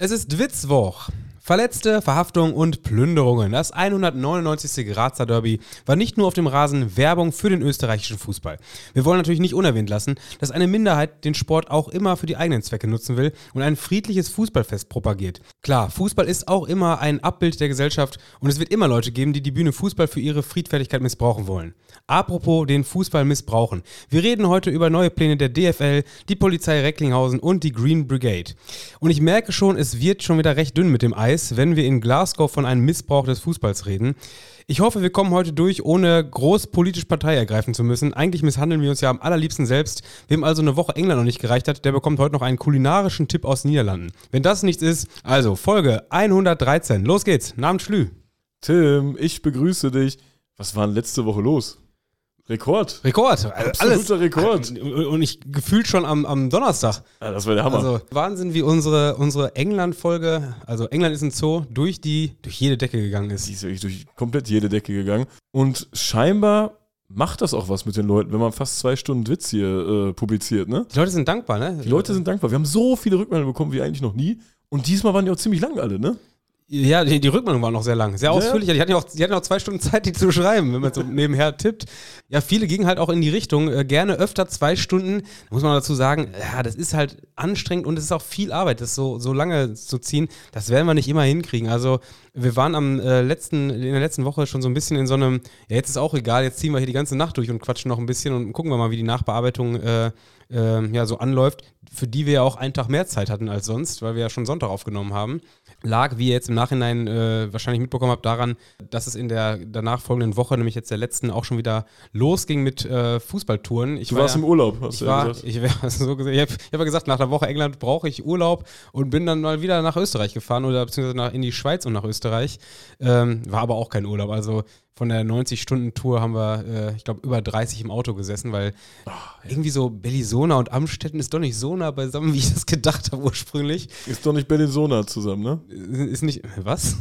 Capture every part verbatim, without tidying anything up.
Es ist Witzwoch. Verletzte, Verhaftungen und Plünderungen. Das hundertneunundneunzigste Grazer Derby war nicht nur auf dem Rasen Werbung für den österreichischen Fußball. Wir wollen natürlich nicht unerwähnt lassen, dass eine Minderheit den Sport auch immer für die eigenen Zwecke nutzen will und ein friedliches Fußballfest propagiert. Klar, Fußball ist auch immer ein Abbild der Gesellschaft und es wird immer Leute geben, die die Bühne Fußball für ihre Friedfertigkeit missbrauchen wollen. Apropos den Fußball missbrauchen. Wir reden heute über neue Pläne der D F L, die Polizei Recklinghausen und die Green Brigade. Und ich merke schon, es wird schon wieder recht dünn mit dem Eis, wenn wir in Glasgow von einem Missbrauch des Fußballs reden. Ich hoffe, wir kommen heute durch, ohne groß politisch Partei ergreifen zu müssen. Eigentlich misshandeln wir uns ja am allerliebsten selbst. Wem also eine Woche England noch nicht gereicht hat, der bekommt heute noch einen kulinarischen Tipp aus den Niederlanden. Wenn das nichts ist, also Folge hundertdreizehn. Los geht's. Namen Schlü. Tim, ich begrüße dich. Was war denn letzte Woche los? Rekord. Rekord. Absoluter Alles. Rekord. Und ich gefühlt schon am, am Donnerstag. Ja, das war der Hammer. Also Wahnsinn, wie unsere, unsere England-Folge, also England ist ein Zoo, durch die, durch jede Decke gegangen ist. Die ist wirklich durch komplett jede Decke gegangen. Und scheinbar macht das auch was mit den Leuten, wenn man fast zwei Stunden Witz hier äh, publiziert, ne? Die Leute sind dankbar, ne? Die Leute sind dankbar. Wir haben so viele Rückmeldungen bekommen wie eigentlich noch nie. Und diesmal waren die auch ziemlich lang alle, ne? Ja, die, die Rückmeldung war noch sehr lang, sehr ausführlich. Ja. Die hatten ja auch, die hatten auch zwei Stunden Zeit, die zu schreiben, wenn man so nebenher tippt. Ja, viele gingen halt auch in die Richtung, äh, gerne öfter zwei Stunden. Da muss man dazu sagen, ja, das ist halt anstrengend und es ist auch viel Arbeit, das so, so lange zu ziehen. Das werden wir nicht immer hinkriegen. Also wir waren am äh, letzten, in der letzten Woche schon so ein bisschen in so einem, ja, jetzt ist auch egal, jetzt ziehen wir hier die ganze Nacht durch und quatschen noch ein bisschen und gucken wir mal, wie die Nachbearbeitung äh, äh, ja, so anläuft, für die wir ja auch einen Tag mehr Zeit hatten als sonst, weil wir ja schon Sonntag aufgenommen haben. Lag, wie ihr jetzt im Nachhinein äh, wahrscheinlich mitbekommen habt, daran, dass es in der danach folgenden Woche, nämlich jetzt der letzten, auch schon wieder losging mit äh, Fußballtouren. Ich du war warst ja, im Urlaub, hast ich du war, ja gesagt. Ich, so gesagt, ich habe hab ja gesagt, nach der Woche England brauche ich Urlaub und bin dann mal wieder nach Österreich gefahren oder beziehungsweise nach, in die Schweiz und nach Österreich. Ähm, war aber auch kein Urlaub, also von der neunzig-Stunden-Tour haben wir, äh, ich glaube, über dreißig im Auto gesessen, weil oh, ja. irgendwie so Bellisona und Amstetten ist doch nicht so nah beisammen, wie ich das gedacht habe ursprünglich. Ist doch nicht Bellisona zusammen, ne? Ist nicht, was?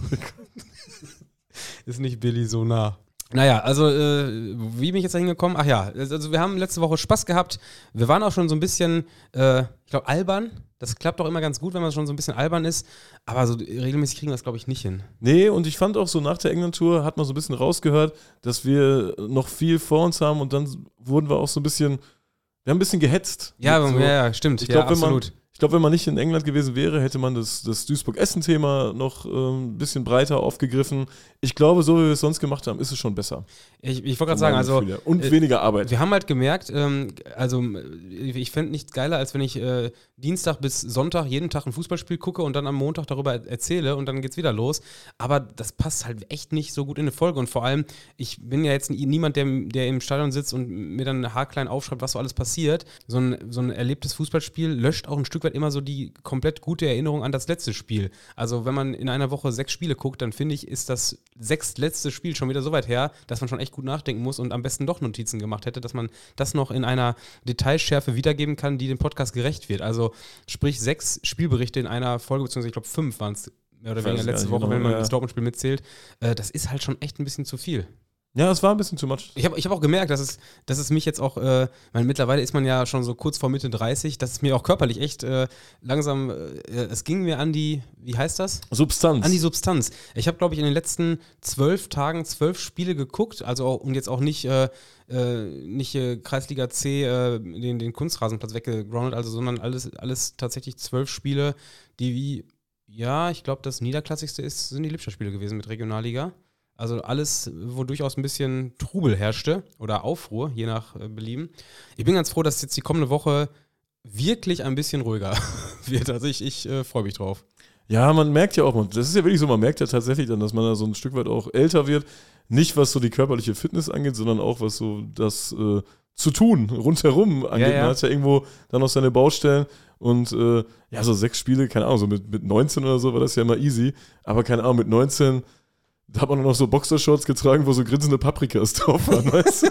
Ist nicht Bellisona. Naja, also äh, wie bin ich jetzt da hingekommen? Ach ja, also wir haben letzte Woche Spaß gehabt. Wir waren auch schon so ein bisschen, äh, ich glaube, albern. Das klappt auch immer ganz gut, wenn man schon so ein bisschen albern ist. Aber so regelmäßig kriegen wir das, glaube ich, nicht hin. Nee, und ich fand auch so nach der England-Tour hat man so ein bisschen rausgehört, dass wir noch viel vor uns haben und dann wurden wir auch so ein bisschen, wir haben ein bisschen gehetzt. Ja, so, ja, stimmt. Ich glaube, ja, wenn man absolut. Ich glaube, wenn man nicht in England gewesen wäre, hätte man das, das Duisburg-Essen-Thema noch ähm, ein bisschen breiter aufgegriffen. Ich glaube, so wie wir es sonst gemacht haben, ist es schon besser. Ich, ich wollte gerade sagen, also... Gefühle. Und äh, weniger Arbeit. Wir haben halt gemerkt, ähm, also ich fände nichts geiler, als wenn ich äh, Dienstag bis Sonntag jeden Tag ein Fußballspiel gucke und dann am Montag darüber erzähle und dann geht's wieder los. Aber das passt halt echt nicht so gut in eine Folge. Und vor allem, ich bin ja jetzt niemand, der, der im Stadion sitzt und mir dann haarklein aufschreibt, was so alles passiert. So ein, so ein erlebtes Fußballspiel löscht auch ein Stück weit immer so die komplett gute Erinnerung an das letzte Spiel. Also wenn man in einer Woche sechs Spiele guckt, dann finde ich, ist das sechstletzte Spiel schon wieder so weit her, dass man schon echt gut nachdenken muss und am besten doch Notizen gemacht hätte, dass man das noch in einer Detailschärfe wiedergeben kann, die dem Podcast gerecht wird. Also sprich sechs Spielberichte in einer Folge, beziehungsweise ich glaube fünf waren es mehr oder weniger letzte Woche, genau, wenn man ja. das Dortmund-Spiel mitzählt. Äh, das ist halt schon echt ein bisschen zu viel. Ja, es war ein bisschen too much. Ich habe ich hab auch gemerkt, dass es, dass es mich jetzt auch, äh, weil mittlerweile ist man ja schon so kurz vor Mitte dreißig, dass es mir auch körperlich echt äh, langsam, äh, es ging mir an die, wie heißt das? Substanz. An die Substanz. Ich habe, glaube ich, in den letzten zwölf Tagen zwölf Spiele geguckt, also auch, und jetzt auch nicht, äh, äh, nicht äh, Kreisliga C äh, den, den Kunstrasenplatz weggegroundet, also, sondern alles, alles tatsächlich zwölf Spiele, die wie, ja, ich glaube, das niederklassigste ist, sind die Lippstadt-Spiele gewesen mit Regionalliga. Also alles, wo durchaus ein bisschen Trubel herrschte oder Aufruhr, je nach äh, Belieben. Ich bin ganz froh, dass jetzt die kommende Woche wirklich ein bisschen ruhiger wird. Also ich, ich äh, freue mich drauf. Ja, man merkt ja auch, das ist ja wirklich so, man merkt ja tatsächlich dann, dass man da so ein Stück weit auch älter wird. Nicht was so die körperliche Fitness angeht, sondern auch was so das äh, zu tun rundherum angeht. Ja, ja. Man hat ja irgendwo dann noch seine Baustellen und äh, ja, so sechs Spiele, keine Ahnung, so mit, mit neunzehn oder so war das ja immer easy. Aber keine Ahnung, mit neunzehn... Da hat man noch so Boxershorts getragen, wo so grinsende Paprikas drauf waren, weißt du?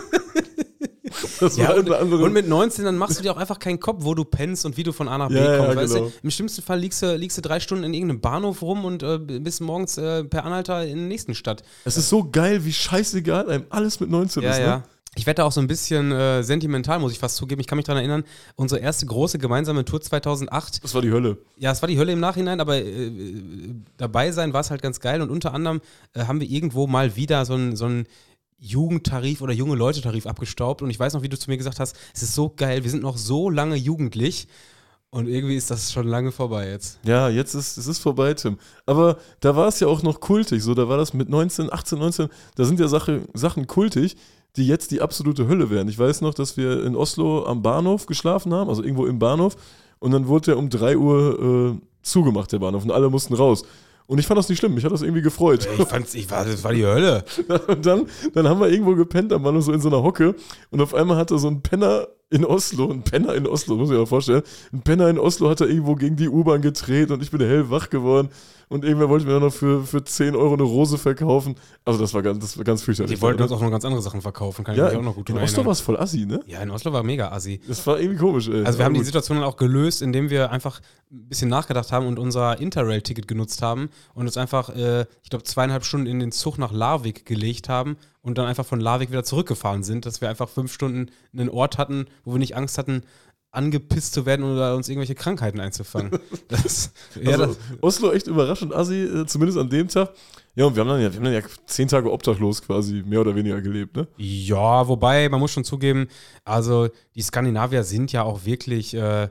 Das ja, war und, andere und mit neunzehn, dann machst du dir auch einfach keinen Kopf, wo du pennst und wie du von A nach B ja, kommst. ja, Weißt genau. du? Im schlimmsten Fall liegst du, liegst du drei Stunden in irgendeinem Bahnhof rum und äh, bist morgens äh, per Anhalter in der nächsten Stadt. Es ist so geil, wie scheißegal einem alles mit neunzehn ja, ist, ne? Ja. Ich werde da auch so ein bisschen äh, sentimental, muss ich fast zugeben. Ich kann mich daran erinnern, unsere erste große gemeinsame Tour zweitausendacht. Das war die Hölle. Ja, es war die Hölle im Nachhinein, aber äh, dabei sein war es halt ganz geil. Und unter anderem äh, haben wir irgendwo mal wieder so einen so einen Jugendtarif oder junge Leute-Tarif abgestaubt. Und ich weiß noch, wie du zu mir gesagt hast, es ist so geil, wir sind noch so lange jugendlich. Und irgendwie ist das schon lange vorbei jetzt. Ja, jetzt ist es ist vorbei, Tim. Aber da war es ja auch noch kultig. So, da war das mit neunzehn, achtzehn, neunzehn, da sind ja Sache, Sachen kultig, die jetzt die absolute Hölle wären. Ich weiß noch, dass wir in Oslo am Bahnhof geschlafen haben, also irgendwo im Bahnhof, und dann wurde der um drei Uhr äh, zugemacht, der Bahnhof, und alle mussten raus. Und ich fand das nicht schlimm, mich hat das irgendwie gefreut. Ich fand's, ich war, das war die Hölle. Und dann, dann haben wir irgendwo gepennt am Bahnhof, so in so einer Hocke, und auf einmal hatte so ein Penner in Oslo, ein Penner in Oslo, muss ich mir mal vorstellen, ein Penner in Oslo hat da irgendwo gegen die U-Bahn gedreht und ich bin hellwach geworden. Und irgendwer wollte mir noch für, für zehn Euro eine Rose verkaufen. Also das war ganz, das war ganz fürchterlich. Die wollten uns auch noch ganz andere Sachen verkaufen, kann ja, ich mich auch noch gut in dran Oslo erinnern. war es voll assi, ne? Ja, in Oslo war mega assi. Das war irgendwie komisch, ey. Also wir Aber haben die gut. Situation dann auch gelöst, indem wir einfach ein bisschen nachgedacht haben und unser Interrail-Ticket genutzt haben und uns einfach, äh, ich glaube, zweieinhalb Stunden in den Zug nach Larvik gelegt haben und dann einfach von Larvik wieder zurückgefahren sind, dass wir einfach fünf Stunden einen Ort hatten, wo wir nicht Angst hatten, angepisst zu werden oder uns irgendwelche Krankheiten einzufangen. Das, ja, Also, das, Oslo echt überraschend assi, äh, zumindest an dem Tag. Ja, und wir haben dann ja, wir haben dann ja zehn Tage obdachlos quasi, mehr oder weniger gelebt, ne? ja, wobei, man muss schon zugeben, also die Skandinavier sind ja auch wirklich äh,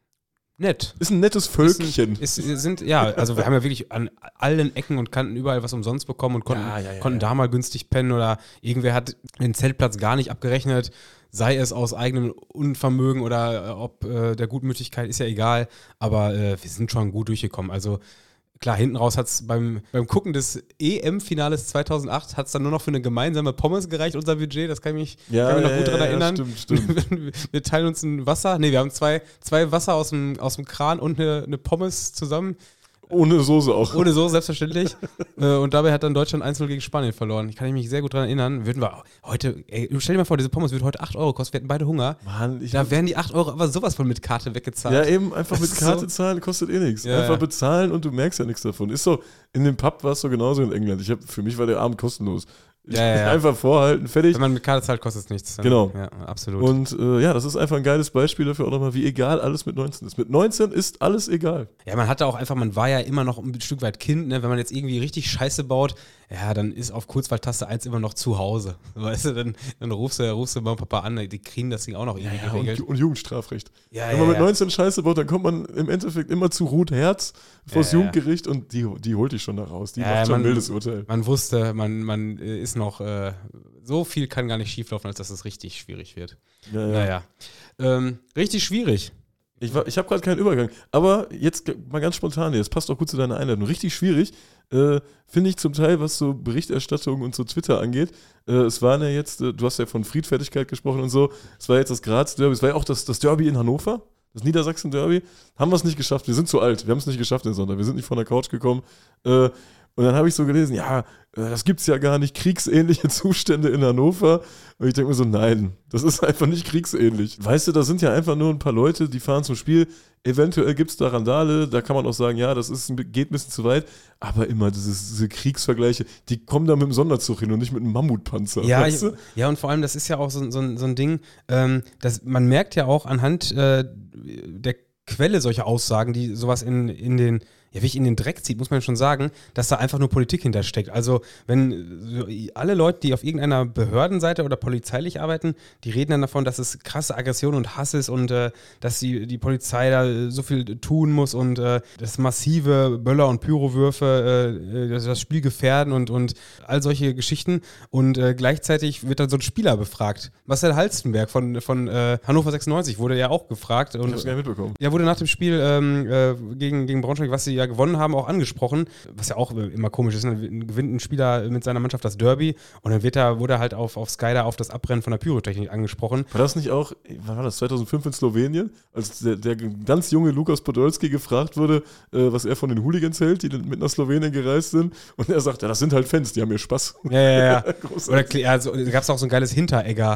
nett. Ist ein nettes Völkchen. Ist, ist, sind, ja, also wir haben ja wirklich an allen Ecken und Kanten überall was umsonst bekommen und konnten, Ja, ja, ja, konnten ja. da mal günstig pennen oder irgendwer hat den Zeltplatz gar nicht abgerechnet, sei es aus eigenem Unvermögen oder äh, ob äh, der Gutmütigkeit, ist ja egal, aber äh, wir sind schon gut durchgekommen. Also klar, hinten raus hat es beim, beim Gucken des E M-Finales zweitausendacht hat es dann nur noch für eine gemeinsame Pommes gereicht, unser Budget, das kann ich mich, Ja, kann ich mich noch ja, gut dran ja, erinnern. stimmt, stimmt. Wir teilen uns ein Wasser, nee, wir haben zwei, zwei Wasser aus dem, aus dem Kran und eine, eine Pommes zusammen. Ohne Soße auch. Ohne Soße, selbstverständlich. Äh, und dabei hat dann Deutschland eins null gegen Spanien verloren. Ich kann mich sehr gut daran erinnern. Würden wir heute, ey, stell dir mal vor, diese Pommes würde heute acht Euro kosten. Wir hätten beide Hunger. Mann, ich Da wären die acht Euro aber sowas von mit Karte weggezahlt. Ja, eben einfach Das mit ist Karte so- zahlen kostet eh nichts. Ja, einfach ja. bezahlen und du merkst ja nichts davon. Ist so, in dem Pub war es so genauso in England. Ich hab, für mich war der Abend kostenlos. Ja, ja, ja. Einfach vorhalten, fertig. Wenn man mit Karte zahlt, kostet es nichts. Dann, Genau. Ja, absolut. Und äh, ja, das ist einfach ein geiles Beispiel dafür auch nochmal, wie egal alles mit neunzehn ist. Mit neunzehn ist alles egal. ja, man hatte auch einfach, man war ja immer noch ein Stück weit Kind, ne? Wenn man jetzt irgendwie richtig Scheiße baut, ja, dann ist auf Kurzwahltaste eins immer noch zu Hause. Weißt du, dann, dann rufst du, rufst du Mama und Papa an, die kriegen das Ding auch noch irgendwie Ja, geregelt. und, und Jugendstrafrecht. Ja, Wenn ja, man mit ja. neunzehn Scheiße baut, dann kommt man im Endeffekt immer zu Ruth Herz vors Ja, ja. Jugendgericht und die, die holt dich schon da raus. Die Ja, macht schon man- ein mildes Urteil. Man wusste, man, man äh, ist noch, äh, so viel kann gar nicht schieflaufen, als dass es richtig schwierig wird. Ja, ja. Naja. Ähm, richtig schwierig. Ich, war- ich habe gerade keinen Übergang, aber jetzt g- mal ganz spontan, das passt auch gut zu deiner Einladung. Richtig schwierig, äh, finde ich zum Teil, was so Berichterstattung und so Twitter angeht. Äh, es waren ja jetzt, äh, du hast ja von Friedfertigkeit gesprochen und so, es war jetzt das Graz-Derby, es war ja auch das, das Derby in Hannover, das Niedersachsen-Derby. Haben wir es nicht geschafft, wir sind zu alt, wir haben es nicht geschafft den Sonntag, wir sind nicht von der Couch gekommen. Äh, und dann habe ich so gelesen, ja, äh, das gibt's ja gar nicht, kriegsähnliche Zustände in Hannover. Und ich denke mir so, nein, das ist einfach nicht kriegsähnlich. Weißt du, da sind ja einfach nur ein paar Leute, die fahren zum Spiel. Eventuell gibt es da Randale, da kann man auch sagen, ja, das ist, ein- geht ein bisschen zu weit. Aber immer dieses, diese Kriegsvergleiche, die kommen da mit dem Sonderzug hin und nicht mit einem Mammutpanzer. Ja, weißt ich, du? ja, und vor allem, das ist ja auch so, so, ein- so ein Ding, ähm, dass man merkt ja auch anhand äh, der Quelle solcher Aussagen, die sowas in, in den, ja, wie ich in den Dreck zieht, muss man schon sagen, dass da einfach nur Politik hintersteckt. Also, wenn so alle Leute, die auf irgendeiner Behördenseite oder polizeilich arbeiten, die reden dann davon, dass es krasse Aggression und Hass ist und äh, dass die, die Polizei da äh, so viel tun muss und äh, dass massive Böller und Pyrowürfe äh, das, das Spiel gefährden und, und all solche Geschichten. Und äh, gleichzeitig wird dann so ein Spieler befragt. Marcel Halstenberg von, von äh, Hannover sechsundneunzig wurde ja auch gefragt. Ich Und, hab's gar nicht mitbekommen. ja, wurde nach dem Spiel ähm, äh, gegen, gegen Braunschweig, was sie ja gewonnen haben, auch angesprochen. Was ja auch immer komisch ist. Dann gewinnt ein Spieler mit seiner Mannschaft das Derby und dann wird er, wurde er halt auf, auf Sky da auf das Abbrennen von der Pyrotechnik angesprochen. War das nicht auch, wann war das, zweitausendfünf in Slowenien, als der, der ganz junge Lukas Podolski gefragt wurde, äh, was er von den Hooligans hält, die dann mit nach Slowenien gereist sind. Und er sagt, ja, das sind halt Fans, die haben hier Spaß. Ja, ja, ja. Großartig. Oder ja, so, da gab es auch so ein geiles Hinteregger.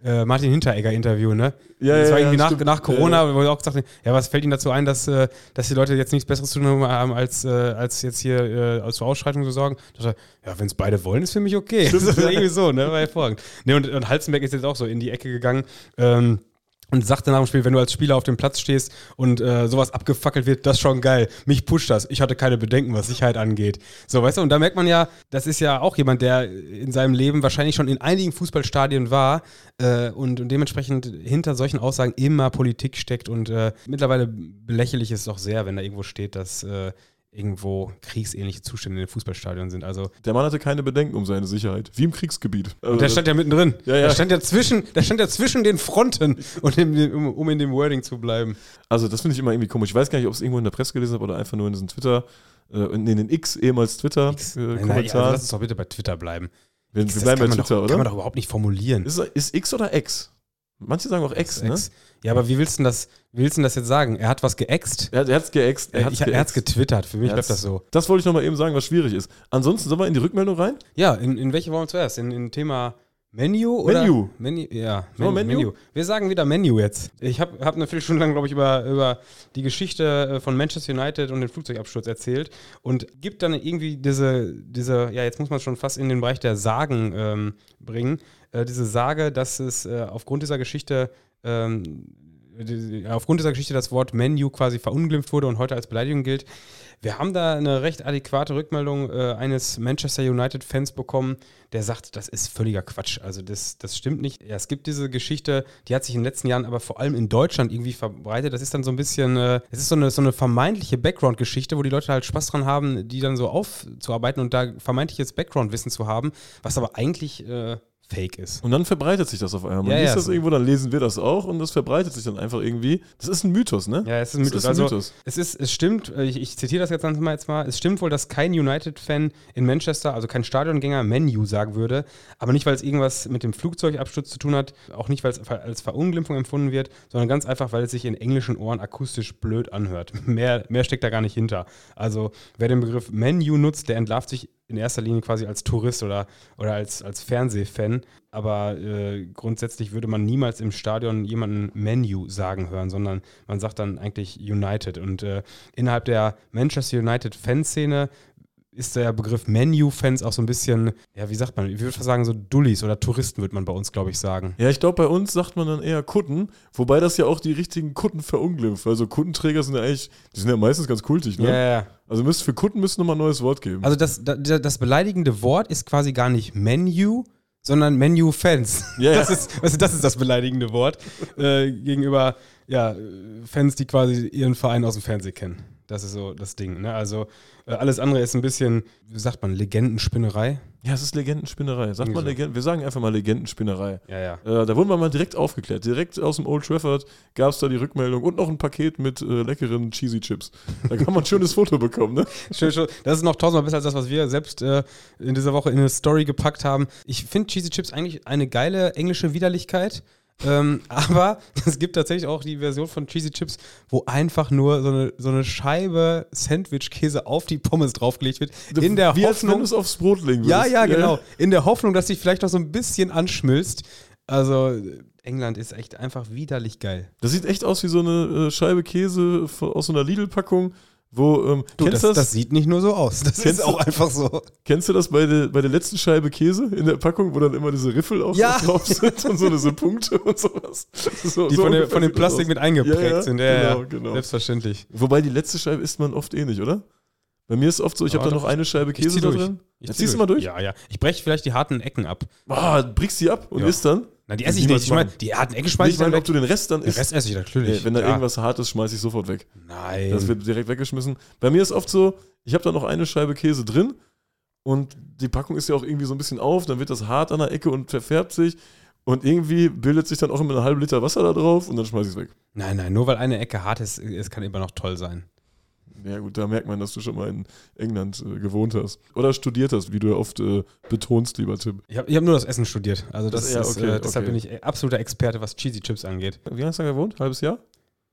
äh, Martin Hinteregger-Interview, ne? Ja, das ja, war irgendwie ja, nach, stimmt. nach Corona, Ja. wo er auch gesagt hat, ja, was fällt Ihnen dazu ein, dass, äh, dass die Leute jetzt nichts Besseres zu tun haben, als, äh, als jetzt hier äh, als zur Ausschreitung zu sorgen? Da dachte er, ja, wenn es beide wollen, ist für mich okay. Stimmt, Das ist ja. irgendwie so, ne? War hervorragend. Ne, und, und Halzenberg ist jetzt auch so in die Ecke gegangen, ähm, und sagte nach dem Spiel, wenn du als Spieler auf dem Platz stehst und äh, sowas abgefackelt wird, das ist schon geil. Mich pusht das. Ich hatte keine Bedenken, was Sicherheit angeht. So, weißt du, und da merkt man ja, das ist ja auch jemand, der in seinem Leben wahrscheinlich schon in einigen Fußballstadien war äh, und, und dementsprechend hinter solchen Aussagen immer Politik steckt und äh, mittlerweile belächerlich ist es auch sehr, wenn da irgendwo steht, dass äh, irgendwo kriegsähnliche Zustände in den Fußballstadien sind. Also Der Mann hatte keine Bedenken um seine Sicherheit, wie im Kriegsgebiet. Also und der stand ja mittendrin. Ja, ja. Der stand ja zwischen, der stand ja zwischen den Fronten, und in, um, um in dem Wording zu bleiben. Also das finde ich immer irgendwie komisch. Ich weiß gar nicht, ob es irgendwo in der Presse gelesen habe oder einfach nur in diesem Twitter, äh, in den X, ehemals Twitter, X. äh, Nein, nein, Kommentar. also lass uns doch bitte bei Twitter bleiben. wir, X, wir das bleiben bei kann man Twitter, doch, oder? Kann man doch überhaupt nicht formulieren. Ist, ist X oder X? Manche sagen auch X, ne? X. Ja, aber wie willst du denn das, wie willst du denn das jetzt sagen? Er hat was geäxt? Er, er hat es geäxt. Er, ich, er hat's getwittert. Für mich Er bleibt hat's- das so. Das wollte ich nochmal eben sagen, was schwierig ist. Ansonsten sollen wir in die Rückmeldung rein? Ja, in, in welche wollen wir zuerst? In, in Thema Menu oder? Menu. Menu, ja. Sollen wir Menu, Menu? Menu. Wir sagen wieder Menu jetzt. Ich habe hab eine Viertelstunde lang, glaube ich, über, über die Geschichte äh, von Manchester United und den Flugzeugabsturz erzählt und gibt dann irgendwie diese, diese, ja, jetzt muss man es schon fast in den Bereich der Sagen ähm, bringen, äh, diese Sage, dass es äh, aufgrund dieser Geschichte ähm, die, aufgrund dieser Geschichte das Wort Menu quasi verunglimpft wurde und heute als Beleidigung gilt. Wir haben da eine recht adäquate Rückmeldung äh, eines Manchester United-Fans bekommen, der sagt, das ist völliger Quatsch. Also das, das stimmt nicht. Ja, es gibt diese Geschichte, die hat sich in den letzten Jahren aber vor allem in Deutschland irgendwie verbreitet. Das ist dann so ein bisschen, äh, es ist so eine, so eine vermeintliche Background-Geschichte, wo die Leute halt Spaß dran haben, die dann so aufzuarbeiten und da vermeintliches Background-Wissen zu haben, was aber eigentlich äh, fake ist. Und dann verbreitet sich das auf einmal. Man Ja, liest ja, das so. irgendwo, dann lesen wir das auch und das verbreitet sich dann einfach irgendwie. Das ist ein Mythos, ne? Ja, es ist ein Mythos. Das ist ein also, Mythos. Es, ist, es stimmt, ich, ich zitiere das jetzt einfach mal, jetzt mal, es stimmt wohl, dass kein United-Fan in Manchester, also kein Stadiongänger, Menu sagen würde, aber nicht, weil es irgendwas mit dem Flugzeugabsturz zu tun hat, auch nicht, weil es als Verunglimpfung empfunden wird, sondern ganz einfach, weil es sich in englischen Ohren akustisch blöd anhört. Mehr, mehr steckt da gar nicht hinter. Also, wer den Begriff Menu nutzt, der entlarvt sich in erster Linie quasi als Tourist oder, oder als, als Fernsehfan. Aber äh, grundsätzlich würde man niemals im Stadion jemanden Menu sagen hören, sondern man sagt dann eigentlich United. Und äh, innerhalb der Manchester United-Fanszene ist der Begriff Menu-Fans auch so ein bisschen, ja, wie sagt man, ich würde sagen, so Dullis oder Touristen würde man bei uns, glaube ich, sagen. Ja, ich glaube, bei uns sagt man dann eher Kutten, wobei das ja auch die richtigen Kutten verunglimpft. Also Kuttenträger sind ja eigentlich, die sind ja meistens ganz kultig, ne? Ja, ja, ja. Also müsst, für Kutten müsste nochmal ein neues Wort geben. Also das, das, das beleidigende Wort ist quasi gar nicht Menu, sondern Menu-Fans. Ja, ja. Das ist, also das ist das beleidigende Wort äh, gegenüber ja, Fans, die quasi ihren Verein aus dem Fernsehen kennen. Das ist so das Ding. Ne? Also äh, alles andere ist ein bisschen, wie sagt man, Legendenspinnerei. Ja, es ist Legendenspinnerei. Sagt mal so. Legend, wir sagen einfach mal Legendenspinnerei. Ja, ja. Äh, da wurden wir mal direkt aufgeklärt. Direkt aus dem Old Trafford gab es da die Rückmeldung und noch ein Paket mit äh, leckeren Cheesy Chips. Da kann man ein schönes Foto bekommen, ne? Schön, schön. Das ist noch tausendmal besser als das, was wir selbst äh, in dieser Woche in eine Story gepackt haben. Ich finde Cheesy Chips eigentlich eine geile englische Widerlichkeit. Ähm, aber es gibt tatsächlich auch die Version von Cheesy Chips, wo einfach nur so eine, so eine Scheibe Sandwich-Käse auf die Pommes draufgelegt wird. In der Wie als wenn Hoffnung. du es aufs Brot legen Ja, würdest. ja, genau. In der Hoffnung, dass sich vielleicht noch so ein bisschen anschmilzt. Also, England ist echt einfach widerlich geil. Das sieht echt aus wie so eine äh, Scheibe Käse von, aus so einer Lidl-Packung, wo, ähm, Du, kennst das, das, das sieht nicht nur so aus. Das Kennst ist auch du- einfach so. kennst du das bei der, bei der letzten Scheibe Käse in der Packung, wo dann immer diese Riffel auch Ja. drauf sind und so diese Punkte und sowas? So, Die so von, der, ungefähr von dem sieht das Plastik aus. mit eingeprägt Ja, ja, sind. Ja, genau, ja. genau. Selbstverständlich. Wobei die letzte Scheibe isst man oft eh nicht, oder? Bei mir ist oft so, ich habe Ja, da doch. noch eine Scheibe Ich Käse zieh da durch. drin. Ich Jetzt zieh ziehst du mal durch? Ja, ja. Ich breche vielleicht die harten Ecken ab. Ah, brichst die ab und Ja. isst dann? Na, die esse ich Niemals nicht. Ich meine, machen. die harten Ecken Nee, schmeiße ich ich dann meine, ob weg. du den Rest dann Den isst. Rest esse ich natürlich. Nee, wenn da ja. irgendwas hart ist, schmeiße ich sofort weg. Nein. Das wird direkt weggeschmissen. Bei mir ist oft so, ich habe da noch eine Scheibe Käse drin und die Packung ist ja auch irgendwie so ein bisschen auf, dann wird das hart an der Ecke und verfärbt sich und irgendwie bildet sich dann auch immer eine halbe Liter Wasser da drauf und dann schmeiße ich es weg. nein, nein, nur weil eine Ecke hart ist, es kann immer noch toll sein. Ja gut, da merkt man, dass du schon mal in England äh, gewohnt hast. Oder studiert hast, wie du ja oft äh, betonst, lieber Tim. Ich habe ich hab nur das Essen studiert. Also das Ja, ist, okay, äh, deshalb okay. bin ich absoluter Experte, was Cheesy Chips angeht. Wie lange hast du da gewohnt? Halbes Jahr?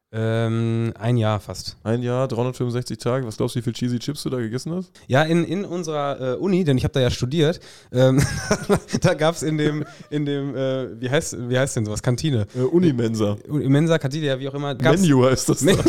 Ähm, ein Jahr fast. Ein Jahr, dreihundertfünfundsechzig Tage. Was glaubst du, wie viel Cheesy Chips du da gegessen hast? Ja, in, in unserer äh, Uni, denn ich habe da ja studiert, ähm, da gab es in dem, in dem äh, wie, heißt, wie heißt denn sowas, Kantine? Äh, Unimensa. Uni- Mensa, Kantine, ja, wie auch immer. Gab's, Menu heißt das. Menu.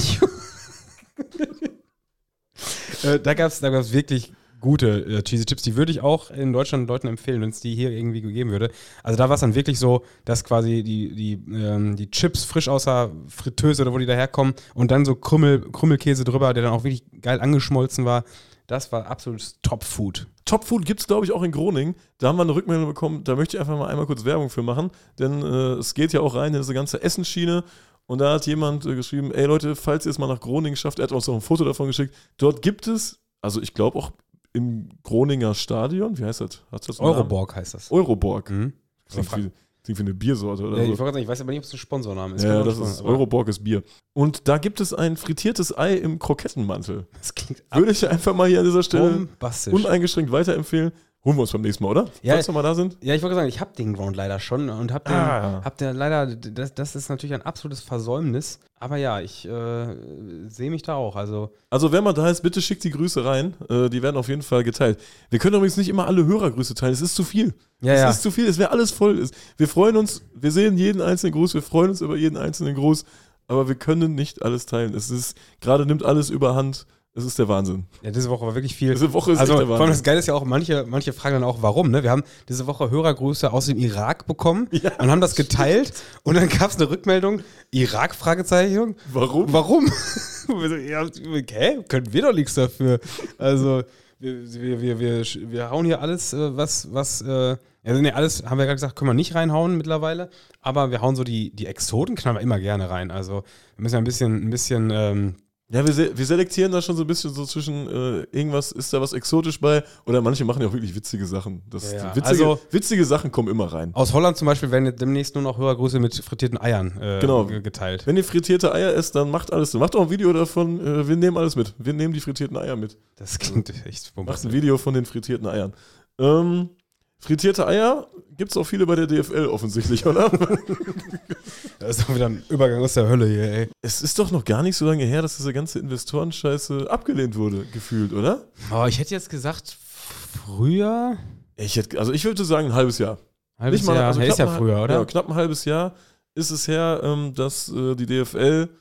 äh, da gab es da gab's wirklich gute äh, Cheesy Chips, die würde ich auch in Deutschland Leuten empfehlen, wenn es die hier irgendwie gegeben würde. Also da war es dann wirklich so, dass quasi die, die, ähm, die Chips frisch aus der Fritteuse oder wo die daherkommen und dann so Krümmel, Krümmelkäse drüber, der dann auch wirklich geil angeschmolzen war. Das war absolutes Top-Food. Top-Food gibt es, glaube ich, auch in Groningen. Da haben wir eine Rückmeldung bekommen, da möchte ich einfach mal einmal kurz Werbung für machen, denn äh, es geht ja auch rein in diese ganze Essensschiene. Und da hat jemand äh, geschrieben, ey Leute, falls ihr es mal nach Groningen schafft, er hat uns auch ein Foto davon geschickt, dort gibt es, also ich glaube auch im Groninger Stadion, wie heißt das? Hat's das einen Euroborg heißt das. Namen? Euroborg. Mhm. Klingt wie, klingt wie eine Biersorte oder Ja, so. ich, sagen, ich weiß aber nicht, ob es ein Sponsorname ist. Ja, Kann das auch ist sein, aber Euroborg ist Bier. Und da gibt es ein frittiertes Ei im Krokettenmantel. Das klingt Würde ich einfach mal hier an dieser Stelle bombastisch. uneingeschränkt weiterempfehlen. Holen wir uns beim nächsten Mal, oder? Ja, Falls wir mal da sind. Ja, ich wollte sagen, ich habe den Ground leider schon und habe den, Ah. hab den leider, das, das ist natürlich ein absolutes Versäumnis, aber ja, ich äh, sehe mich da auch, also. Also wer mal da ist, bitte schickt die Grüße rein. Äh, die werden auf jeden Fall geteilt. Wir können übrigens nicht immer alle Hörergrüße teilen. Es ist zu viel. Ja, es ja. ist zu viel. Es wäre alles voll. Es- Wir freuen uns, wir sehen jeden einzelnen Gruß, wir freuen uns über jeden einzelnen Gruß, aber wir können nicht alles teilen. Es ist, gerade nimmt alles überhand. Es ist der Wahnsinn. Ja, diese Woche war wirklich viel. Diese Woche ist Also echt der vor allem das Wahnsinn. Geile ist ja auch, manche, manche fragen dann auch, warum, ne? Wir haben diese Woche Hörergrüße aus dem Irak bekommen und haben das geteilt und dann gab es eine Rückmeldung, Irak, Fragezeichen, Warum? warum? Und wir so, ja, hä? Können wir doch nichts dafür. Also, wir, wir, wir, wir, wir hauen hier alles, äh, was, was, äh, also nee, alles, haben wir gerade gesagt, können wir nicht reinhauen mittlerweile, aber wir hauen so die, die Exoten, knallen wir immer gerne rein. Also, wir müssen ja ein bisschen, ein bisschen, ähm, Ja, wir, se wir selektieren da schon so ein bisschen so zwischen äh, irgendwas, ist da was exotisch bei, oder manche machen ja auch wirklich witzige Sachen. Das, Ja, ja. witzige, Also- witzige Sachen kommen immer rein. aus Holland zum Beispiel werden jetzt demnächst nur noch Hörergrüße mit frittierten Eiern äh, Genau. ge- geteilt. Wenn ihr frittierte Eier esst, dann macht alles. Macht auch ein Video davon. Äh, wir nehmen alles mit. Wir nehmen die frittierten Eier mit. Das klingt echt Macht bombastisch. ein Video von den frittierten Eiern. Ähm, frittierte Eier gibt es auch viele bei der D F L offensichtlich, oder? Das ist doch wieder ein Übergang aus der Hölle hier, ey. Es ist doch noch gar nicht so lange her, dass diese ganze Investorenscheiße abgelehnt wurde, gefühlt, oder? Oh, ich hätte jetzt gesagt, früher. Ich hätte, also ich würde sagen, ein halbes Jahr. Halbes Nicht mal, Jahr. also Ja, ist knapp ja ein- früher, oder? Ja, knapp ein halbes Jahr ist es her, ähm, dass äh, die D F L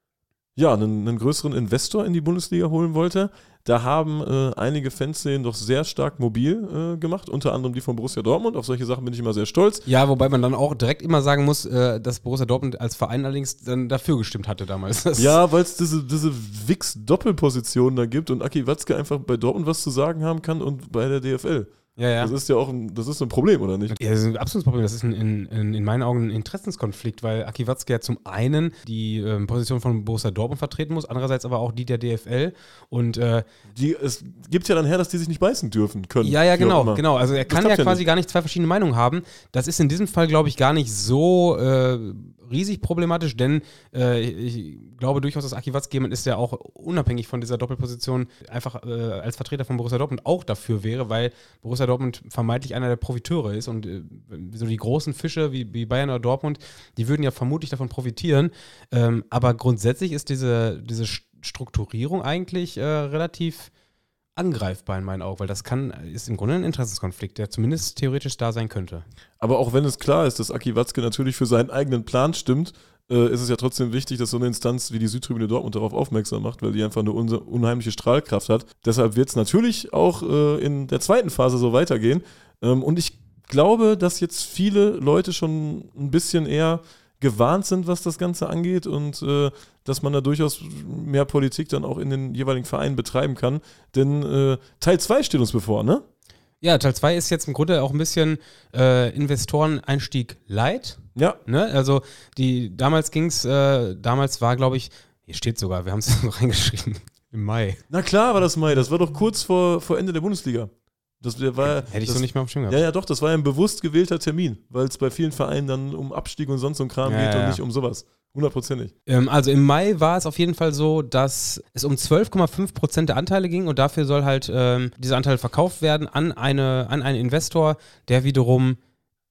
ja, einen, einen größeren Investor in die Bundesliga holen wollte. Da haben äh, einige Fanszenen doch sehr stark mobil äh, gemacht, unter anderem die von Borussia Dortmund. Auf solche Sachen bin ich immer sehr stolz. Ja, wobei man dann auch direkt immer sagen muss, äh, dass Borussia Dortmund als Verein allerdings dann dafür gestimmt hatte damals. Das Ja, weil es diese, diese Wix-Doppelposition da gibt und Aki Watzke einfach bei Dortmund was zu sagen haben kann und bei der D F L. ja, ja. Das ist ja auch ein, das ist ein Problem, oder nicht? Ja, das ist ein absolutes Problem. Das ist ein, in, in, in meinen Augen ein Interessenskonflikt, weil Aki Watzke ja zum einen die ähm, Position von Borussia Dortmund vertreten muss, andererseits aber auch die der D F L. Und äh, Die, es gibt ja dann her, dass die sich nicht beißen dürfen können. ja, ja, Wie auch genau, immer. genau. Also er Das kann ja klappt ja quasi nicht. gar nicht zwei verschiedene Meinungen haben. Das ist in diesem Fall, glaube ich, gar nicht so äh, riesig problematisch, denn äh, ich glaube durchaus, dass Aki Watzke jemand ist, der auch unabhängig von dieser Doppelposition einfach äh, als Vertreter von Borussia Dortmund auch dafür wäre, weil Borussia Dortmund vermeintlich einer der Profiteure ist und äh, so die großen Fische wie, wie Bayern oder Dortmund, die würden ja vermutlich davon profitieren. Ähm, aber grundsätzlich ist diese, diese Strukturierung eigentlich äh, relativ angreifbar in meinen Augen, weil das kann, ist im Grunde ein Interessenskonflikt, der zumindest theoretisch da sein könnte. Aber auch wenn es klar ist, dass Aki Watzke natürlich für seinen eigenen Plan stimmt, äh, ist es ja trotzdem wichtig, dass so eine Instanz wie die Südtribüne Dortmund darauf aufmerksam macht, weil die einfach eine un unheimliche Strahlkraft hat. Deshalb wird es natürlich auch äh, in der zweiten Phase so weitergehen. Ähm, und ich glaube, dass jetzt viele Leute schon ein bisschen eher gewarnt sind, was das Ganze angeht und äh, dass man da durchaus mehr Politik dann auch in den jeweiligen Vereinen betreiben kann. Denn äh, Teil zwei steht uns bevor, ne? Ja, Teil zwei ist jetzt im Grunde auch ein bisschen äh, Investoreneinstieg light. Ja. Ne? Also die damals ging's, äh, damals war, glaube ich, hier steht sogar, wir haben es noch reingeschrieben, im Mai. Na klar war das Mai, das war doch kurz vor, vor Ende der Bundesliga. Das der war, Hätte ich das, so nicht mehr auf dem Schirm gehabt. Ja, ja, doch, das war ein bewusst gewählter Termin, weil es bei vielen Vereinen dann um Abstieg und sonst so ein Kram Ja, geht ja, und ja. nicht um sowas. Hundertprozentig. Ähm, also im Mai war es auf jeden Fall so, dass es um zwölf Komma fünf Prozent der Anteile ging und dafür soll halt ähm, dieser Anteil verkauft werden an, eine, an einen Investor, der wiederum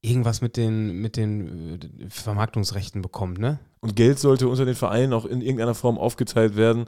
irgendwas mit den, mit den äh, Vermarktungsrechten bekommt, ne? Und Geld sollte unter den Vereinen auch in irgendeiner Form aufgeteilt werden.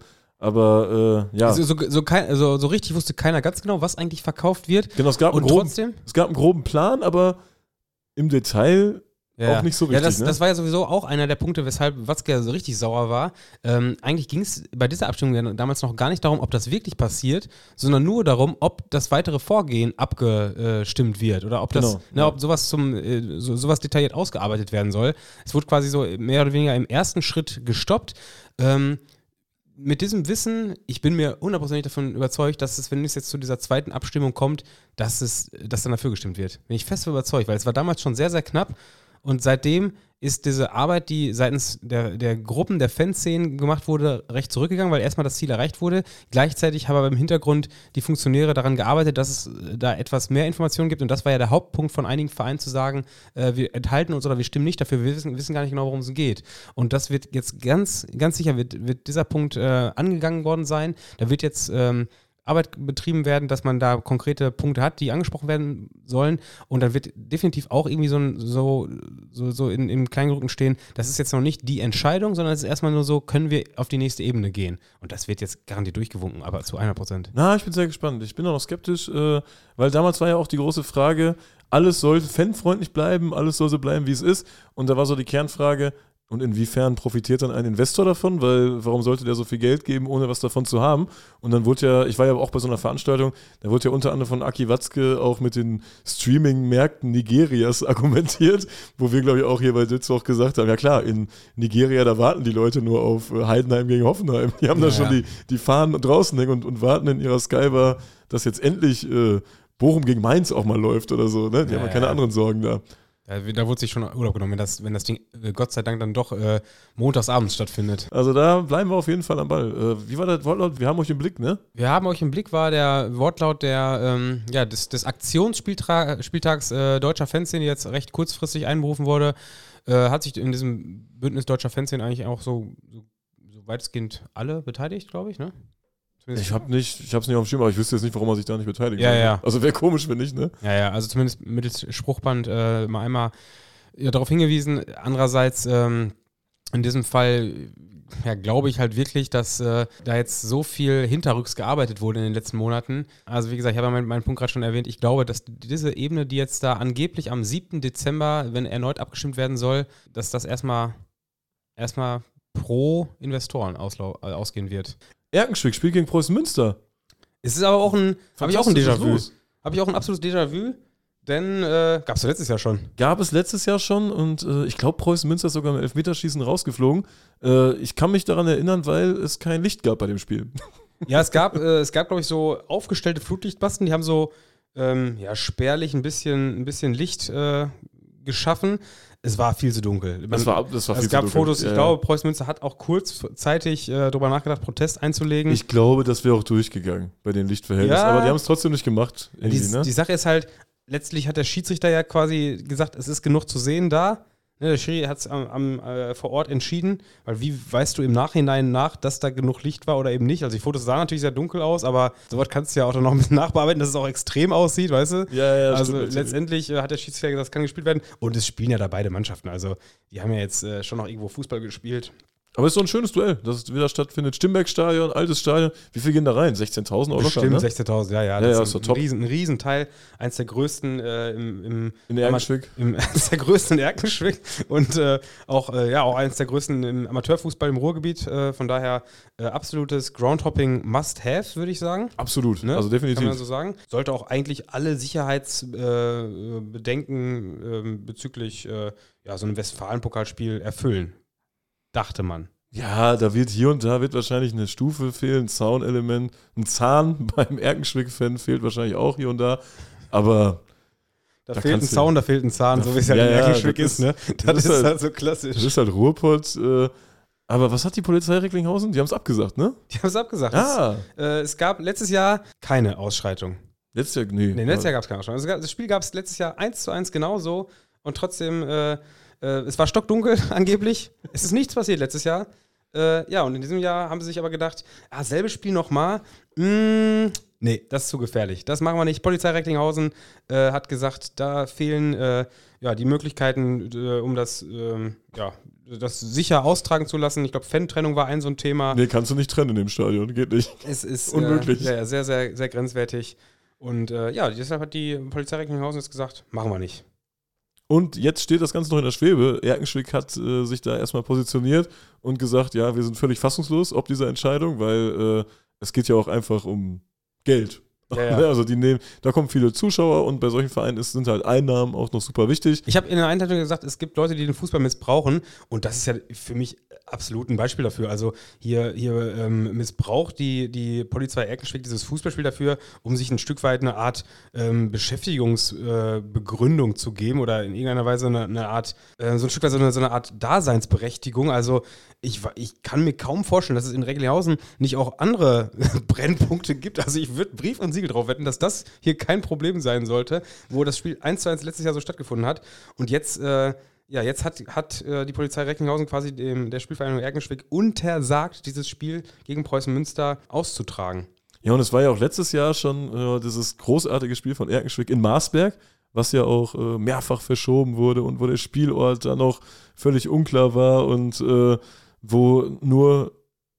Aber äh, ja. Also, so, so, kein, also, so richtig wusste keiner ganz genau, was eigentlich verkauft wird. Genau, es gab, und einen groben, trotzdem? es gab einen groben Plan, aber im Detail ja, auch nicht so richtig. Ja, das, ne? das war ja sowieso auch einer der Punkte, weshalb Watzke so richtig sauer war. Ähm, eigentlich ging es bei dieser Abstimmung ja damals noch gar nicht darum, ob das wirklich passiert, sondern nur darum, ob das weitere Vorgehen abgestimmt wird oder ob das, Genau, ne, ja. ob sowas zum äh, so, sowas detailliert ausgearbeitet werden soll. Es wurde quasi so mehr oder weniger im ersten Schritt gestoppt. Ähm, Mit diesem Wissen, ich bin mir hundertprozentig davon überzeugt, dass es, wenn es jetzt zu dieser zweiten Abstimmung kommt, dass es, dass dann dafür gestimmt wird. Bin ich fest überzeugt, weil es war damals schon sehr, sehr knapp und seitdem ist diese Arbeit, die seitens der, der Gruppen, der Fanszenen gemacht wurde, recht zurückgegangen, weil erstmal das Ziel erreicht wurde. Gleichzeitig haben aber im Hintergrund die Funktionäre daran gearbeitet, dass es da etwas mehr Informationen gibt und das war ja der Hauptpunkt von einigen Vereinen zu sagen, äh, wir enthalten uns oder wir stimmen nicht dafür, wir wissen, wissen gar nicht genau, worum es geht. Und das wird jetzt ganz, ganz sicher, wird, wird dieser Punkt äh, angegangen worden sein. Da wird jetzt ähm, Arbeit betrieben werden, dass man da konkrete Punkte hat, die angesprochen werden sollen und dann wird definitiv auch irgendwie so, ein, so, so, so in, im Kleingedruckten stehen, das ist jetzt noch nicht die Entscheidung, sondern es ist erstmal nur so, können wir auf die nächste Ebene gehen und das wird jetzt garantiert durchgewunken, aber zu hundert Prozent. Na, ich bin sehr gespannt. Ich bin auch noch skeptisch, äh, weil damals war ja auch die große Frage, alles soll fanfreundlich bleiben, alles soll so bleiben, wie es ist und da war so die Kernfrage, und inwiefern profitiert dann ein Investor davon? Weil warum sollte der so viel Geld geben, ohne was davon zu haben? Und dann wurde ja, ich war ja auch bei so einer Veranstaltung, da wurde ja unter anderem von Aki Watzke auch mit den Streaming-Märkten Nigerias argumentiert, wo wir, glaube ich, auch hier bei Ditz auch gesagt haben, ja klar, in Nigeria, da warten die Leute nur auf Heidenheim gegen Hoffenheim. Die haben ja, da schon ja. die, die Fahnen draußen hängen und, und warten in ihrer Skybar, dass jetzt endlich äh, Bochum gegen Mainz auch mal läuft oder so. Ne? Die ja, haben ja keine ja. anderen Sorgen da. Da, da wurde sich schon Urlaub genommen, wenn das, wenn das Ding äh, Gott sei Dank dann doch äh, montagsabends stattfindet. Also da bleiben wir auf jeden Fall am Ball. Äh, wie war das Wortlaut? Wir haben euch im Blick, ne? Wir haben euch im Blick, war der Wortlaut der, ähm, ja, des, des Aktionsspieltags äh, deutscher Fanszene, die jetzt recht kurzfristig einberufen wurde. Äh, hat sich in diesem Bündnis deutscher Fanszene eigentlich auch so, so, so weitestgehend alle beteiligt, glaube ich, ne? Ich habe nicht, ich habe es nicht auf dem Schirm, aber ich wüsste jetzt nicht, warum man sich da nicht beteiligt. Ja, ja. Also wäre komisch, wenn nicht, ne? Ja, ja, also zumindest mittels Spruchband äh, mal einmal ja, darauf hingewiesen. Andererseits ähm, in diesem Fall, ja, glaube ich halt wirklich, dass äh, da jetzt so viel hinterrücks gearbeitet wurde in den letzten Monaten. Also wie gesagt, ich habe ja meinen, meinen Punkt gerade schon erwähnt. Ich glaube, dass diese Ebene, die jetzt da angeblich am siebten Dezember, wenn erneut abgestimmt werden soll, dass das erstmal erstmal pro Investoren auslau- äh, ausgehen wird. Erkenschwick spielt gegen Preußen Münster. Es ist aber auch ein, habe ich auch ein Déjà-vu. Habe ich auch ein absolutes Déjà-vu, denn äh, gab es ja letztes Jahr schon. Gab es letztes Jahr schon und äh, ich glaube, Preußen Münster ist sogar im Elfmeterschießen rausgeflogen. Äh, ich kann mich daran erinnern, weil es kein Licht gab bei dem Spiel. Ja, es gab, äh, es gab, glaube ich, so aufgestellte Flutlichtmasten, die haben so ähm, ja, spärlich ein bisschen, ein bisschen Licht äh, geschaffen. Es war viel zu dunkel. Man, das war, das war viel es gab zu dunkel. Fotos, ich ja, glaube, Preußen Münster hat auch kurzzeitig äh, darüber nachgedacht, Protest einzulegen. Ich glaube, das wäre auch durchgegangen bei den Lichtverhältnissen, ja, aber die haben es trotzdem nicht gemacht. Die, ne? die Sache ist halt, letztlich hat der Schiedsrichter ja quasi gesagt, es ist genug zu sehen da. Ne, der Schiri hat es am, am, äh, vor Ort entschieden, weil wie weißt du im Nachhinein nach, dass da genug Licht war oder eben nicht? Also die Fotos sahen natürlich sehr dunkel aus, aber sowas kannst du ja auch dann noch ein bisschen nachbearbeiten, dass es auch extrem aussieht, weißt du? Ja, ja, also stimmt, letztendlich äh, hat der Schiedsrichter gesagt, das kann gespielt werden und es spielen ja da beide Mannschaften, also die haben ja jetzt äh, schon noch irgendwo Fußball gespielt. Aber es ist so ein schönes Duell, das wieder stattfindet. Stimberg-Stadion, altes Stadion. Wie viel gehen da rein? sechzehntausend Euro? Bestimmt ne? sechzehntausend, ja, ja. ja, Das ja, ist ist doch ein, top. Riesen, ein Riesenteil. Eins der größten äh, im, im in Erkenschwick. Im, eins der größten in Erkenschwick und äh, auch, äh, ja, auch eins der größten im Amateurfußball im Ruhrgebiet. Äh, von daher äh, absolutes Groundhopping Must-Have, würde ich sagen. Absolut, ne? also definitiv. Kann man so sagen. Sollte auch eigentlich alle Sicherheitsbedenken äh, äh, bezüglich äh, ja, so einem Westfalen-Pokalspiel erfüllen. Dachte man. Ja, da wird hier und da wird wahrscheinlich eine Stufe fehlen, ein Soundelement, ein Zahn beim Erkenschwick-Fan fehlt wahrscheinlich auch hier und da, aber da, da fehlt ein Zaun, da fehlt ein Zahn, so wie es ja, ja in Erkenschwick ist, ne? Das, das ist halt, halt so klassisch. Das ist halt Ruhrpott, äh, aber was hat die Polizei Recklinghausen? Die haben es abgesagt, ne? Die haben es abgesagt. Ah. Es, äh, es gab letztes Jahr keine Ausschreitung. Letztes Jahr, nee. Nee, letztes Jahr gab es keine Ausschreitung. Also, das Spiel gab es letztes Jahr eins zu eins genauso und trotzdem, äh, äh, es war stockdunkel angeblich. Es ist nichts passiert letztes Jahr. Äh, ja, und in diesem Jahr haben sie sich aber gedacht, ah, selbes Spiel nochmal, mm, Nee, das ist zu gefährlich. Das machen wir nicht. Polizei Recklinghausen äh, hat gesagt, da fehlen äh, ja, die Möglichkeiten, äh, um das, ähm, ja, das sicher austragen zu lassen. Ich glaube, Fan-Trennung war ein so ein Thema. Nee, kannst du nicht trennen in dem Stadion, geht nicht. Es ist unmöglich. Äh, sehr, sehr, sehr grenzwertig. Und äh, ja, deshalb hat die Polizei Recklinghausen jetzt gesagt, machen wir nicht. Und jetzt steht das Ganze noch in der Schwebe. Erkenschwick hat äh, sich da erstmal positioniert und gesagt, ja, wir sind völlig fassungslos ob dieser Entscheidung, weil äh, es geht ja auch einfach um Geld. Ja, ja. Also die nehmen, da kommen viele Zuschauer und bei solchen Vereinen ist, sind halt Einnahmen auch noch super wichtig. Ich habe in der Einleitung gesagt, es gibt Leute, die den Fußball missbrauchen und das ist ja für mich absolut ein Beispiel dafür. Also hier, hier ähm, missbraucht die, die Polizei Erkenschwick dieses Fußballspiel dafür, um sich ein Stück weit eine Art ähm, Beschäftigungsbegründung äh, zu geben oder in irgendeiner Weise eine, eine Art, äh, so ein Stück weit so eine, so eine Art Daseinsberechtigung. Also ich, ich kann mir kaum vorstellen, dass es in Recklinghausen nicht auch andere Brennpunkte gibt. Also ich würde Brief und Siegel drauf wetten, dass das hier kein Problem sein sollte, wo das Spiel eins zu eins letztes Jahr so stattgefunden hat. Und jetzt, äh, ja, jetzt hat, hat äh, die Polizei Recklinghausen quasi dem, der Spielvereinigung Erkenschwick untersagt, dieses Spiel gegen Preußen Münster auszutragen. Ja, und es war ja auch letztes Jahr schon äh, dieses großartige Spiel von Erkenschwick in Marsberg, was ja auch äh, mehrfach verschoben wurde und wo der Spielort dann noch völlig unklar war und äh, wo nur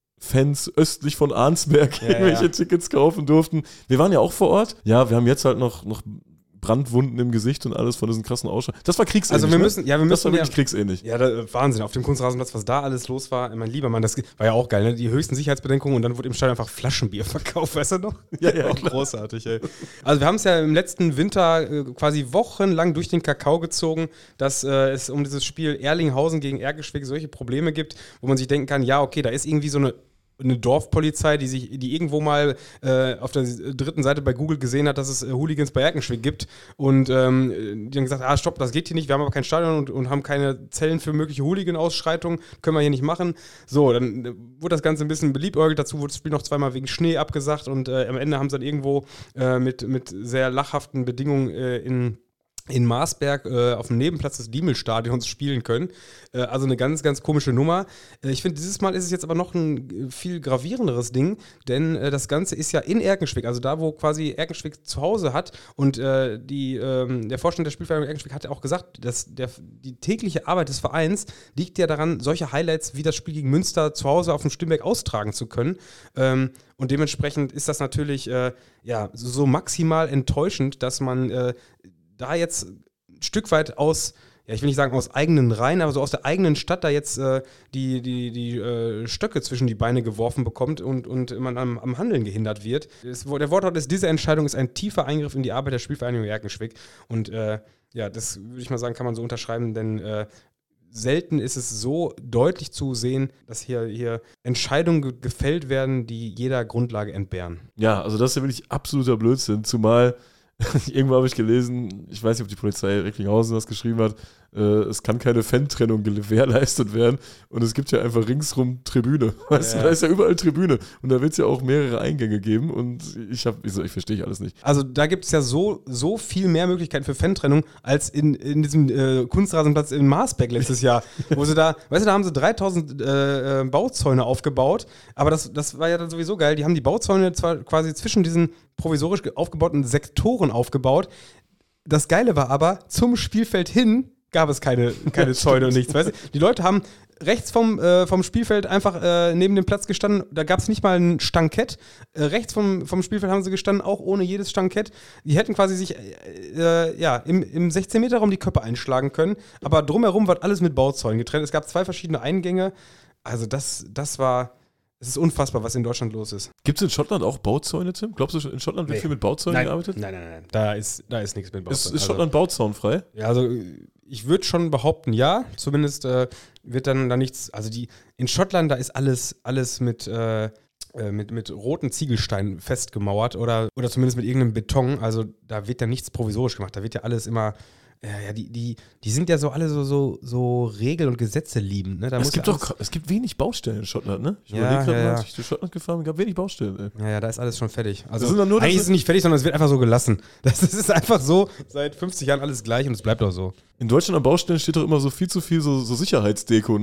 Fans östlich von Arnsberg ja, irgendwelche ja. Tickets kaufen durften. Wir waren ja auch vor Ort. Ja, wir haben jetzt halt noch, noch Brandwunden im Gesicht und alles von diesen krassen Ausschreitungen. Das war kriegsähnlich. Also wir müssen, ja, wir müssen das war wirklich ja, kriegsähnlich. Ja, da, Wahnsinn. Auf dem Kunstrasenplatz, was da alles los war, mein lieber Mann, das war ja auch geil, ne? Die höchsten Sicherheitsbedenkungen und dann wurde im Stadion einfach Flaschenbier verkauft, weißt du noch? Ja, ja, auch klar. Großartig, ey. Also wir haben es ja im letzten Winter äh, quasi wochenlang durch den Kakao gezogen, dass äh, es um dieses Spiel Erlinghausen gegen Erkenschwick solche Probleme gibt, wo man sich denken kann, ja, okay, da ist irgendwie so eine eine Dorfpolizei, die sich, die irgendwo mal äh, auf der dritten Seite bei Google gesehen hat, dass es äh, Hooligans bei Erkenschwick gibt und ähm, die haben gesagt, ah stopp, das geht hier nicht, wir haben aber kein Stadion und, und haben keine Zellen für mögliche Hooligan-Ausschreitungen, können wir hier nicht machen. So, dann äh, wurde das Ganze ein bisschen beliebäugelt, dazu wurde das Spiel noch zweimal wegen Schnee abgesagt und äh, am Ende haben sie dann irgendwo äh, mit, mit sehr lachhaften Bedingungen äh, in in Marsberg äh, auf dem Nebenplatz des Diemel-Stadions spielen können. Äh, also eine ganz, ganz komische Nummer. Äh, ich finde, dieses Mal ist es jetzt aber noch ein äh, viel gravierenderes Ding, denn äh, das Ganze ist ja in Erkenschwick, also da, wo quasi Erkenschwick zu Hause hat und äh, die, ähm, der Vorstand der Spielvereinigung Erkenschwick hat ja auch gesagt, dass der, die tägliche Arbeit des Vereins liegt ja daran, solche Highlights wie das Spiel gegen Münster zu Hause auf dem Stimmberg austragen zu können. Ähm, und dementsprechend ist das natürlich äh, ja, so, so maximal enttäuschend, dass man äh, da jetzt ein Stück weit aus, ja, ich will nicht sagen aus eigenen Reihen, aber so aus der eigenen Stadt da jetzt äh, die, die, die äh, Stöcke zwischen die Beine geworfen bekommt und, und man am, am Handeln gehindert wird. Das, der Wortlaut ist, diese Entscheidung ist ein tiefer Eingriff in die Arbeit der Spielvereinigung Erkenschwick. Und äh, ja, das würde ich mal sagen, kann man so unterschreiben, denn äh, selten ist es so deutlich zu sehen, dass hier, hier Entscheidungen ge- gefällt werden, die jeder Grundlage entbehren. Ja, also das ist ja wirklich absoluter Blödsinn, zumal irgendwo habe ich gelesen, ich weiß nicht, ob die Polizei Recklinghausen das geschrieben hat, äh, es kann keine Fan-Trennung gewährleistet werden und es gibt ja einfach ringsrum Tribüne. Weißt Ja. du, da ist ja überall Tribüne und da wird es ja auch mehrere Eingänge geben und ich habe, ich, so, ich verstehe alles nicht. Also da gibt es ja so, so viel mehr Möglichkeiten für Fan-Trennung als in, in diesem äh, Kunstrasenplatz in Marsberg letztes Jahr, wo sie da, weißt du, da haben sie dreitausend äh, äh, Bauzäune aufgebaut, aber das, das war ja dann sowieso geil, die haben die Bauzäune zwar quasi zwischen diesen provisorisch aufgebauten Sektoren aufgebaut. Das Geile war aber, zum Spielfeld hin gab es keine, keine Zäune und nichts. Weißt du? Die Leute haben rechts vom, äh, vom Spielfeld einfach äh, neben dem Platz gestanden, da gab es nicht mal ein Stankett. Äh, rechts vom, vom Spielfeld haben sie gestanden, auch ohne jedes Stankett. Die hätten quasi sich äh, ja, im, im sechzehn-Meter-Raum die Köpfe einschlagen können, aber drumherum war alles mit Bauzäunen getrennt. Es gab zwei verschiedene Eingänge. Also das, das war... Es ist unfassbar, was in Deutschland los ist. Gibt es in Schottland auch Bauzäune, Tim? Glaubst du, in Schottland wird Nee. viel mit Bauzäunen Nein, gearbeitet? nein, nein, nein. Da ist, da ist nichts mit Ist, Bauzäunen. ist Schottland bauzaunfrei? Ja, also ich würde schon behaupten, ja. Zumindest äh, wird dann da nichts. Also die in Schottland, da ist alles, alles mit, äh, äh, mit, mit roten Ziegelsteinen festgemauert oder, oder zumindest mit irgendeinem Beton. Also da wird ja nichts provisorisch gemacht. Da wird ja alles immer. Ja, ja, die, die, die sind ja so alle so, so, so Regel- und Gesetze liebend. Ne? Da Es muss gibt ja doch, es gibt wenig Baustellen in Schottland, ne? Ich Ja, überlege gerade ja, mal, ja. als ich durch Schottland gefahren bin, gab wenig Baustellen, ey. Ja, ja, da ist alles schon fertig. Also Das sind dann nur- eigentlich das ist es nicht fertig, sondern es wird einfach so gelassen. Das, das ist einfach so, seit fünfzig Jahren alles gleich und es bleibt auch so. In Deutschland an Baustellen steht doch immer so viel zu viel so, so Sicherheitsdeko, ne?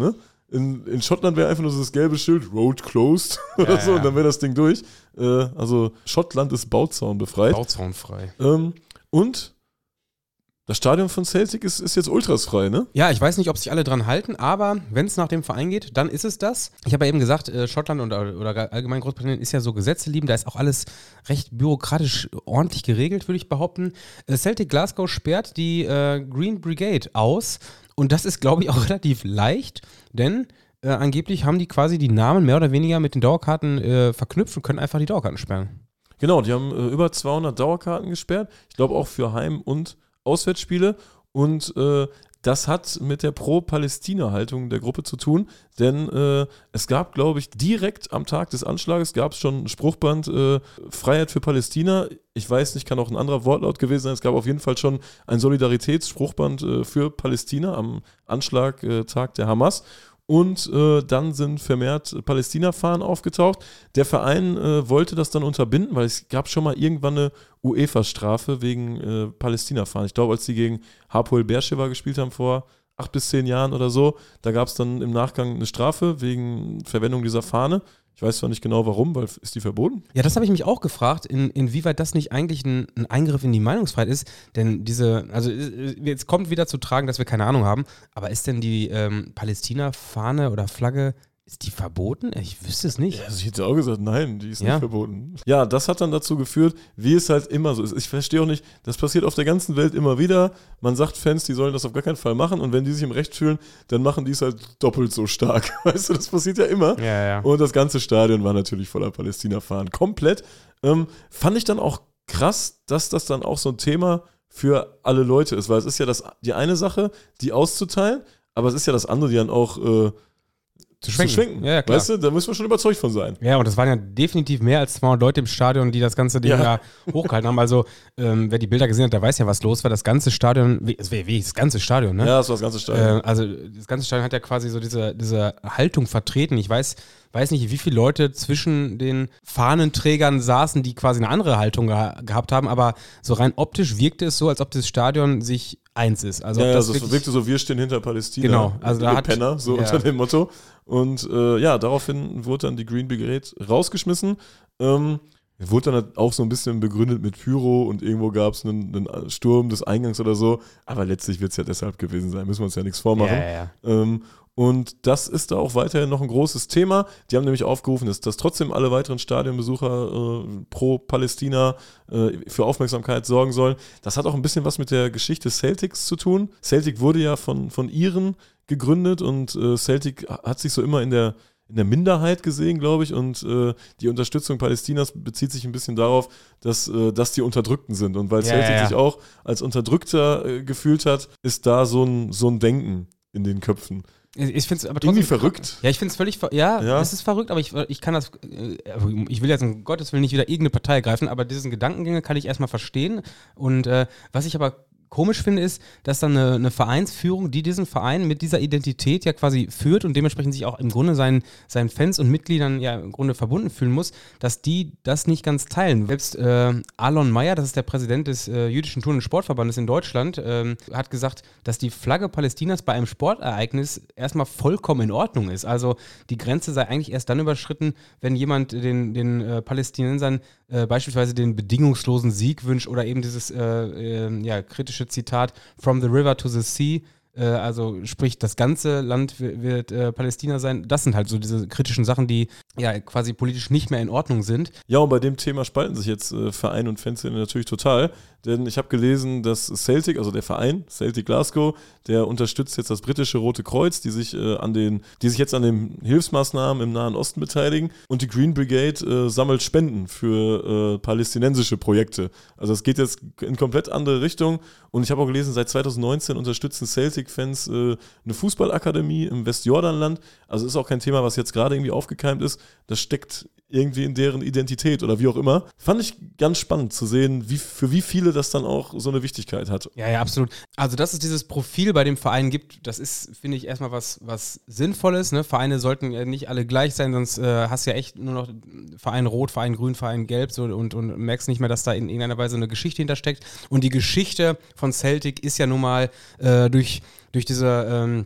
In, in Schottland wäre einfach nur so das gelbe Schild, Road closed oder Ja, so, ja. und dann wäre das Ding durch. Äh, also Schottland ist bauzaunbefreit. Bauzaunfrei. Ähm, und das Stadion von Celtic ist, ist jetzt ultrasfrei, ne? Ja, ich weiß nicht, ob sich alle dran halten, aber wenn es nach dem Verein geht, dann ist es das. Ich habe ja eben gesagt, äh, Schottland und, oder allgemein Großbritannien ist ja so gesetzeliebend, da ist auch alles recht bürokratisch ordentlich geregelt, würde ich behaupten. Äh, Celtic Glasgow sperrt die äh, Green Brigade aus und das ist, glaube ich, auch relativ leicht, denn äh, angeblich haben die quasi die Namen mehr oder weniger mit den Dauerkarten äh, verknüpft und können einfach die Dauerkarten sperren. Genau, die haben äh, über zweihundert Dauerkarten gesperrt. Ich glaube auch für Heim- und Auswärtsspiele. Und äh, das hat mit der Pro-Palästina-Haltung der Gruppe zu tun, denn äh, es gab, glaube ich, direkt am Tag des Anschlages gab es schon ein Spruchband, äh, Freiheit für Palästina. Ich weiß nicht, kann auch ein anderer Wortlaut gewesen sein. Es gab auf jeden Fall schon ein Solidaritätsspruchband äh, für Palästina am Anschlagtag äh, der Hamas. Und äh, dann sind vermehrt Palästina-Fahnen aufgetaucht. Der Verein äh, wollte das dann unterbinden, weil es gab schon mal irgendwann eine UEFA-Strafe wegen äh, Palästina-Fahnen. Ich glaube, als die gegen Hapoel Beersheva gespielt haben vor acht bis zehn Jahren oder so, da gab es dann im Nachgang eine Strafe wegen Verwendung dieser Fahne. Ich weiß zwar nicht genau warum, weil ist die verboten? Ja, das habe ich mich auch gefragt, in, inwieweit das nicht eigentlich ein, ein Eingriff in die Meinungsfreiheit ist. Denn diese, also jetzt kommt wieder zu tragen, dass wir keine Ahnung haben, aber ist denn die ähm, Palästina-Fahne oder Flagge, ist die verboten? Ich wüsste es nicht. Ja, also ich hätte auch gesagt, nein, die ist Ja. nicht verboten. Ja, das hat dann dazu geführt, wie es halt immer so ist. Ich verstehe auch nicht, das passiert auf der ganzen Welt immer wieder. Man sagt Fans, die sollen das auf gar keinen Fall machen und wenn die sich im Recht fühlen, dann machen die es halt doppelt so stark. Weißt du, das passiert ja immer. Ja, ja. Und das ganze Stadion war natürlich voller Palästina-Fahnen. Komplett. Ähm, fand ich dann auch krass, dass das dann auch so ein Thema für alle Leute ist, weil es ist ja das, die eine Sache, die auszuteilen, aber es ist ja das andere, die dann auch äh, zu schwenken. schwenken. Ja, ja, klar. Weißt du, da müssen wir schon überzeugt von sein. Ja, und es waren ja definitiv mehr als zweihundert Leute im Stadion, die das ganze Ding Ja. da hochgehalten haben. Also, ähm, wer die Bilder gesehen hat, der weiß ja, was los war. Das ganze Stadion, wie, es wäre wie das ganze Stadion, ne? Ja, das war das ganze Stadion. Äh, also, das ganze Stadion hat ja quasi so diese, diese Haltung vertreten. Ich weiß, weiß nicht, wie viele Leute zwischen den Fahnenträgern saßen, die quasi eine andere Haltung geha- gehabt haben, aber so rein optisch wirkte es so, als ob das Stadion sich eins ist. Also, ja, ob ja, das das wirklich- wirkte so, wir stehen hinter Palästina. Genau, also da ihr hat- Penner, so ja. unter dem Motto. Und äh, ja, daraufhin wurde dann die Green Brigade rausgeschmissen. Ähm, wurde dann halt auch so ein bisschen begründet mit Pyro und irgendwo gab es einen, einen Sturm des Eingangs oder so. Aber letztlich wird es ja deshalb gewesen sein, müssen wir uns ja nichts vormachen. Ja, ja, ja. Ähm, und das ist da auch weiterhin noch ein großes Thema. Die haben nämlich aufgerufen, dass, dass trotzdem alle weiteren Stadionbesucher äh, pro Palästina äh, für Aufmerksamkeit sorgen sollen. Das hat auch ein bisschen was mit der Geschichte Celtics zu tun. Celtic wurde ja von, von Iren gegründet und äh, Celtic hat sich so immer in der, in der Minderheit gesehen, glaube ich. Und äh, die Unterstützung Palästinas bezieht sich ein bisschen darauf, dass, äh, dass die Unterdrückten sind. Und weil Ja, Celtic ja, ja. sich auch als Unterdrückter äh, gefühlt hat, ist da so ein, so ein Denken in den Köpfen. Ich, ich finde es aber Irgendwie trotzdem verrückt. Ja, ich finde es völlig, ver ja, Ja. es ist verrückt, aber ich, ich kann das, äh, ich will jetzt um Gottes Willen nicht wieder irgendeine Partei greifen, aber diesen Gedankengänge kann ich erstmal verstehen. Und äh, was ich aber komisch finde, ist, dass dann eine, eine Vereinsführung, die diesen Verein mit dieser Identität ja quasi führt und dementsprechend sich auch im Grunde seinen, seinen Fans und Mitgliedern ja im Grunde verbunden fühlen muss, dass die das nicht ganz teilen. Selbst äh, Alon Meyer, das ist der Präsident des äh, jüdischen Turn- und Sportverbandes in Deutschland, ähm, hat gesagt, dass die Flagge Palästinas bei einem Sportereignis erstmal vollkommen in Ordnung ist. Also die Grenze sei eigentlich erst dann überschritten, wenn jemand den, den äh, Palästinensern äh, beispielsweise den bedingungslosen Sieg wünscht oder eben dieses äh, äh, ja, kritische Zitat From the river to the sea, äh, also sprich das ganze Land wird, wird äh, Palästina sein. Das sind halt so diese kritischen Sachen, die ja quasi politisch nicht mehr in Ordnung sind. Ja, und bei dem Thema spalten sich jetzt äh, Verein und Fanszene natürlich total, denn ich habe gelesen, dass Celtic, also der Verein Celtic Glasgow, der unterstützt jetzt das britische Rote Kreuz, die sich äh, an den, die sich jetzt an den Hilfsmaßnahmen im Nahen Osten beteiligen, und die Green Brigade äh, sammelt Spenden für äh, palästinensische Projekte. Also es geht jetzt in komplett andere Richtung, und ich habe auch gelesen, seit zwanzig neunzehn unterstützen Celtic-Fans äh, eine Fußballakademie im Westjordanland. Also ist auch kein Thema, was jetzt gerade irgendwie aufgekeimt ist. Das steckt irgendwie in deren Identität oder wie auch immer. Fand ich ganz spannend zu sehen, wie, für wie viele das dann auch so eine Wichtigkeit hat. Ja, ja, absolut. Also, dass es dieses Profil bei dem Verein gibt, das ist, finde ich, erstmal was, was Sinnvolles. Ne? Vereine sollten ja nicht alle gleich sein, sonst äh, hast du ja echt nur noch Verein Rot, Verein Grün, Verein Gelb so, und, und merkst nicht mehr, dass da in irgendeiner Weise eine Geschichte hintersteckt. Und die Geschichte von Celtic ist ja nun mal äh, durch, durch diese ähm,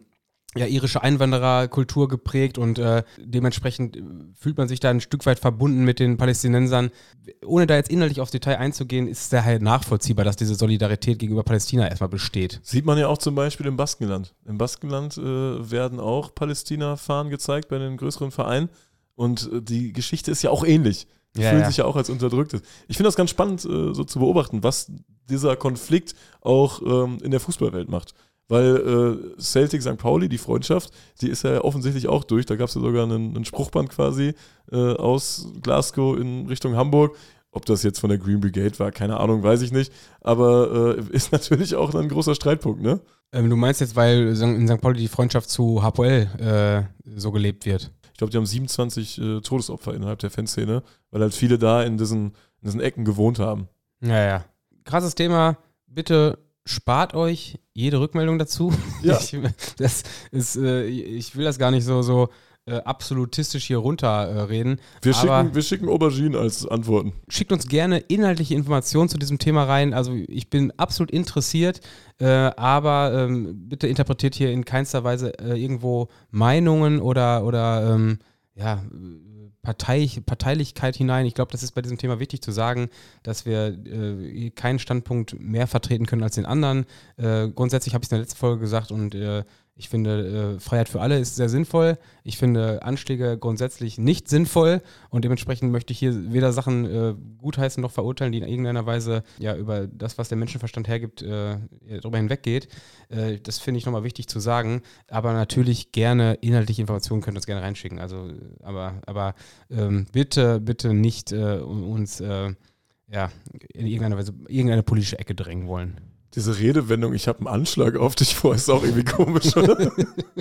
ja, irische Einwandererkultur geprägt und äh, dementsprechend fühlt man sich da ein Stück weit verbunden mit den Palästinensern. Ohne da jetzt inhaltlich aufs Detail einzugehen, ist es sehr halt nachvollziehbar, dass diese Solidarität gegenüber Palästina erstmal besteht. Sieht man ja auch zum Beispiel im Baskenland. Im Baskenland äh, werden auch Palästina-Fahnen gezeigt bei den größeren Vereinen und äh, die Geschichte ist ja auch ähnlich. Die Ja, fühlen ja. sich ja auch als Unterdrückte. Ich finde das ganz spannend, äh, so zu beobachten, was dieser Konflikt auch ähm, in der Fußballwelt macht. Weil äh, Celtic Sankt Pauli, die Freundschaft, die ist ja offensichtlich auch durch. Da gab es ja sogar einen, einen Spruchband quasi äh, aus Glasgow in Richtung Hamburg. Ob das jetzt von der Green Brigade war, keine Ahnung, weiß ich nicht. Aber äh, ist natürlich auch ein großer Streitpunkt, ne? Ähm, du meinst jetzt, weil in Sankt Pauli die Freundschaft zu Hapoel äh, so gelebt wird? Ich glaube, die haben siebenundzwanzig äh, Todesopfer innerhalb der Fanszene, weil halt viele da in diesen, in diesen Ecken gewohnt haben. Ja, ja. Krasses Thema. Bitte spart euch jede Rückmeldung dazu. Ja. Ich, das ist, äh, ich will das gar nicht so, so äh, absolutistisch hier runterreden. Äh, Wir, aber schicken, wir schicken Aubergine als Antworten. schickt uns gerne inhaltliche Informationen zu diesem Thema rein. Also ich bin absolut interessiert, äh, aber ähm, bitte interpretiert hier in keinster Weise äh, irgendwo Meinungen oder, oder ähm, ja, Partei, Parteilichkeit hinein. Ich glaube, das ist bei diesem Thema wichtig zu sagen, dass wir äh, keinen Standpunkt mehr vertreten können als den anderen. Äh, grundsätzlich habe ich es in der letzten Folge gesagt und äh, ich finde, äh, Freiheit für alle ist sehr sinnvoll. Ich finde Anschläge grundsätzlich nicht sinnvoll und dementsprechend möchte ich hier weder Sachen äh, gutheißen noch verurteilen, die in irgendeiner Weise ja über das, was der Menschenverstand hergibt, äh, darüber hinweggeht. Äh, das finde ich nochmal wichtig zu sagen. Aber natürlich gerne inhaltliche Informationen könnt ihr uns gerne reinschicken. Also, aber, aber ähm, bitte, bitte nicht äh, uns äh, ja, in irgendeiner Weise irgendeine politische Ecke drängen wollen. Diese Redewendung, ich habe einen Anschlag auf dich vor, ist auch irgendwie komisch, oder?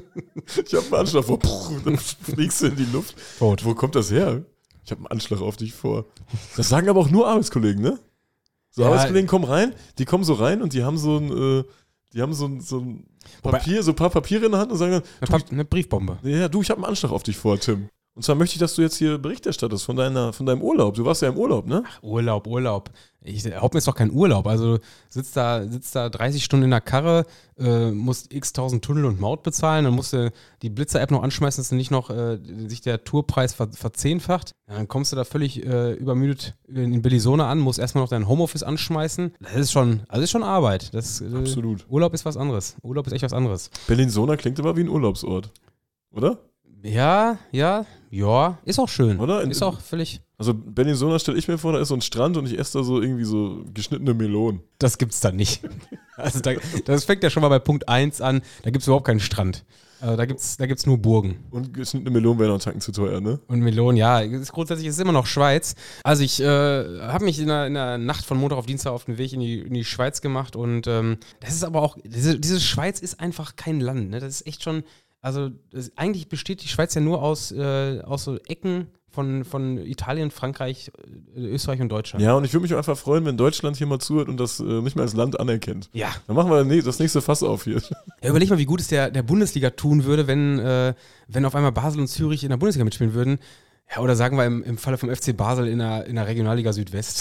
Ich habe einen Anschlag vor, puh, dann fliegst du in die Luft. Tot. Wo kommt das her? Ich habe einen Anschlag auf dich vor. Das sagen aber auch nur Arbeitskollegen, ne? So Ja, Arbeitskollegen kommen rein, die kommen so rein und die haben so ein, äh, die haben so ein, so ein Papier, so ein paar Papiere in der Hand und sagen dann, Eine, Pa- eine Briefbombe. ja, du, ich habe einen Anschlag auf dich vor, Tim. Und zwar möchte ich, dass du jetzt hier Bericht erstattest von, deiner, von deinem Urlaub. Du warst ja im Urlaub, ne? Urlaub, Urlaub. Ich hoffe, mir ist doch kein Urlaub. Also sitzt da, sitzt da dreißig Stunden in der Karre, äh, musst x tausend Tunnel und Maut bezahlen, dann musst du die Blitzer-App noch anschmeißen, dass du nicht noch äh, sich der Tourpreis ver- verzehnfacht. Ja, dann kommst du da völlig äh, übermüdet in Bellinzona an, musst erstmal noch dein Homeoffice anschmeißen. Das ist schon, also ist schon Arbeit. Das, äh, Absolut. Urlaub ist was anderes. Urlaub ist echt was anderes. Bellinzona klingt aber wie ein Urlaubsort, oder? Ja, ja, ja, ist auch schön. Oder? In- Ist auch völlig. Also Bellinzona stelle ich mir vor, da ist so ein Strand und ich esse da so irgendwie so geschnittene Melonen. Das gibt's da nicht. Also da, das fängt ja schon mal bei Punkt eins an, da gibt's überhaupt keinen Strand. Also da gibt's, da gibt's nur Burgen. Und geschnittene Melonen wären auch Tacken zu teuer, ne? Und Melonen, ja, ist, grundsätzlich ist es immer noch Schweiz. Also ich äh, habe mich in der, in der Nacht von Montag auf Dienstag auf den Weg in die, in die Schweiz gemacht und ähm, das ist aber auch, diese, diese Schweiz ist einfach kein Land, ne? Das ist echt schon, also das, eigentlich besteht die Schweiz ja nur aus, äh, aus so Ecken von, von Italien, Frankreich, äh, Österreich und Deutschland. Ja, und ich würde mich auch einfach freuen, wenn Deutschland hier mal zuhört und das äh, nicht mehr als Land anerkennt. Ja. Dann machen wir nee, das nächste Fass auf hier. Ja, überleg mal, wie gut es der, der Bundesliga tun würde, wenn, äh, wenn auf einmal Basel und Zürich in der Bundesliga mitspielen würden. Ja, oder sagen wir im, im Falle vom F C Basel in der, in der Regionalliga Südwest.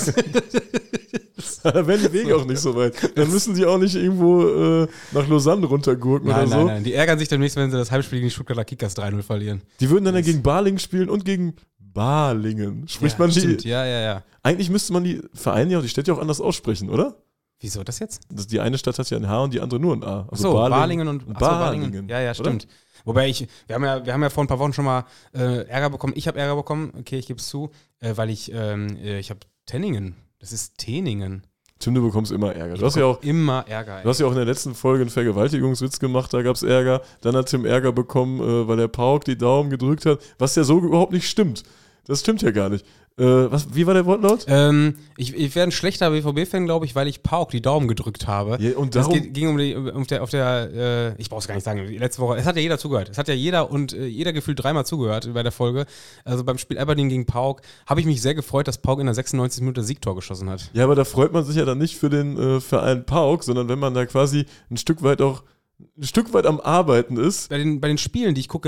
Da wären die Wege auch nicht so weit. Dann müssen die auch nicht irgendwo äh, nach Lausanne runtergurken Nein, oder so. nein, nein. Die ärgern sich demnächst, wenn sie das Heimspiel gegen die Stuttgarter Kickers drei null verlieren. Die würden dann ja gegen Balingen spielen und gegen Balingen. Spricht ja, man die. stimmt. Ja, ja, ja. Eigentlich müsste man die Vereine ja auch die Städte ja auch anders aussprechen, oder? Wieso das jetzt? Das, die eine Stadt hat ja ein H und die andere nur ein A. Also so, Balingen und, ach so, Balingen. Ja, ja, stimmt. Oder? Wobei ich, wir haben ja, wir haben ja vor ein paar Wochen schon mal äh, Ärger bekommen. Ich habe Ärger bekommen, okay, ich gebe es zu, äh, weil ich, ähm, ich habe Tenningen. Das ist Teningen. Tim, du bekommst immer Ärger. Ich Du hast ja auch immer Ärger. Du hast ja auch in der letzten Folge einen Vergewaltigungswitz gemacht, da gab es Ärger. Dann hat Tim Ärger bekommen, äh, weil der Pauk die Daumen gedrückt hat, was ja so überhaupt nicht stimmt. Das stimmt ja gar nicht. Äh, was, wie war der Wortlaut? Ähm, ich, ich wäre ein schlechter B V B-Fan, glaube ich, weil ich Pauk die Daumen gedrückt habe. Ja, und Es darum, geht, ging um die, um der, auf der, äh, ich brauche es gar nicht sagen, die letzte Woche, es hat ja jeder zugehört. Es hat ja jeder und äh, jeder gefühlt dreimal zugehört bei der Folge. Also beim Spiel Aberdeen gegen Pauk habe ich mich sehr gefreut, dass Pauk in der sechsundneunzigsten Minute das Siegtor geschossen hat. ja, aber da freut man sich ja dann nicht für den äh, Verein Pauk, sondern wenn man da quasi ein Stück weit auch ein Stück weit am Arbeiten ist. Bei den, bei den Spielen, die ich gucke,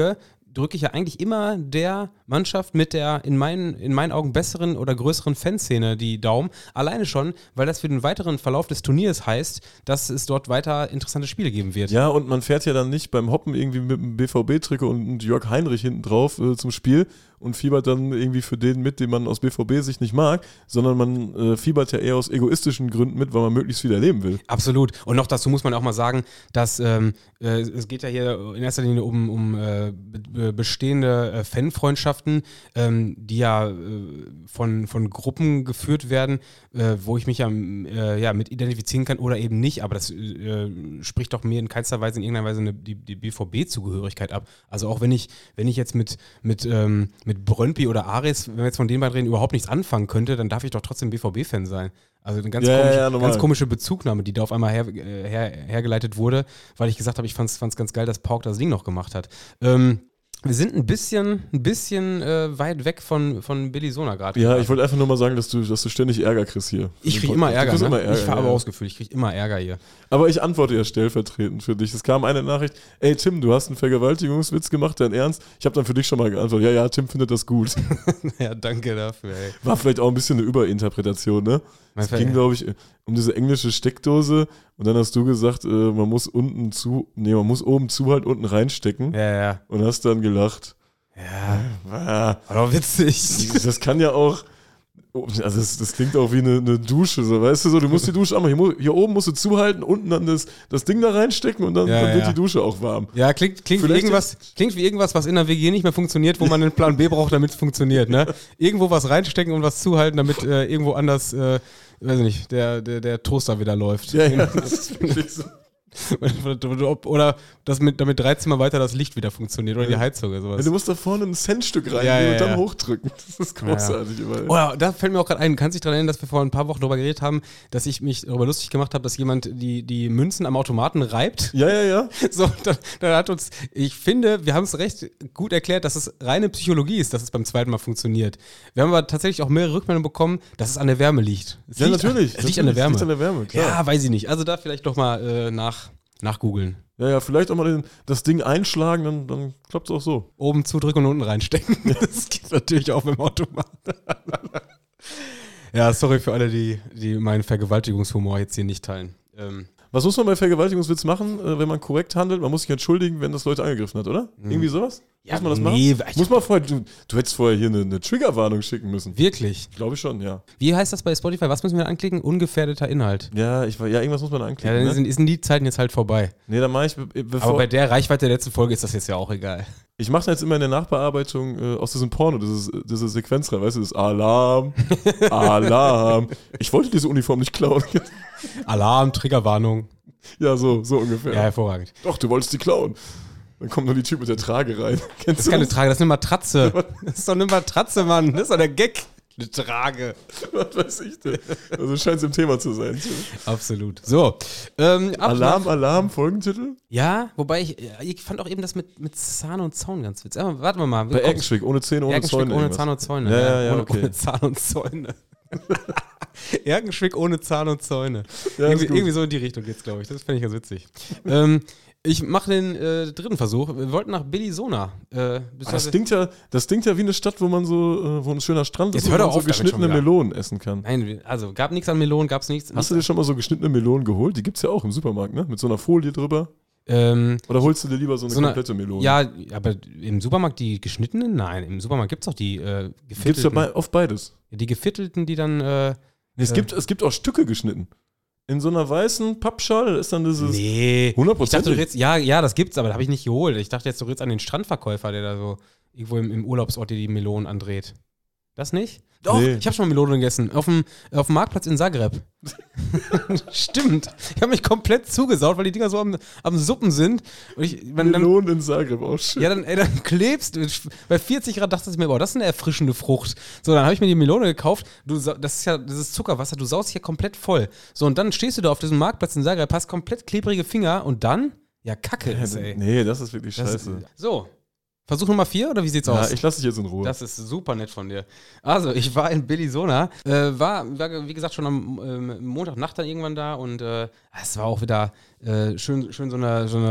drücke ich ja eigentlich immer der Mannschaft mit der in meinen, in meinen Augen besseren oder größeren Fanszene die Daumen. Alleine schon, weil das für den weiteren Verlauf des Turniers heißt, dass es dort weiter interessante Spiele geben wird. Ja, und man fährt ja dann nicht beim Hoppen irgendwie mit einem B V B-Trikot und Jörg Heinrich hinten drauf äh, zum Spiel und fiebert dann irgendwie für den mit, den man aus B V B-Sicht nicht mag, sondern man äh, fiebert ja eher aus egoistischen Gründen mit, weil man möglichst viel erleben will. Absolut. Und noch dazu muss man auch mal sagen, dass ähm, äh, es geht ja hier in erster Linie um, um äh, be- bestehende äh, Fanfreundschaften, ähm, die ja äh, von, von Gruppen geführt werden, äh, wo ich mich ja, äh, ja mit identifizieren kann oder eben nicht, aber das äh, spricht doch mir in keinster Weise in irgendeiner Weise eine, die, die B V B-Zugehörigkeit ab. Also auch wenn ich, wenn ich jetzt mit, mit, ähm, mit Brøndby oder Ares, wenn wir jetzt von den beiden reden, überhaupt nichts anfangen könnte, dann darf ich doch trotzdem B V B-Fan sein. Also eine ganz, Ja, komische, ja, normal. ganz komische Bezugnahme, die da auf einmal her, äh, her, hergeleitet wurde, weil ich gesagt habe, ich fand es ganz geil, dass Pauk das Ding noch gemacht hat. Ähm, wir sind ein bisschen, ein bisschen äh, weit weg von, von Billy Sona gerade. Ja, ich wollte einfach nur mal sagen, dass du, dass du ständig Ärger kriegst hier. Ich kriege immer Ärger, Du kriegst ne? immer Ärger, Ich habe aber ja. auch das Gefühl, ich kriege immer Ärger hier. Aber ich antworte ja stellvertretend für dich. Es kam eine Nachricht, ey Tim, du hast einen Vergewaltigungswitz gemacht, dein Ernst? Ich habe dann für dich schon mal geantwortet, ja, ja, Tim findet das gut. Ja, danke dafür, ey. War vielleicht auch ein bisschen eine Überinterpretation, ne? Mein Es Ver- ging, glaube ich, um diese englische Steckdose und dann hast du gesagt, äh, man muss unten zu, nee, man muss oben zu halt unten reinstecken Ja, ja. und hast dann gelacht. Ja, Ah, war doch witzig. das kann ja auch, also das, das klingt auch wie eine, eine Dusche, so, weißt du, so, du musst die Dusche anmachen, hier, mu- hier oben musst du zuhalten, unten dann das, das Ding da reinstecken und dann, Ja, dann wird ja. die Dusche auch warm. Ja, klingt, klingt, wie Vielleicht irgendwas, klingt wie irgendwas, was in der W G nicht mehr funktioniert, wo man einen Plan B braucht, damit es funktioniert. Ne? Irgendwo was reinstecken und was zuhalten, damit äh, irgendwo anders, äh, weiß ich nicht, der, der, der Toaster wieder läuft. Ja, ja, das ist wirklich so. Oder das mit, damit drei Zimmer weiter das Licht wieder funktioniert oder die Heizung oder Ja, sowas. du musst da vorne ein Centstück reingehen Ja, ja, und dann ja. hochdrücken. Das ist großartig. Immer. Oder da fällt mir auch gerade ein, kannst dich daran erinnern, dass wir vor ein paar Wochen darüber geredet haben, dass ich mich darüber lustig gemacht habe, dass jemand die, die Münzen am Automaten reibt? Ja, ja, ja. So, dann, dann hat uns, ich finde, wir haben es recht gut erklärt, dass es reine Psychologie ist, dass es beim zweiten Mal funktioniert. Wir haben aber tatsächlich auch mehrere Rückmeldungen bekommen, dass es an der Wärme liegt. Es Ja, liegt, natürlich. Es liegt an der natürlich. Wärme. Es liegt an der Wärme, klar. Ja, weiß ich nicht. Also da vielleicht doch mal äh, nach, nachgoogeln. Ja, ja, vielleicht auch mal den, das Ding einschlagen, dann, dann klappt es auch so. Oben zudrücken und unten reinstecken. Das geht natürlich auch mit dem Automat. Ja, sorry für alle, die, die meinen Vergewaltigungshumor jetzt hier nicht teilen. Ähm, Was muss man bei Vergewaltigungswitz machen, äh, wenn man korrekt handelt? Man muss sich entschuldigen, wenn das Leute angegriffen hat, oder? Irgendwie sowas? Ja, muss man das nee, machen? ich- Muss man vorher, du, du hättest vorher hier eine, eine Triggerwarnung schicken müssen. wirklich. Glaube ich schon, ja. Wie heißt das bei Spotify? Was müssen wir anklicken? Ungefährdeter Inhalt. Ja, ich, war- ja irgendwas muss man Ja, anklicken. dann ne? sind, sind die Zeiten jetzt halt vorbei. Nee, dann mache ich, be- bevor, Aber bei der Reichweite der letzten Folge ist das jetzt ja auch egal. ich mache jetzt immer in der Nachbearbeitung äh, aus diesem Porno, dieses, diese Sequenz rein, weißt du, das Alarm, Alarm. Ich wollte diese Uniform nicht klauen. Alarm, Triggerwarnung. Ja, so, so ungefähr. Ja, hervorragend. Doch, du wolltest die klauen. Dann kommt nur die Typ mit der Trage rein. Kennst Das ist du keine Trage, das ist eine Matratze. Das ist doch eine Matratze, Mann. Das ist doch der Gag. Eine Trage. Was weiß ich denn? Also scheint es im Thema zu sein. Absolut. So. Ähm, ab Alarm, nach- Alarm, Folgentitel? Ja, wobei ich, ja, ich fand auch eben das mit, mit Zahn und Zaun ganz witzig. Aber warten wir mal. Bei Erkenschwick, ohne Zähne, ohne Erkenschwick Zäune. ohne irgendwas. Zahn und Zäune. Ja, ja, ja, ohne, okay. ohne Zahn und Zäune. Erkenschwick ohne Zahn und Zäune. Ja, ist irgendwie, gut. irgendwie so in die Richtung geht's, glaube ich. Das fände ich ganz witzig. ähm, ich mache den äh, dritten Versuch. Wir wollten nach Billy Sona. Äh, Ah, das, beziehungsweise- klingt ja, das klingt ja wie eine Stadt, wo man so, äh, wo ein schöner Strand ist, Jetzt wo hör doch man so auf damit schon geschnittene wieder. Melonen essen kann. Nein, also gab nichts an Melonen, gab's nichts. Hast du dir schon mal so geschnittene Melonen geholt? Die gibt's ja auch im Supermarkt, ne? Mit so einer Folie drüber. ähm, Oder holst du dir lieber so eine So eine- komplette Melone? ja, aber im Supermarkt die geschnittenen? Nein, im Supermarkt gibt's doch die äh, Gibt's ja geviertelten. bei, oft beides. Die geviertelten, die dann. Äh, Es, Äh. gibt, es gibt auch Stücke geschnitten. In so einer weißen Pappschale ist dann dieses. nee. hundert Ich dachte, du Prozent. redest, ja, ja, das gibt's, aber das habe ich nicht geholt. Ich dachte jetzt, du redest an den Strandverkäufer, der da so irgendwo im, im Urlaubsort dir die Melonen andreht. Das nicht? Doch, Nee. ich habe schon mal Melonen gegessen. Auf dem, auf dem Marktplatz in Zagreb. Stimmt. Ich habe mich komplett zugesaut, weil die Dinger so am, am Suppen sind. Und ich, wenn dann, Melonen in Zagreb, auch schön. ja, dann, ey, dann klebst du. Bei vierzig Grad dachte ich mir, boah, das ist eine erfrischende Frucht. So, dann habe ich mir die Melone gekauft. Du, sa- das ist ja dieses Zuckerwasser, du saust hier komplett voll. So, und dann stehst du da auf diesem Marktplatz in Zagreb, hast komplett klebrige Finger und dann, ja, Kacke ist, ey. Nee, das ist wirklich Das scheiße. ist, so, Versuch Nummer vier oder wie sieht's Ja, aus? ich lasse dich jetzt in Ruhe. Das ist super nett von dir. Also, ich war in Billy Sona, äh, war, war, wie gesagt, schon am ähm, Montagnacht dann irgendwann da und äh, es war auch wieder äh, schön, schön so eine, so eine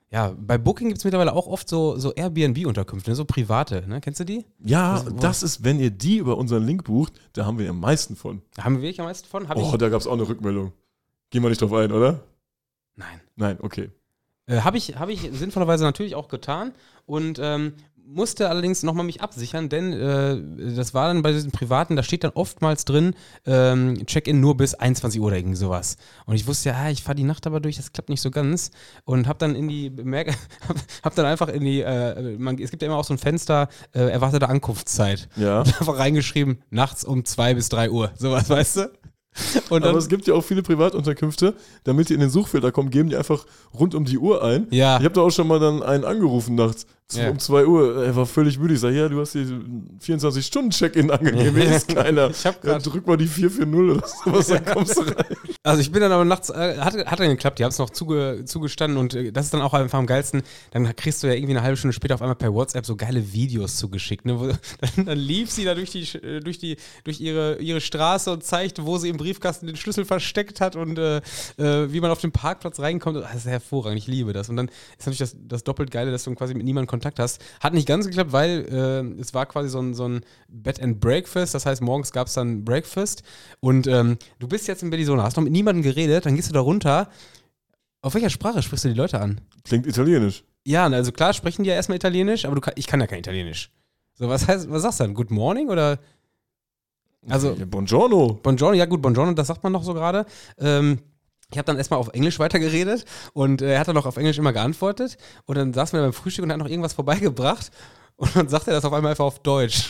Ja, bei Booking gibt es mittlerweile auch oft so, so Airbnb-Unterkünfte, ne? So private, ne? Kennst du die? Ja, Das- das ist, wenn ihr die über unseren Link bucht, da haben wir am meisten von. Da haben wir wirklich am meisten von? Hab Oh, ich? da gab es auch eine Rückmeldung. Gehen wir nicht drauf ein, oder? Nein. Nein, okay. Äh, habe ich, hab ich sinnvollerweise natürlich auch getan und ähm, musste allerdings nochmal mich absichern, denn äh, das war dann bei diesen Privaten, da steht dann oftmals drin, ähm, Check-in nur bis einundzwanzig Uhr oder irgendwie sowas. Und ich wusste ja, ah, ich fahre die Nacht aber durch, das klappt nicht so ganz. Und habe dann in die, Bemerk hab, hab dann einfach in die, äh, man, es gibt ja immer auch so ein Fenster, äh, erwartete Ankunftszeit. Ja. Und einfach reingeschrieben, nachts um zwei bis drei Uhr, sowas, weißt du? Und dann, Aber es gibt ja auch viele Privatunterkünfte, damit die in den Suchfilter kommen, geben die einfach rund um die Uhr ein. ja. Ich habe da auch schon mal dann einen angerufen nachts, z- Ja. um zwei Uhr. Er war völlig müde. Ich sage, ja, du hast hier vierundzwanzig-Stunden-Check-In angegeben. Hier ist keiner. Ich hab Ja, grad, drück mal die vier vier null oder sowas, dann kommst du rein. also ich bin dann aber nachts, äh, hat, hat dann geklappt, die haben es noch zuge, zugestanden und äh, das ist dann auch einfach am geilsten, dann kriegst du ja irgendwie eine halbe Stunde später auf einmal per WhatsApp so geile Videos zugeschickt, ne? Wo, dann, dann lief sie da durch die, äh, durch die, durch ihre, ihre Straße und zeigte, wo sie im Briefkasten den Schlüssel versteckt hat und äh, äh, wie man auf den Parkplatz reinkommt. Das ist hervorragend, ich liebe das. Und dann ist natürlich das, das doppelt Geile, dass du quasi mit niemandem Kontakt hast. Hat nicht ganz geklappt, weil äh, es war quasi so ein, so ein Bed and Breakfast, das heißt, morgens gab es dann Breakfast und ähm, du bist jetzt in Bellisona, hast noch mit niemandem geredet, dann gehst du da runter. Auf welcher Sprache sprichst du die Leute an? Klingt italienisch. Ja, also klar sprechen die ja erstmal Italienisch, aber du kann, ich kann ja kein Italienisch. So, was heißt, was sagst du dann? Good morning oder? Also, Ja, buongiorno. Buongiorno, ja gut, Buongiorno, das sagt man noch so gerade. Ähm, ich habe dann erstmal auf Englisch weitergeredet und äh, er hat dann auch auf Englisch immer geantwortet und dann saßen wir beim Frühstück und er hat noch irgendwas vorbeigebracht und dann sagt er das auf einmal einfach auf Deutsch.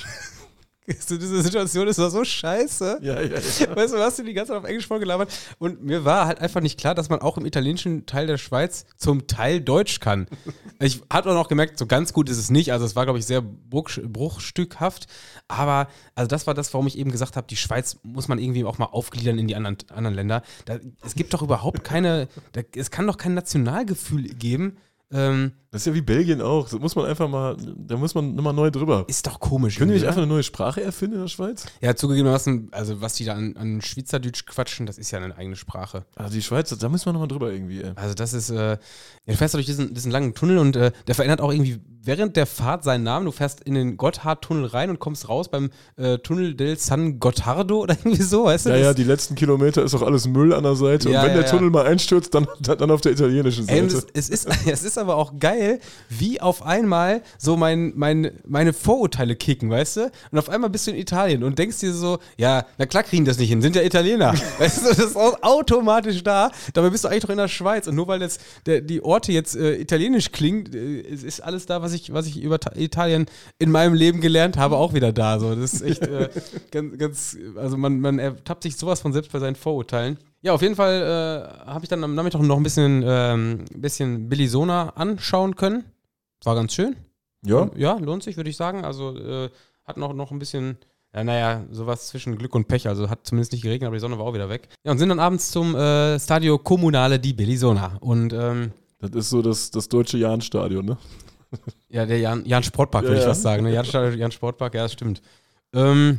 So, diese Situation ist doch so scheiße. Ja, ja, ja. Weißt du, hast du die ganze Zeit auf Englisch vorgelabert und mir war halt einfach nicht klar, dass man auch im italienischen Teil der Schweiz zum Teil Deutsch kann. Ich habe auch noch gemerkt, so ganz gut ist es nicht, also es war, glaube ich, sehr bruch, bruchstückhaft, aber also das war das, warum ich eben gesagt habe, die Schweiz muss man irgendwie auch mal aufgliedern in die anderen, anderen Länder. Da, es gibt doch überhaupt keine, da, es kann doch kein Nationalgefühl geben. Ähm, Das ist ja wie Belgien auch. Da muss man einfach mal, da muss man nochmal neu drüber. ist doch komisch. Können die nicht oder? einfach eine neue Sprache erfinden in der Schweiz? Ja, zugegebenermaßen, also was die da an, an Schweizerdeutsch quatschen, das ist ja eine eigene Sprache. Also die Schweiz, da müssen wir nochmal drüber irgendwie, ey. Also das ist, äh, ja, du fährst da durch diesen, diesen langen Tunnel und äh, der verändert auch irgendwie während der Fahrt seinen Namen. Du fährst in den Gotthardtunnel rein und kommst raus beim äh, Tunnel del San Gottardo oder irgendwie so, weißt du? Ja, ja, Das- die letzten Kilometer ist auch alles Müll an der Seite. Ja, und wenn ja, der ja. Tunnel mal einstürzt, dann, dann auf der italienischen Ey, und Seite. es, es, ist, es ist aber auch geil, wie auf einmal so mein, mein, meine Vorurteile kicken, weißt du? Und auf einmal bist du in Italien und denkst dir so, ja, na klar kriegen die das nicht hin, sind ja Italiener. Weißt du, das ist auch automatisch da. Dabei bist du eigentlich doch in der Schweiz. Und nur weil jetzt der, die Orte jetzt äh, italienisch klingen, äh, es ist alles da, was ich, was ich über Ta- Italien in meinem Leben gelernt habe, auch wieder da. So, das ist echt äh, ganz, ganz, also man, man ertappt sich sowas von selbst bei seinen Vorurteilen. Ja, auf jeden Fall äh, habe ich dann am Nachmittag noch ein bisschen, ähm, ein bisschen Bellisona anschauen können. War ganz schön. Ja? Ja, lohnt sich, würde ich sagen. Also äh, hat noch, noch ein bisschen, ja, naja, sowas zwischen Glück und Pech. Also hat zumindest nicht geregnet, aber die Sonne war auch wieder weg. Ja, und sind dann abends zum äh, Stadio Comunale di Bellisona. Und ähm, Das ist so das, das deutsche Jahn-Stadion, ne? ja, der Jan, Jan Sportpark, Ja, würde ich ja. was sagen. Ne? Jan, Jan Sportpark, ja, das stimmt. Ähm,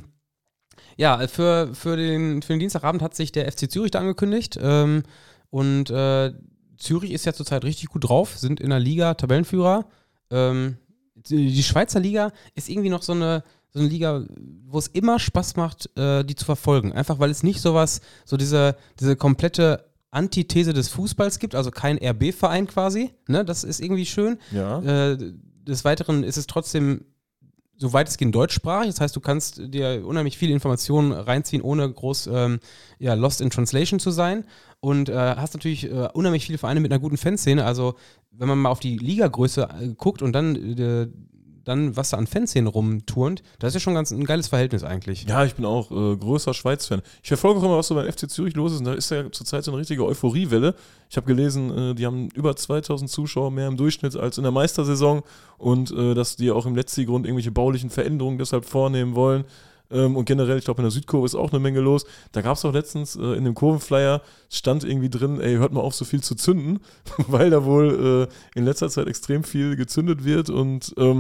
ja, für, für, den, für den Dienstagabend hat sich der F C Zürich da angekündigt. Ähm, und äh, Zürich ist ja zurzeit richtig gut drauf, sind in der Liga Tabellenführer. Ähm, die, die Schweizer Liga ist irgendwie noch so eine, so eine Liga, wo es immer Spaß macht, äh, die zu verfolgen. Einfach weil es nicht sowas, so diese, diese komplette Antithese des Fußballs gibt, also kein R B-Verein quasi. Ne? Das ist irgendwie schön. Ja. Äh, des Weiteren ist es trotzdem so weitestgehend deutschsprachig. Das heißt, du kannst dir unheimlich viele Informationen reinziehen, ohne groß ähm, ja, lost in translation zu sein. Und äh, hast natürlich äh, unheimlich viele Vereine mit einer guten Fanszene. Also, wenn man mal auf die Ligagröße äh, guckt und dann, äh, dann was da an Fanszenen rumturnt, das ist ja schon ganz ein geiles Verhältnis eigentlich. Ja, ich bin auch äh, größer Schweiz-Fan. Ich verfolge auch immer, was so beim F C Zürich los ist. Und da ist ja zurzeit so eine richtige Euphoriewelle. Ich habe gelesen, äh, die haben über zweitausend Zuschauer mehr im Durchschnitt als in der Meistersaison und äh, dass die auch im Letztligrund irgendwelche baulichen Veränderungen deshalb vornehmen wollen. Ähm, und generell, ich glaube, in der Südkurve ist auch eine Menge los. Da gab es auch letztens äh, in dem Kurvenflyer, stand irgendwie drin, ey, hört mal auf, so viel zu zünden, weil da wohl äh, in letzter Zeit extrem viel gezündet wird und ähm,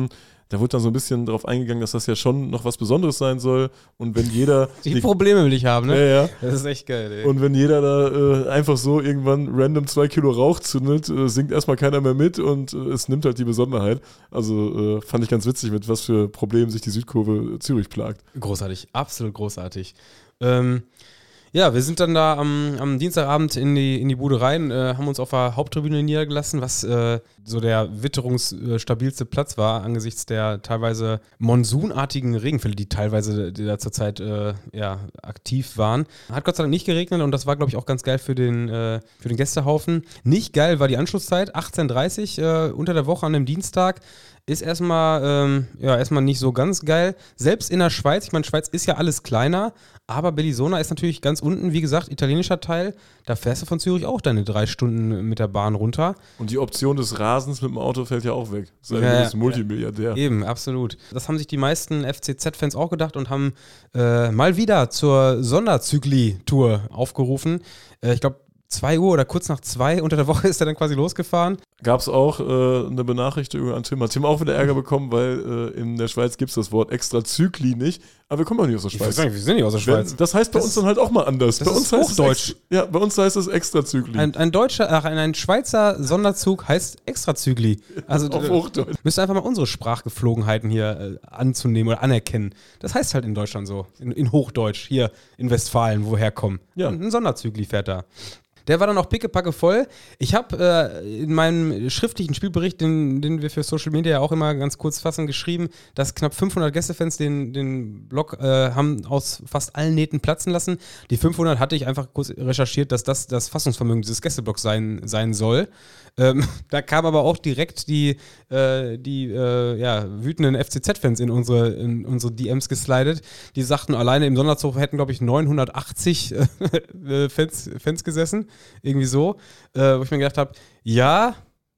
da wurde dann so ein bisschen drauf eingegangen, dass das ja schon noch was Besonderes sein soll. Und wenn jeder. Die, die Probleme will ich haben, ne? Ja, ja. Das ist echt geil, ey. Und wenn jeder da äh, einfach so irgendwann random zwei Kilo Rauch zündet, äh, singt erstmal keiner mehr mit und äh, es nimmt halt die Besonderheit. Also äh, fand ich ganz witzig, mit was für Problemen sich die Südkurve Zürich plagt. Großartig, absolut großartig. Ähm. Ja, wir sind dann da am, am Dienstagabend in die, in die Bude rein, äh, haben uns auf der Haupttribüne niedergelassen, was äh, so der witterungsstabilste Platz war, angesichts der teilweise monsunartigen Regenfälle, die teilweise die da zurzeit äh, ja, aktiv waren. Hat Gott sei Dank nicht geregnet und das war, glaube ich, auch ganz geil für den, äh, für den Gästehaufen. Nicht geil war die Anschlusszeit, achtzehn Uhr dreißig äh, unter der Woche an dem Dienstag. Ist erstmal, ähm, ja, erstmal nicht so ganz geil. Selbst in der Schweiz, ich meine, Schweiz ist ja alles kleiner, aber Bellinzona ist natürlich ganz unten, wie gesagt, italienischer Teil. Da fährst du von Zürich auch deine drei Stunden mit der Bahn runter. Und die Option des Rasens mit dem Auto fällt ja auch weg. Sei ja, du bist Multimilliardär. Eben, absolut. Das haben sich die meisten F C Z-Fans auch gedacht und haben äh, mal wieder zur Sonderzykli-Tour aufgerufen. Äh, ich glaube, zwei Uhr oder kurz nach zwei unter der Woche ist er dann quasi losgefahren. Gab es auch äh, eine Benachrichtigung an Tim. Hat Tim auch wieder Ärger bekommen, weil äh, in der Schweiz gibt es das Wort Extrazykli nicht. Aber wir kommen auch nicht aus der Schweiz. Ich weiß nicht, wir sind nicht aus der Schweiz. Das heißt bei das uns dann halt auch mal anders. Das bei uns ist heißt Hochdeutsch. Es ex- ja, bei uns heißt es Extrazykli. Ein, ein deutscher, ach, ein, ein Schweizer Sonderzug heißt Extrazykli. Also auf Hochdeutsch. Müsst einfach mal unsere Sprachgeflogenheiten hier äh, anzunehmen oder anerkennen. Das heißt halt in Deutschland so. In, in Hochdeutsch, hier in Westfalen, woher kommen. Ja. Und ein Sonderzykli fährt da. Der war dann auch pickepacke voll. Ich habe äh, in meinem schriftlichen Spielbericht, den, den wir für Social Media ja auch immer ganz kurz fassen, geschrieben, dass knapp fünfhundert Gästefans den, den Blog äh, haben aus fast allen Nähten platzen lassen. Die fünfhundert hatte ich einfach kurz recherchiert, dass das das Fassungsvermögen dieses Gästeblocks sein, sein soll. Ähm, da kam aber auch direkt die, äh, die äh, ja, wütenden F C Z-Fans in unsere, in unsere D Ms geslidet. Die sagten, alleine im Sonderzug hätten, glaube ich, neunhundertachtzig äh, Fans, Fans gesessen. Irgendwie so. Äh, wo ich mir gedacht habe, ja,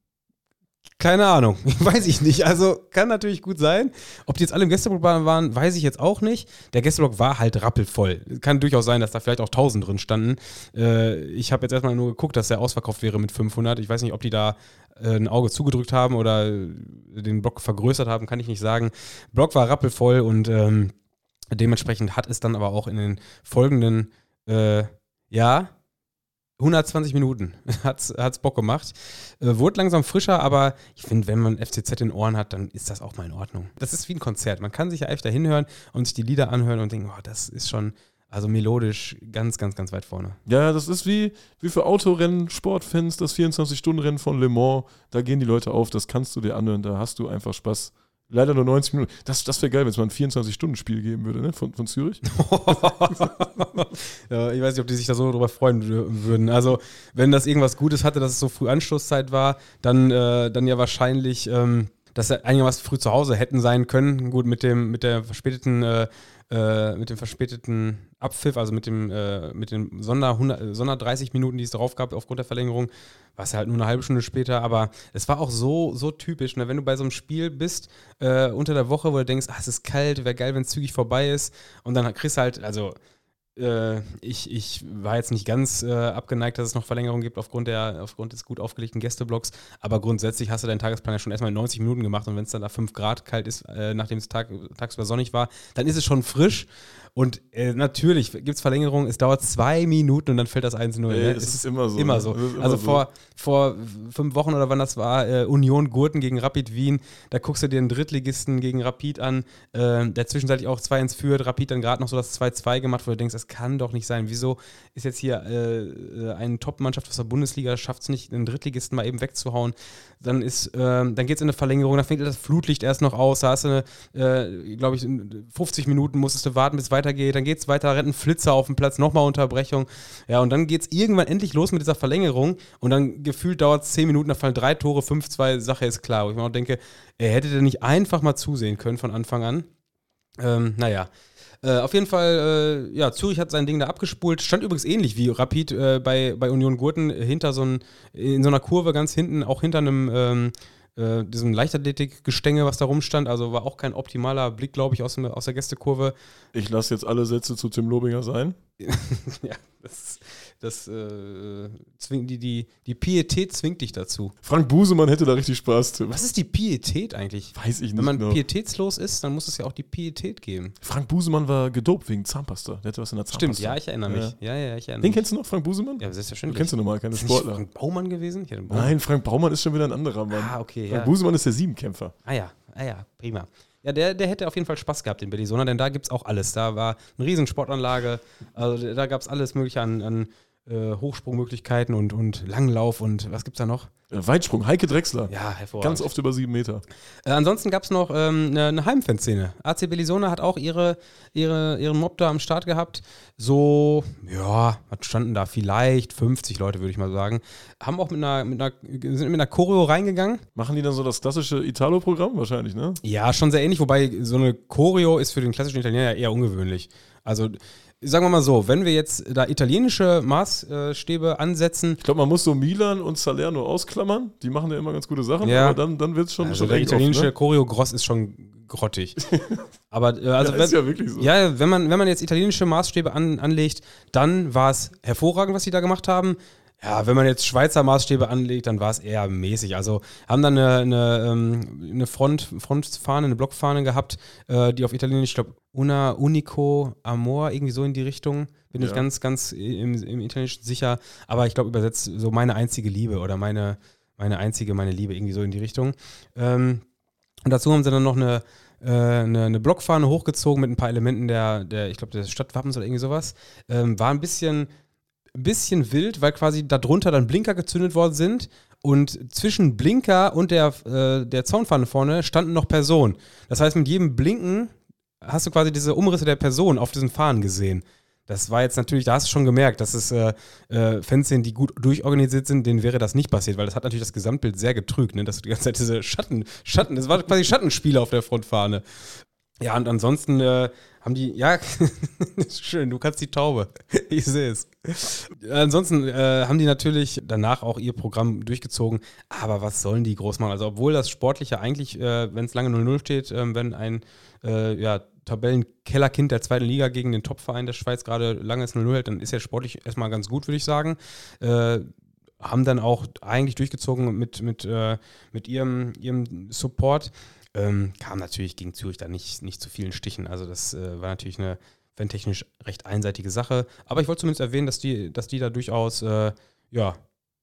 keine Ahnung, weiß ich nicht. Also kann natürlich gut sein. Ob die jetzt alle im Gästeblock waren, weiß ich jetzt auch nicht. Der Gästeblock war halt rappelvoll. Kann durchaus sein, dass da vielleicht auch tausend drin standen. Äh, ich habe jetzt erstmal nur geguckt, dass der ausverkauft wäre mit fünfhundert. Ich weiß nicht, ob die da äh, ein Auge zugedrückt haben oder den Block vergrößert haben, kann ich nicht sagen. Block war rappelvoll und ähm, dementsprechend hat es dann aber auch in den folgenden, äh, ja, hundertzwanzig Minuten hat's, hat's Bock gemacht. Äh, wurde langsam frischer, aber ich finde, wenn man F C Z in Ohren hat, dann ist das auch mal in Ordnung. Das ist wie ein Konzert. Man kann sich ja echt da hinhören und sich die Lieder anhören und denken, oh, das ist schon, also melodisch ganz, ganz, ganz weit vorne. Ja, das ist wie, wie für Autorennen, Sportfans, das vierundzwanzig-Stunden-Rennen von Le Mans. Da gehen die Leute auf, das kannst du dir anhören, da hast du einfach Spaß. Leider nur neunzig Minuten. Das, das wäre geil, wenn es mal ein vierundzwanzig-Stunden-Spiel geben würde, ne? Von, von Zürich. Ja, ich weiß nicht, ob die sich da so drüber freuen würden. Also, wenn das irgendwas Gutes hatte, dass es so früh Anstoßzeit war, dann, äh, dann ja wahrscheinlich, ähm, dass sie einigermaßen früh zu Hause hätten sein können. Gut, mit dem, mit der verspäteten, äh, äh, mit dem verspäteten Abpfiff, also mit dem, äh, mit den Sonder, hundert, Sonder dreißig Minuten, die es drauf gab aufgrund der Verlängerung, war es halt nur eine halbe Stunde später, aber es war auch so, so typisch, ne? Wenn du bei so einem Spiel bist, äh, unter der Woche, wo du denkst, ach, es ist kalt, wäre geil, wenn es zügig vorbei ist und dann kriegst du halt, also äh, ich, ich war jetzt nicht ganz äh, abgeneigt, dass es noch Verlängerung gibt aufgrund, der, aufgrund des gut aufgelegten Gästeblocks, aber grundsätzlich hast du deinen Tagesplan ja schon erstmal in neunzig Minuten gemacht und wenn es dann da fünf Grad kalt ist, äh, nachdem es Tag, tagsüber sonnig war, dann ist es schon frisch. Und äh, natürlich gibt es Verlängerung, es dauert zwei Minuten und dann fällt das eins null. Nee, Ne? es ist, ist immer so. Immer ne? so. Immer also so. Vor, vor fünf Wochen oder wann das war, äh, Union Gurten gegen Rapid Wien, da guckst du dir einen Drittligisten gegen Rapid an, äh, der zwischenzeitlich auch zwei eins führt, Rapid dann gerade noch so das zwei zwei gemacht, wo du denkst, das kann doch nicht sein. Wieso ist jetzt hier äh, eine Top-Mannschaft aus der Bundesliga, schafft es nicht, einen Drittligisten mal eben wegzuhauen? Dann ist, äh, dann geht es in eine Verlängerung, dann fängt das Flutlicht erst noch aus, da hast du, äh, glaube ich, fünfzig Minuten musstest du warten, bis es weitergeht, dann geht es weiter, rennt ein Flitzer auf dem Platz, nochmal Unterbrechung. Ja, und dann geht es irgendwann endlich los mit dieser Verlängerung und dann gefühlt dauert es zehn Minuten, da fallen drei Tore, fünf zwei, Sache ist klar. Wo ich mir auch denke, er hätte denn nicht einfach mal zusehen können von Anfang an. Ähm, naja. Äh, auf jeden Fall, äh, ja, Zürich hat sein Ding da abgespult. Stand übrigens ähnlich wie Rapid äh, bei, bei Union Gurten hinter so ein, in so einer Kurve ganz hinten, auch hinter einem ähm, äh, diesem Leichtathletik-Gestänge, was da rumstand. Also war auch kein optimaler Blick, glaube ich, aus, dem, aus der Gästekurve. Ich lasse jetzt alle Sätze zu Tim Lobinger sein. Ja, das Das, äh, zwing, die, die, die Pietät zwingt dich dazu. Frank Busemann hätte da richtig Spaß, Tim. Was ist die Pietät eigentlich? Weiß ich nicht. Wenn man genau. pietätslos ist, dann muss es ja auch die Pietät geben. Frank Busemann war gedopt wegen Zahnpasta. Der hatte was in der Zahnpasta. Stimmt, ja, ich erinnere mich. Ja, ja, ich erinnere Den mich. kennst du noch, Frank Busemann? Ja, Du selbstverständlich. kennst du normal, keine Ist nicht Sportler. Frank Baumann gewesen? Ich hatte einen Baumann. Nein, Frank Baumann ist schon wieder ein anderer Mann. Ah, okay, Frank ja. Busemann ist der Siebenkämpfer. Ah ja, ah ja, prima. Ja, der, der hätte auf jeden Fall Spaß gehabt in Bellisona, denn da gibt es auch alles. Da war eine riesen Sportanlage, also da gab es alles mögliche an, an äh, Hochsprungmöglichkeiten und, und Langlauf und was gibt's da noch? Äh, Weitsprung, Heike Drechsler. Ja, hervorragend. Ganz oft über sieben Meter. Äh, ansonsten gab es noch ähm, eine, eine Heimfanszene. A C Bellisona hat auch ihre, ihre, ihren Mob da am Start gehabt. So, ja, was standen da? Vielleicht fünfzig Leute, würde ich mal sagen. Haben auch mit einer, mit einer, sind mit einer Choreo reingegangen. Machen die dann so das klassische Italo-Programm wahrscheinlich, ne? Ja, schon sehr ähnlich, wobei so eine Choreo ist für den klassischen Italiener eher ungewöhnlich. Also, sagen wir mal so, wenn wir jetzt da italienische Maßstäbe ansetzen. Ich glaube, man muss so Milan und Salerno ausklammern. Die machen ja immer ganz gute Sachen, Ja. aber dann, dann wird es schon, Also schon der eng italienische oft, ne? Choreo Gross ist schon grottig. Aber äh, also Ja, wenn, ist ja wirklich so. Ja, wenn man, wenn man jetzt italienische Maßstäbe an, anlegt, dann war es hervorragend, was sie da gemacht haben. Ja, wenn man jetzt Schweizer Maßstäbe anlegt, dann war es eher mäßig. Also haben dann eine, eine, ähm, eine Front, Frontfahne, eine Blockfahne gehabt, äh, die auf Italienisch, ich glaube, Una Unico Amor, irgendwie so in die Richtung. Bin Ja. ich ganz, ganz im, im Italienischen sicher. Aber ich glaube, übersetzt so meine einzige Liebe oder meine, meine einzige, meine Liebe, irgendwie so in die Richtung. Ähm, und dazu haben sie dann noch eine, äh, eine, eine Blockfahne hochgezogen mit ein paar Elementen der, der ich glaube, des Stadtwappens oder irgendwie sowas. Ähm, war ein bisschen... bisschen wild, weil quasi darunter dann Blinker gezündet worden sind und zwischen Blinker und der, äh, der Zaunfahne vorne standen noch Personen. Das heißt, mit jedem Blinken hast du quasi diese Umrisse der Person auf diesen Fahnen gesehen. Das war jetzt natürlich, da hast du schon gemerkt, dass es äh, äh, Fans sind, die gut durchorganisiert sind, denen wäre das nicht passiert, weil das hat natürlich das Gesamtbild sehr getrügt, ne? Dass du die ganze Zeit diese Schatten, Schatten, das war quasi Schattenspiele auf der Frontfahne. Ja, und ansonsten äh, haben die, ja, schön, du kannst die Taube, ich sehe es. Ansonsten äh, haben die natürlich danach auch ihr Programm durchgezogen, aber was sollen die groß machen? Also obwohl das Sportliche eigentlich, äh, wenn es lange null null steht, äh, wenn ein äh, ja, Tabellenkellerkind der zweiten Liga gegen den Topverein der Schweiz gerade langes null null hält, dann ist ja sportlich erstmal ganz gut, würde ich sagen. Äh, haben dann auch eigentlich durchgezogen mit, mit, äh, mit ihrem, ihrem Support. Ähm, kam natürlich gegen Zürich da nicht, nicht zu vielen Stichen. Also das äh, war natürlich eine fantechnisch recht einseitige Sache. Aber ich wollte zumindest erwähnen, dass die, dass die da durchaus, äh, ja,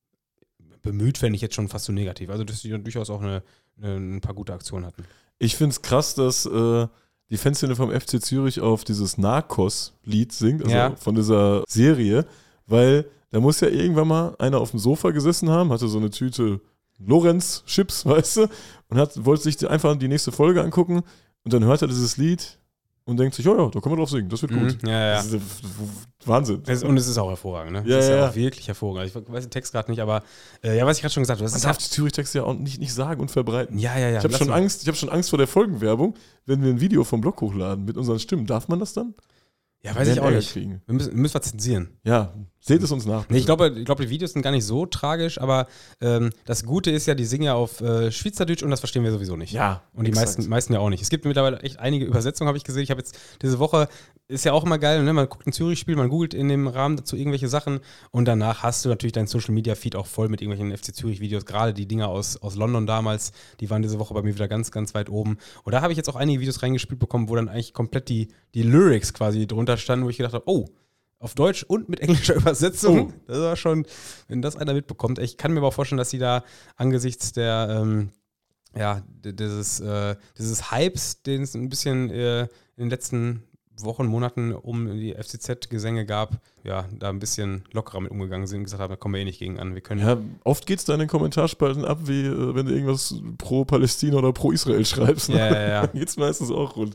bemüht, fände ich jetzt schon fast so negativ. Also dass die da durchaus auch eine, eine, ein paar gute Aktionen hatten. Ich finde es krass, dass äh, die Fanszene vom F C Zürich auf dieses Narcos-Lied singt, also Ja. von dieser Serie, weil da muss ja irgendwann mal einer auf dem Sofa gesessen haben, hatte so eine Tüte Lorenz-Chips, weißt du, und hat, wollte sich einfach die nächste Folge angucken und dann hört er dieses Lied und denkt sich, ja, ja, da können wir drauf singen, das wird gut. Mhm, ja, ja. Das ist Wahnsinn. Es, und es ist auch hervorragend, ne? Ja, es ist ja, ja. auch wirklich hervorragend. Ich weiß den Text gerade nicht, aber äh, ja, was ich gerade schon gesagt habe, das Man ist darf die Zürich-Texte ja auch nicht, nicht sagen und verbreiten. ja, ja, ja. Ich habe lass schon mal. Angst, ich habe schon Angst vor der Folgenwerbung, wenn wir ein Video vom Blog hochladen mit unseren Stimmen. Darf man das dann? Ja, weiß Wir ich werden auch Ärger nicht. kriegen. Wir müssen, müssen wir zensieren. Ja, seht es uns nach. Nee, ich glaube, ich glaube, die Videos sind gar nicht so tragisch, aber ähm, das Gute ist ja, die singen ja auf äh, Schweizerdeutsch und das verstehen wir sowieso nicht. Ja, Und die exakt. meisten, meisten ja auch nicht. Es gibt mittlerweile echt einige Übersetzungen, habe ich gesehen. Ich habe jetzt diese Woche, ist ja auch immer geil, ne? Man guckt ein Zürich-Spiel, man googelt in dem Rahmen dazu irgendwelche Sachen und danach hast du natürlich dein Social-Media-Feed auch voll mit irgendwelchen F C Zürich-Videos. Gerade die Dinger aus, aus London damals, die waren diese Woche bei mir wieder ganz, ganz weit oben. Und da habe ich jetzt auch einige Videos reingespielt bekommen, wo dann eigentlich komplett die, die Lyrics quasi drunter standen, wo ich gedacht habe, oh, auf Deutsch und mit englischer Übersetzung. Oh. Das war schon, wenn das einer mitbekommt. Ich kann mir aber auch vorstellen, dass sie da angesichts der, ähm, ja, dieses, äh, dieses Hypes, den es ein bisschen äh, in den letzten Wochen, Monaten um die F C Z-Gesänge gab, ja, da ein bisschen lockerer mit umgegangen sind und gesagt haben, da kommen wir eh nicht gegen an. Wir können Ja, oft geht es da in den Kommentarspalten ab, wie äh, wenn du irgendwas pro Palästina oder pro Israel schreibst. Ne? Ja, ja, ja. Dann geht es meistens auch rund.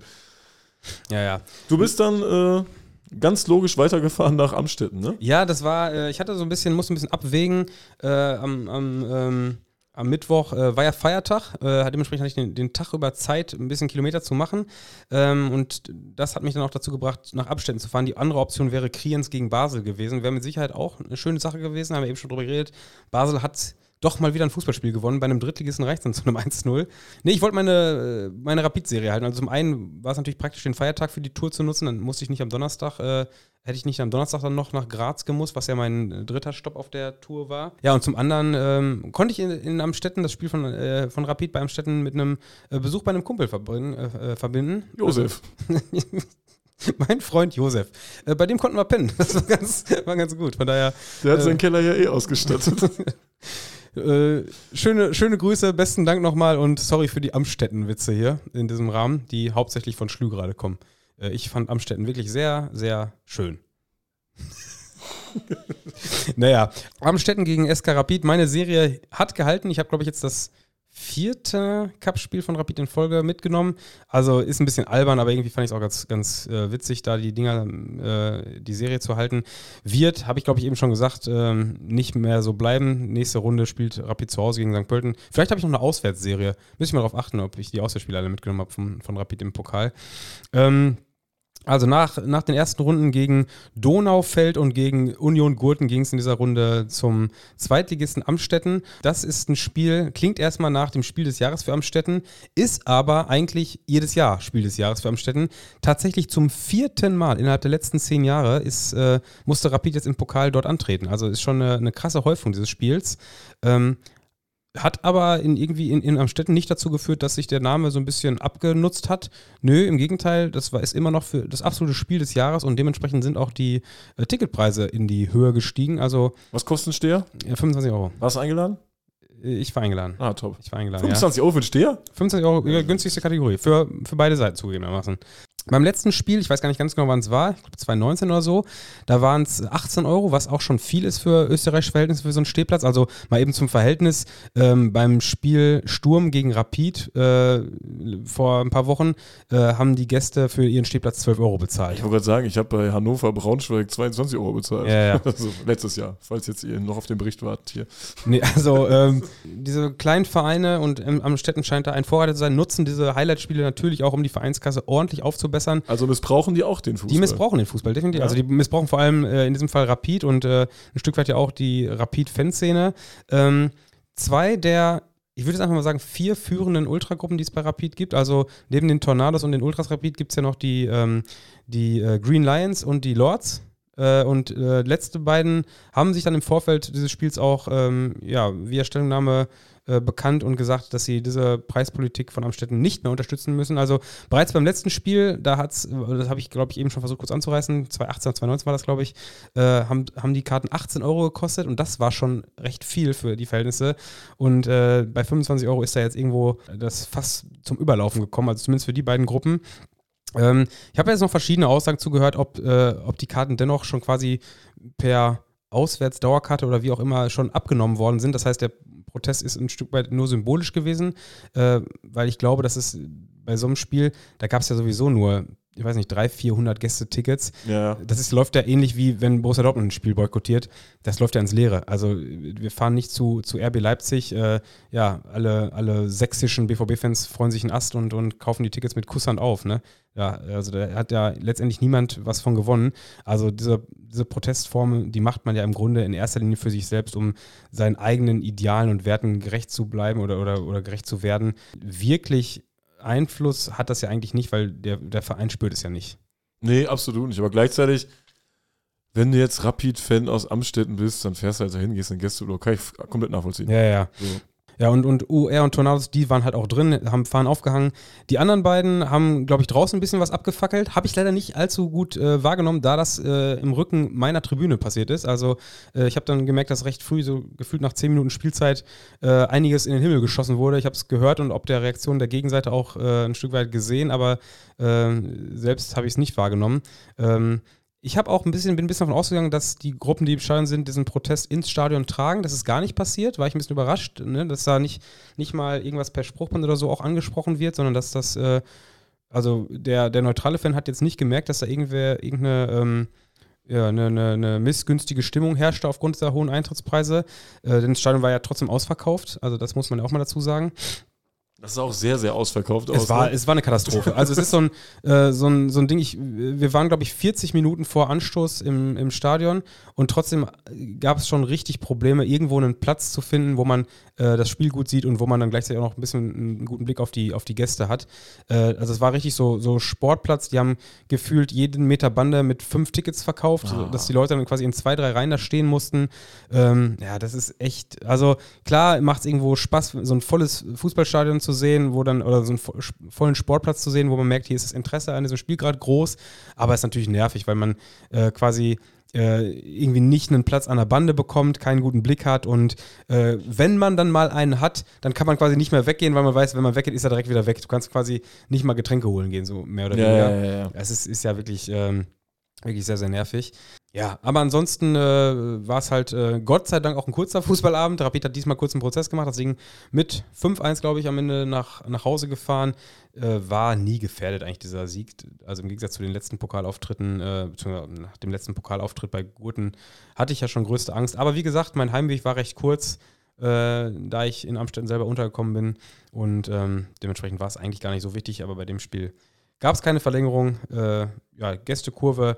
ja, ja. Du bist dann äh, ganz logisch weitergefahren nach Amstetten, ne? Ja, das war, äh, ich hatte so ein bisschen, musste ein bisschen abwägen. Äh, am, am, ähm, am Mittwoch äh, war ja Feiertag, äh, dementsprechend hatte ich den, den Tag über Zeit, ein bisschen Kilometer zu machen. Ähm, und das hat mich dann auch dazu gebracht, nach Amstetten zu fahren. Die andere Option wäre Kriens gegen Basel gewesen. Wäre mit Sicherheit auch eine schöne Sache gewesen, haben wir eben schon drüber geredet. Basel hat doch mal wieder ein Fußballspiel gewonnen. Bei einem Drittligisten reicht es dann zu einem eins null. Nee, ich wollte meine, meine Rapid-Serie halten. Also zum einen war es natürlich praktisch, den Feiertag für die Tour zu nutzen. Dann musste ich nicht am Donnerstag, äh, hätte ich nicht am Donnerstag dann noch nach Graz gemusst, was ja mein dritter Stopp auf der Tour war. Ja, und zum anderen ähm, konnte ich in, in Amstetten das Spiel von, äh, von Rapid bei Amstetten mit einem äh, Besuch bei einem Kumpel verbringen, äh, verbinden. Josef. Mein Freund Josef. Äh, bei dem konnten wir pennen. Das war ganz, war ganz gut. Von daher. Der hat äh, seinen Keller ja eh ausgestattet. äh, schöne, schöne Grüße, besten Dank nochmal und sorry für die Amstetten-Witze hier in diesem Rahmen, die hauptsächlich von Schlü gerade kommen. Äh, ich fand Amstetten wirklich sehr, sehr schön. Naja, Amstetten gegen S K Rapid. Meine Serie hat gehalten. Ich habe, glaube ich, jetzt das vierte Cup-Spiel von Rapid in Folge mitgenommen. Also ist ein bisschen albern, aber irgendwie fand ich es auch ganz, ganz äh, witzig, da die Dinger, äh, die Serie zu halten. Wird, habe ich glaube ich eben schon gesagt, ähm, nicht mehr so bleiben. Nächste Runde spielt Rapid zu Hause gegen Sankt Pölten. Vielleicht habe ich noch eine Auswärtsserie. Müssen ich mal darauf achten, ob ich die Auswärtsspiele alle mitgenommen habe von, von Rapid im Pokal. Ähm, Also nach, nach den ersten Runden gegen Donaufeld und gegen Union Gurten ging es in dieser Runde zum Zweitligisten Amstetten. Das ist ein Spiel, klingt erstmal nach dem Spiel des Jahres für Amstetten, ist aber eigentlich jedes Jahr Spiel des Jahres für Amstetten. Tatsächlich zum vierten Mal innerhalb der letzten zehn Jahre ist, äh, musste Rapid jetzt im Pokal dort antreten. Also ist schon eine, eine krasse Häufung dieses Spiels. Ähm, Hat aber in, irgendwie in, in Amstetten nicht dazu geführt, dass sich der Name so ein bisschen abgenutzt hat. Nö, im Gegenteil, das war, ist immer noch für das absolute Spiel des Jahres und dementsprechend sind auch die äh, Ticketpreise in die Höhe gestiegen. Also Was kostet ein Steher? ja, fünfundzwanzig Euro. Warst du eingeladen? Ich war eingeladen. Ah, top. Ich war eingeladen, fünfundzwanzig Euro für den Steher? ja. fünfundzwanzig Euro, ja, günstigste Kategorie. Für, für beide Seiten zugegebenermaßen. Beim letzten Spiel, ich weiß gar nicht ganz genau, wann es war, ich glaube zwanzig neunzehn oder so, da waren es achtzehn Euro, was auch schon viel ist für österreichische Verhältnisse für so einen Stehplatz. Also mal eben zum Verhältnis, ähm, beim Spiel Sturm gegen Rapid äh, vor ein paar Wochen äh, haben die Gäste für ihren Stehplatz zwölf Euro bezahlt. Ich wollte gerade sagen, ich habe bei Hannover Braunschweig zweiundzwanzig Euro bezahlt. Ja, ja. Also letztes Jahr, falls jetzt ihr noch auf den Bericht wartet hier. Nee, also ähm, diese kleinen Vereine und ähm, Amstetten scheint da ein Vorreiter zu sein, nutzen diese Highlight-Spiele natürlich auch, um die Vereinskasse ordentlich aufzubessern. Also missbrauchen die auch den Fußball? Die missbrauchen den Fußball, definitiv. Ja. Also die missbrauchen vor allem äh, in diesem Fall Rapid und äh, ein Stück weit ja auch die Rapid-Fanszene. Ähm, zwei der, ich würde jetzt einfach mal sagen, vier führenden Ultragruppen, die es bei Rapid gibt. Also neben den Tornados und den Ultras Rapid gibt es ja noch die, ähm, die äh, Green Lions und die Lords. Äh, und äh, letzte beiden haben sich dann im Vorfeld dieses Spiels auch ähm, ja, via Stellungnahme äh, bekannt und gesagt, dass sie diese Preispolitik von Amstetten nicht mehr unterstützen müssen. Also bereits beim letzten Spiel, da hat's, das habe ich glaube ich eben schon versucht kurz anzureißen, zwanzig achtzehn, zwanzig neunzehn war das glaube ich, äh, haben, haben die Karten achtzehn Euro gekostet und das war schon recht viel für die Verhältnisse und äh, bei fünfundzwanzig Euro ist da jetzt irgendwo das Fass zum Überlaufen gekommen, also zumindest für die beiden Gruppen. Ähm, ich habe jetzt noch verschiedene Aussagen zugehört, ob, äh, ob die Karten dennoch schon quasi per Auswärtsdauerkarte oder wie auch immer schon abgenommen worden sind. Das heißt, der Protest ist ein Stück weit nur symbolisch gewesen, äh, weil ich glaube, dass es bei so einem Spiel, da gab es ja sowieso nur, ich weiß nicht, dreihundert, vierhundert Gästetickets. Ja. Das ist, läuft ja ähnlich wie wenn Borussia Dortmund ein Spiel boykottiert. Das läuft ja ins Leere. Also wir fahren nicht zu, zu R B Leipzig. Äh, ja, alle, alle sächsischen B V B-Fans freuen sich einen Ast und, und kaufen die Tickets mit Kusshand auf. Ne? Ja, also da hat ja letztendlich niemand was von gewonnen. Also diese, diese Protestform, die macht man ja im Grunde in erster Linie für sich selbst, um seinen eigenen Idealen und Werten gerecht zu bleiben oder, oder, oder gerecht zu werden. Wirklich Einfluss hat das ja eigentlich nicht, weil der, der Verein spürt es ja nicht. Nee, absolut nicht. Aber gleichzeitig, wenn du jetzt Rapid-Fan aus Amstetten bist, dann fährst du halt dahin, gehst in den Gästeurlaub. Kann ich komplett nachvollziehen. Ja, ja. So. Ja, und, und U R und Tornados, die waren halt auch drin, haben Fahnen aufgehangen. Die anderen beiden haben, glaube ich, draußen ein bisschen was abgefackelt. Habe ich leider nicht allzu gut äh, wahrgenommen, da das äh, im Rücken meiner Tribüne passiert ist. Also äh, ich habe dann gemerkt, dass recht früh, so gefühlt nach zehn Minuten Spielzeit, äh, einiges in den Himmel geschossen wurde. Ich habe es gehört und ob der Reaktion der Gegenseite auch äh, ein Stück weit gesehen, aber äh, selbst habe ich es nicht wahrgenommen. Ähm, Ich habe auch ein bisschen, bin ein bisschen davon ausgegangen, dass die Gruppen, die im Stadion sind, diesen Protest ins Stadion tragen. Das ist gar nicht passiert, war ich ein bisschen überrascht, ne? Dass da nicht, nicht mal irgendwas per Spruchband oder so auch angesprochen wird, sondern dass das, äh, also der, der neutrale Fan hat jetzt nicht gemerkt, dass da irgendwer, irgendeine, ähm, ja, eine, eine, eine missgünstige Stimmung herrschte aufgrund der hohen Eintrittspreise. Äh, denn das Stadion war ja trotzdem ausverkauft, also das muss man ja auch mal dazu sagen. Das sah auch sehr, sehr ausverkauft aus. Es war, ne? es war eine Katastrophe. Also es ist so ein, äh, so ein, so ein Ding, ich, wir waren, glaube ich, vierzig Minuten vor Anstoß im, im Stadion und trotzdem gab es schon richtig Probleme, irgendwo einen Platz zu finden, wo man äh, das Spiel gut sieht und wo man dann gleichzeitig auch noch ein bisschen einen guten Blick auf die, auf die Gäste hat. Äh, also es war richtig so, so Sportplatz, die haben gefühlt jeden Meter Bande mit fünf Tickets verkauft, ah. dass die Leute dann quasi in zwei, drei Reihen da stehen mussten. Ähm, ja, das ist echt, also klar macht es irgendwo Spaß, so ein volles Fußballstadion zu sehen, wo dann, oder so einen vollen Sportplatz zu sehen, wo man merkt, hier ist das Interesse an diesem Spiel gerade groß, aber es ist natürlich nervig, weil man äh, quasi äh, irgendwie nicht einen Platz an der Bande bekommt, keinen guten Blick hat und äh, wenn man dann mal einen hat, dann kann man quasi nicht mehr weggehen, weil man weiß, wenn man weggeht, ist er direkt wieder weg. Du kannst quasi nicht mal Getränke holen gehen, so mehr oder ja, weniger. Ja, ja, ja. Es ist, ist ja wirklich, ähm, wirklich sehr, sehr nervig. Ja, aber ansonsten äh, war es halt äh, Gott sei Dank auch ein kurzer Fußballabend. Rapid hat diesmal kurz einen Prozess gemacht, deswegen mit fünf eins, glaube ich, am Ende nach, nach Hause gefahren. Äh, war nie gefährdet eigentlich dieser Sieg. Also im Gegensatz zu den letzten Pokalauftritten, äh, beziehungsweise nach dem letzten Pokalauftritt bei Gurten hatte ich ja schon größte Angst. Aber wie gesagt, mein Heimweg war recht kurz, äh, da ich in Amstetten selber untergekommen bin. Und ähm, dementsprechend war es eigentlich gar nicht so wichtig, aber bei dem Spiel gab es keine Verlängerung. Äh, ja, Gästekurve.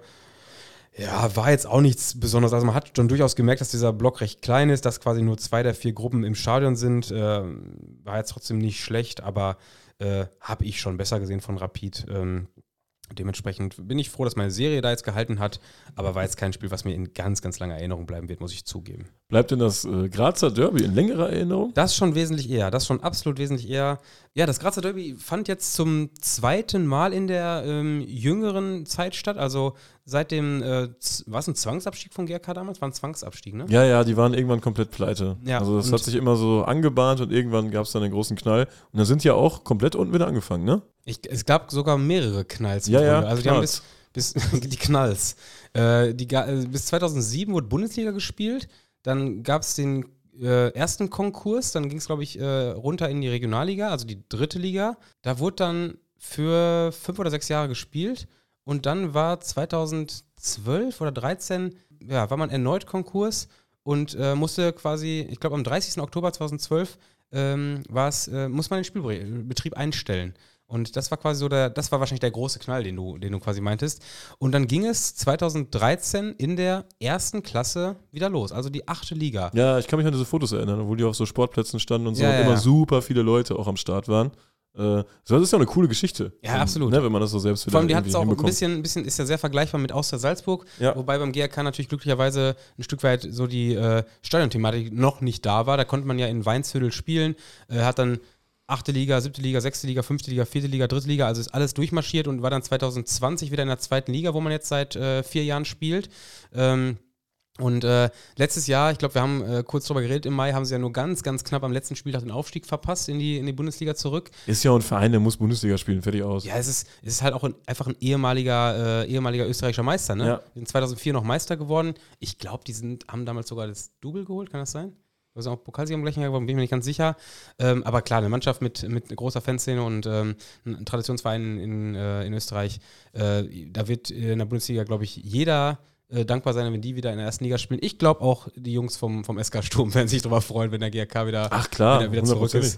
Ja, war jetzt auch nichts Besonderes. Also man hat schon durchaus gemerkt, dass dieser Block recht klein ist, dass quasi nur zwei der vier Gruppen im Stadion sind. Äh, war jetzt trotzdem nicht schlecht, aber äh, habe ich schon besser gesehen von Rapid. Ähm, dementsprechend bin ich froh, dass meine Serie da jetzt gehalten hat, aber war jetzt kein Spiel, was mir in ganz, ganz langer Erinnerung bleiben wird, muss ich zugeben. Bleibt denn das äh, Grazer Derby in längerer Erinnerung? Das schon wesentlich eher, das schon absolut wesentlich eher. Ja, das Grazer Derby fand jetzt zum zweiten Mal in der ähm, jüngeren Zeit statt, also seit dem, äh, z- war es ein Zwangsabstieg von G R K damals? War ein Zwangsabstieg, ne? Ja, ja, die waren irgendwann komplett pleite. Ja, also das und- hat sich immer so angebahnt und irgendwann gab es dann einen großen Knall. Und dann sind die ja auch komplett unten wieder angefangen, ne? Ich, es gab sogar mehrere Knalls. Ja, ja, Also die haben Knalls. bis, bis die Knalls. Äh, die, ga- äh, bis zweitausendsieben wurde Bundesliga gespielt. Dann gab es den äh, ersten Konkurs. Dann ging es, glaube ich, äh, runter in die Regionalliga, also die dritte Liga. Da wurde dann für fünf oder sechs Jahre gespielt. Und dann war zweitausendzwölf oder dreizehn, ja, war man erneut Konkurs und äh, musste quasi, ich glaube am dreißigsten Oktober zweitausendzwölf ähm, war es, äh, muss man den Spielbetrieb einstellen. Und das war quasi so der, das war wahrscheinlich der große Knall, den du, den du quasi meintest. Und dann ging es zweitausenddreizehn in der ersten Klasse wieder los, also die achte Liga. Ja, ich kann mich an diese Fotos erinnern, obwohl die auf so Sportplätzen standen und so Ja, und ja, immer ja. super viele Leute auch am Start waren. Äh, das ist ja eine coole Geschichte. Ja, absolut. Ne, wenn man das so selbst wieder Vor allem, die hat es irgendwie auch ein hinbekommt. bisschen, ein bisschen, ist ja sehr vergleichbar mit Austria Salzburg, Ja. wobei beim G R K natürlich glücklicherweise ein Stück weit so die äh, Stadionthematik noch nicht da war. Da konnte man ja in Weinshödel spielen, äh, hat dann achte Liga, siebte Liga, sechste Liga, fünfte Liga, vierte Liga, dritte Liga, also ist alles durchmarschiert und war dann zweitausendzwanzig wieder in der zweiten Liga, wo man jetzt seit äh, vier Jahren spielt. Ähm, Und äh, letztes Jahr, ich glaube, wir haben äh, kurz drüber geredet, im Mai haben sie ja nur ganz, ganz knapp am letzten Spieltag den Aufstieg verpasst in die, in die Bundesliga zurück. Ist ja auch ein Verein, der muss Bundesliga spielen, fertig aus. Ja, es ist, es ist halt auch ein, einfach ein ehemaliger, äh, ehemaliger österreichischer Meister, ne? Ja. Die sind zweitausendvier noch Meister geworden. Ich glaube, die sind, haben damals sogar das Double geholt, kann das sein? Also auch Pokalsieger im gleichen Jahr geworden, bin ich mir nicht ganz sicher. Ähm, aber klar, eine Mannschaft mit, mit großer Fanszene und ähm, ein Traditionsverein in, äh, in Österreich, äh, da wird in der Bundesliga, glaube ich, jeder äh, dankbar sein, wenn die wieder in der ersten Liga spielen. Ich glaube auch, die Jungs vom, vom S K Sturm werden sich darüber freuen, wenn der G R K wieder, Ach klar, wieder, wieder zurück ist.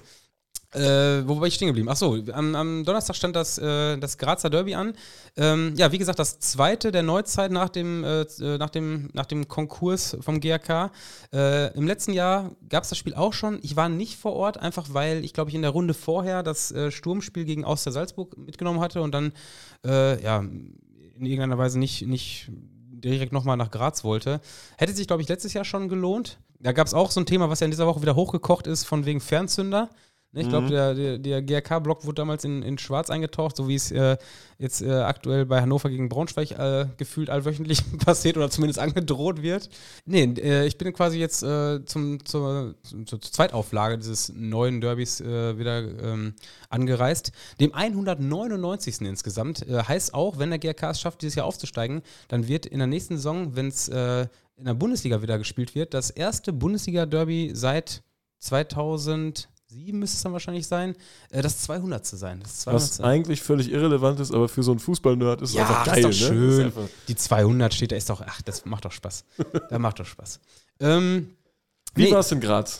Äh, wo war ich stehen geblieben? Achso, am, am Donnerstag stand das, äh, das Grazer Derby an. Ähm, ja, wie gesagt, das zweite der Neuzeit nach dem, äh, nach dem, nach dem Konkurs vom G R K. Äh, Im letzten Jahr gab es das Spiel auch schon. Ich war nicht vor Ort, einfach weil ich, glaube ich, in der Runde vorher das äh, Sturmspiel gegen Austria Salzburg mitgenommen hatte und dann äh, ja, in irgendeiner Weise nicht, nicht direkt nochmal nach Graz wollte. Hätte sich, glaube ich, letztes Jahr schon gelohnt. Da gab es auch so ein Thema, was ja in dieser Woche wieder hochgekocht ist, von wegen Fernzünder. Ich glaube, Mhm. der, der, der G R K-Block wurde damals in, in Schwarz eingetaucht, so wie es äh, jetzt äh, aktuell bei Hannover gegen Braunschweig äh, gefühlt allwöchentlich passiert oder zumindest angedroht wird. Nee, äh, ich bin quasi jetzt äh, zum, zur, zur, zur Zweitauflage dieses neuen Derbys äh, wieder ähm, angereist. Dem hundertneunundneunzigsten insgesamt. Äh, heißt auch, wenn der G R K es schafft, dieses Jahr aufzusteigen, dann wird in der nächsten Saison, wenn es äh, in der Bundesliga wieder gespielt wird, das erste Bundesliga-Derby seit zweitausendsieben müsste es dann wahrscheinlich sein, äh, das zweihundertste sein. Das zweihundertste. Was eigentlich völlig irrelevant ist, aber für so einen Fußball-Nerd ist es Ja, einfach das geil. ist doch ne? schön. Das ist einfach- Die zweihundert steht da, ist doch, ach, das macht doch Spaß. Das macht doch Spaß. Ähm, Wie nee, war es in Graz?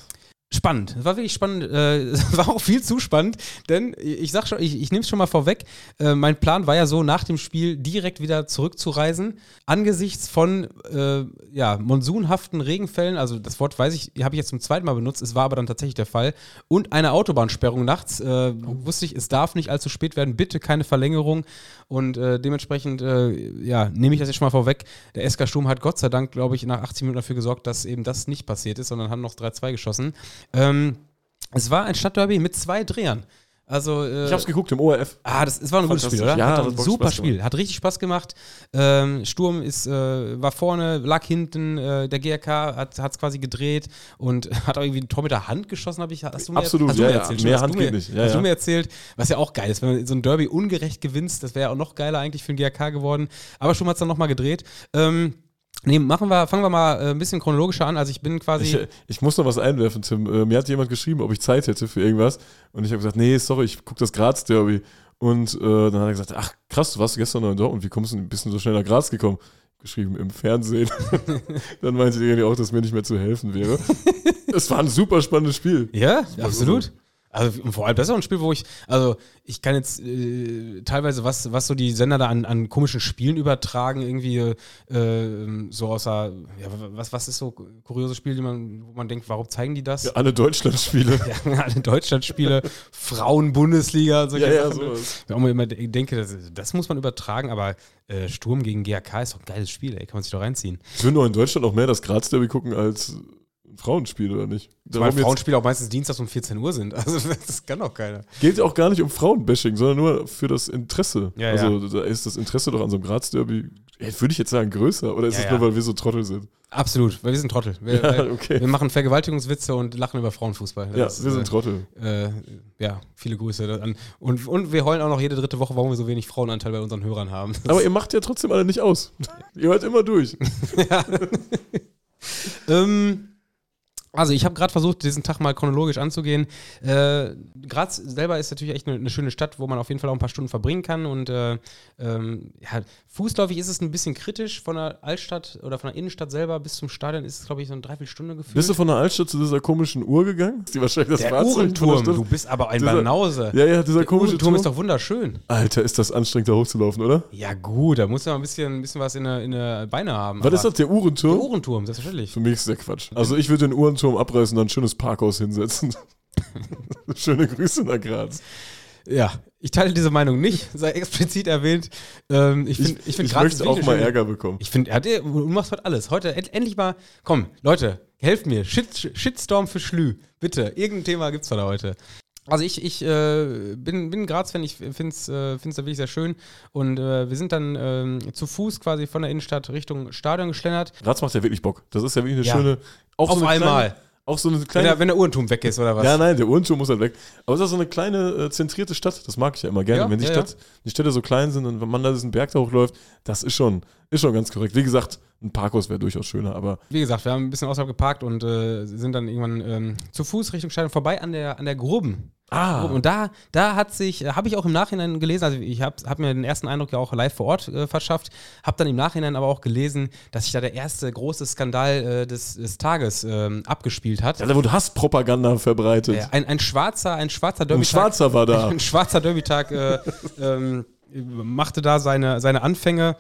Spannend, es war wirklich spannend, äh, es war auch viel zu spannend, denn ich sag schon, ich, ich nehme es schon mal vorweg, äh, mein Plan war ja so, nach dem Spiel direkt wieder zurückzureisen, angesichts von äh, ja, monsunhaften Regenfällen, also das Wort weiß ich, habe ich jetzt zum zweiten Mal benutzt, es war aber dann tatsächlich der Fall, und eine Autobahnsperrung nachts, äh, wusste ich, es darf nicht allzu spät werden, bitte keine Verlängerung und äh, dementsprechend, äh, ja, nehme ich das jetzt schon mal vorweg, der S K Sturm hat Gott sei Dank, glaube ich, nach achtzig Minuten dafür gesorgt, dass eben das nicht passiert ist, sondern haben noch drei zwei geschossen. Ähm, es war ein Stadtderby mit zwei Drehern. Also, äh, ich hab's geguckt im O R F. Ah, das, das war ein gutes Spiel, oder? Ja, hat das ein war super Spaß Spiel. gemacht. Hat richtig Spaß gemacht. Ähm, Sturm ist, äh, war vorne, lag hinten. Äh, der G R K hat es quasi gedreht und hat auch irgendwie ein Tor mit der Hand geschossen, habe ich. Hast du mir, Absolut, hast du ja, mir ja. erzählt? Mehr Hast Hand du mir, geht nicht. Ja, hast ja. du mir erzählt, was ja auch geil ist, wenn du so ein Derby ungerecht gewinnst, das wäre ja auch noch geiler eigentlich für den G R K geworden. Aber Sturm hat es dann nochmal gedreht. Ähm, Nee, machen wir, fangen wir mal äh, ein bisschen chronologischer an. Also ich bin quasi... Ich, ich muss noch was einwerfen, Tim. Äh, mir hat jemand geschrieben, ob ich Zeit hätte für irgendwas. Und ich habe gesagt, nee, sorry, ich gucke das Graz-Derby. Und äh, dann hat er gesagt, ach krass, du warst gestern noch in Dortmund, wie kommst du ein bisschen so schnell nach Graz gekommen? Geschrieben im Fernsehen. Dann meinte er irgendwie auch, dass mir nicht mehr zu helfen wäre. Es war ein super spannendes Spiel. Ja, absolut. Also vor allem, das ist auch ein Spiel, wo ich, also ich kann jetzt äh, teilweise, was, was so die Sender da an, an komischen Spielen übertragen, irgendwie äh, so außer, ja, was, was ist so kuriose Spiele, die man, wo man denkt, warum zeigen die das? Ja, alle Deutschlandspiele. Ja, alle Deutschlandspiele, Frauen-Bundesliga, solche Ja, ja, Sachen. sowas. Wo man immer denke, das, das muss man übertragen, aber äh, Sturm gegen G R K ist doch ein geiles Spiel, ey, kann man sich doch reinziehen. Ich würde noch in Deutschland auch mehr das Graz-Derby gucken als ein Frauenspiel, oder nicht? Weil Frauenspiele auch meistens dienstags um vierzehn Uhr sind. Also das kann doch keiner. Geht auch gar nicht um Frauenbashing, sondern nur für das Interesse. Ja, also ja. da ist das Interesse doch an so einem Graz-Derby, würde ich jetzt sagen, größer. Oder ist Ja, es ja. nur, weil wir so Trottel sind? Absolut, weil wir sind Trottel. Wir, Ja, wir, okay. wir machen Vergewaltigungswitze und lachen über Frauenfußball. Ja, Das, wir sind äh, Trottel. Äh, ja, viele Grüße an. Und, und wir heulen auch noch jede dritte Woche, warum wir so wenig Frauenanteil bei unseren Hörern haben. Das Aber ihr macht ja trotzdem alle nicht aus. Ihr hört immer durch. ähm, also ich habe gerade versucht, diesen Tag mal chronologisch anzugehen. Äh, Graz selber ist natürlich echt eine, eine schöne Stadt, wo man auf jeden Fall auch ein paar Stunden verbringen kann. Und äh, ähm, ja, fußläufig ist es ein bisschen kritisch. Von der Altstadt oder von der Innenstadt selber bis zum Stadion ist es, glaube ich, so eine Dreiviertelstunde gefühlt. Bist du von der Altstadt zu dieser komischen Uhr gegangen? Ist die wahrscheinlich das der Fahrzeug von der Uhrenturm, Stadt? du bist aber ein Dieser- Banause. Ja, ja, dieser Der komische Uhrenturm Turm. ist doch wunderschön. Alter, ist das anstrengend, da hochzulaufen, oder? Ja gut, da muss man ein bisschen, ein bisschen was in der, in der Beine haben. Was ist das, der Der Uhrenturm? Uhrenturm, selbstverständlich. Für mich ist der Quatsch. Also ich würde den Uhrenturm abreißen und dann ein schönes Parkhaus hinsetzen. Schöne Grüße nach Graz. Ja, ich teile diese Meinung nicht, sei explizit erwähnt. Ähm, ich Ich, finde, ich, ich, find ich Graz möchte ist auch wirklich mal eine schöne- Ärger bekommen. Ich finde, du machst heute alles. Heute end, endlich mal, komm, Leute, helft mir. Shit, Shitstorm für Schlü. Bitte, irgendein Thema gibt's da heute. Also ich, ich äh, bin, bin Graz-Fan, ich finde es äh, find's da wirklich sehr schön. Und äh, wir sind dann ähm, zu Fuß quasi von der Innenstadt Richtung Stadion geschlendert. Graz macht ja wirklich Bock. Das ist ja wirklich eine Ja. schöne... Auch Auf so eine einmal. Kleine, auch so eine Wenn kleine... der, wenn der Uhrenturm weg ist, oder was? Ja, nein, der Uhrenturm muss halt weg. Aber es ist auch so eine kleine, äh, zentrierte Stadt. Das mag ich ja immer gerne. Ja, wenn die, ja, Stadt, die Städte so klein sind und wenn man da diesen Berg da hochläuft, das ist schon, ist schon ganz korrekt. Wie gesagt, ein Parkhaus wäre durchaus schöner, aber Wie gesagt, wir haben ein bisschen außerhalb geparkt und äh, sind dann irgendwann ähm, zu Fuß Richtung Stadion vorbei an der, an der Gruben. ah, Und da, da hat sich, äh, habe ich auch im Nachhinein gelesen, also ich habe hab mir den ersten Eindruck ja auch live vor Ort äh, verschafft, habe dann im Nachhinein aber auch gelesen, dass sich da der erste große Skandal äh, des, des Tages ähm, abgespielt hat. ja, da wurde Hasspropaganda verbreitet. Äh, ein, ein schwarzer, ein schwarzer ein Derby-Tag. Schwarzer war da. Ein schwarzer Derby-Tag äh, ähm, machte da seine, seine Anfänge.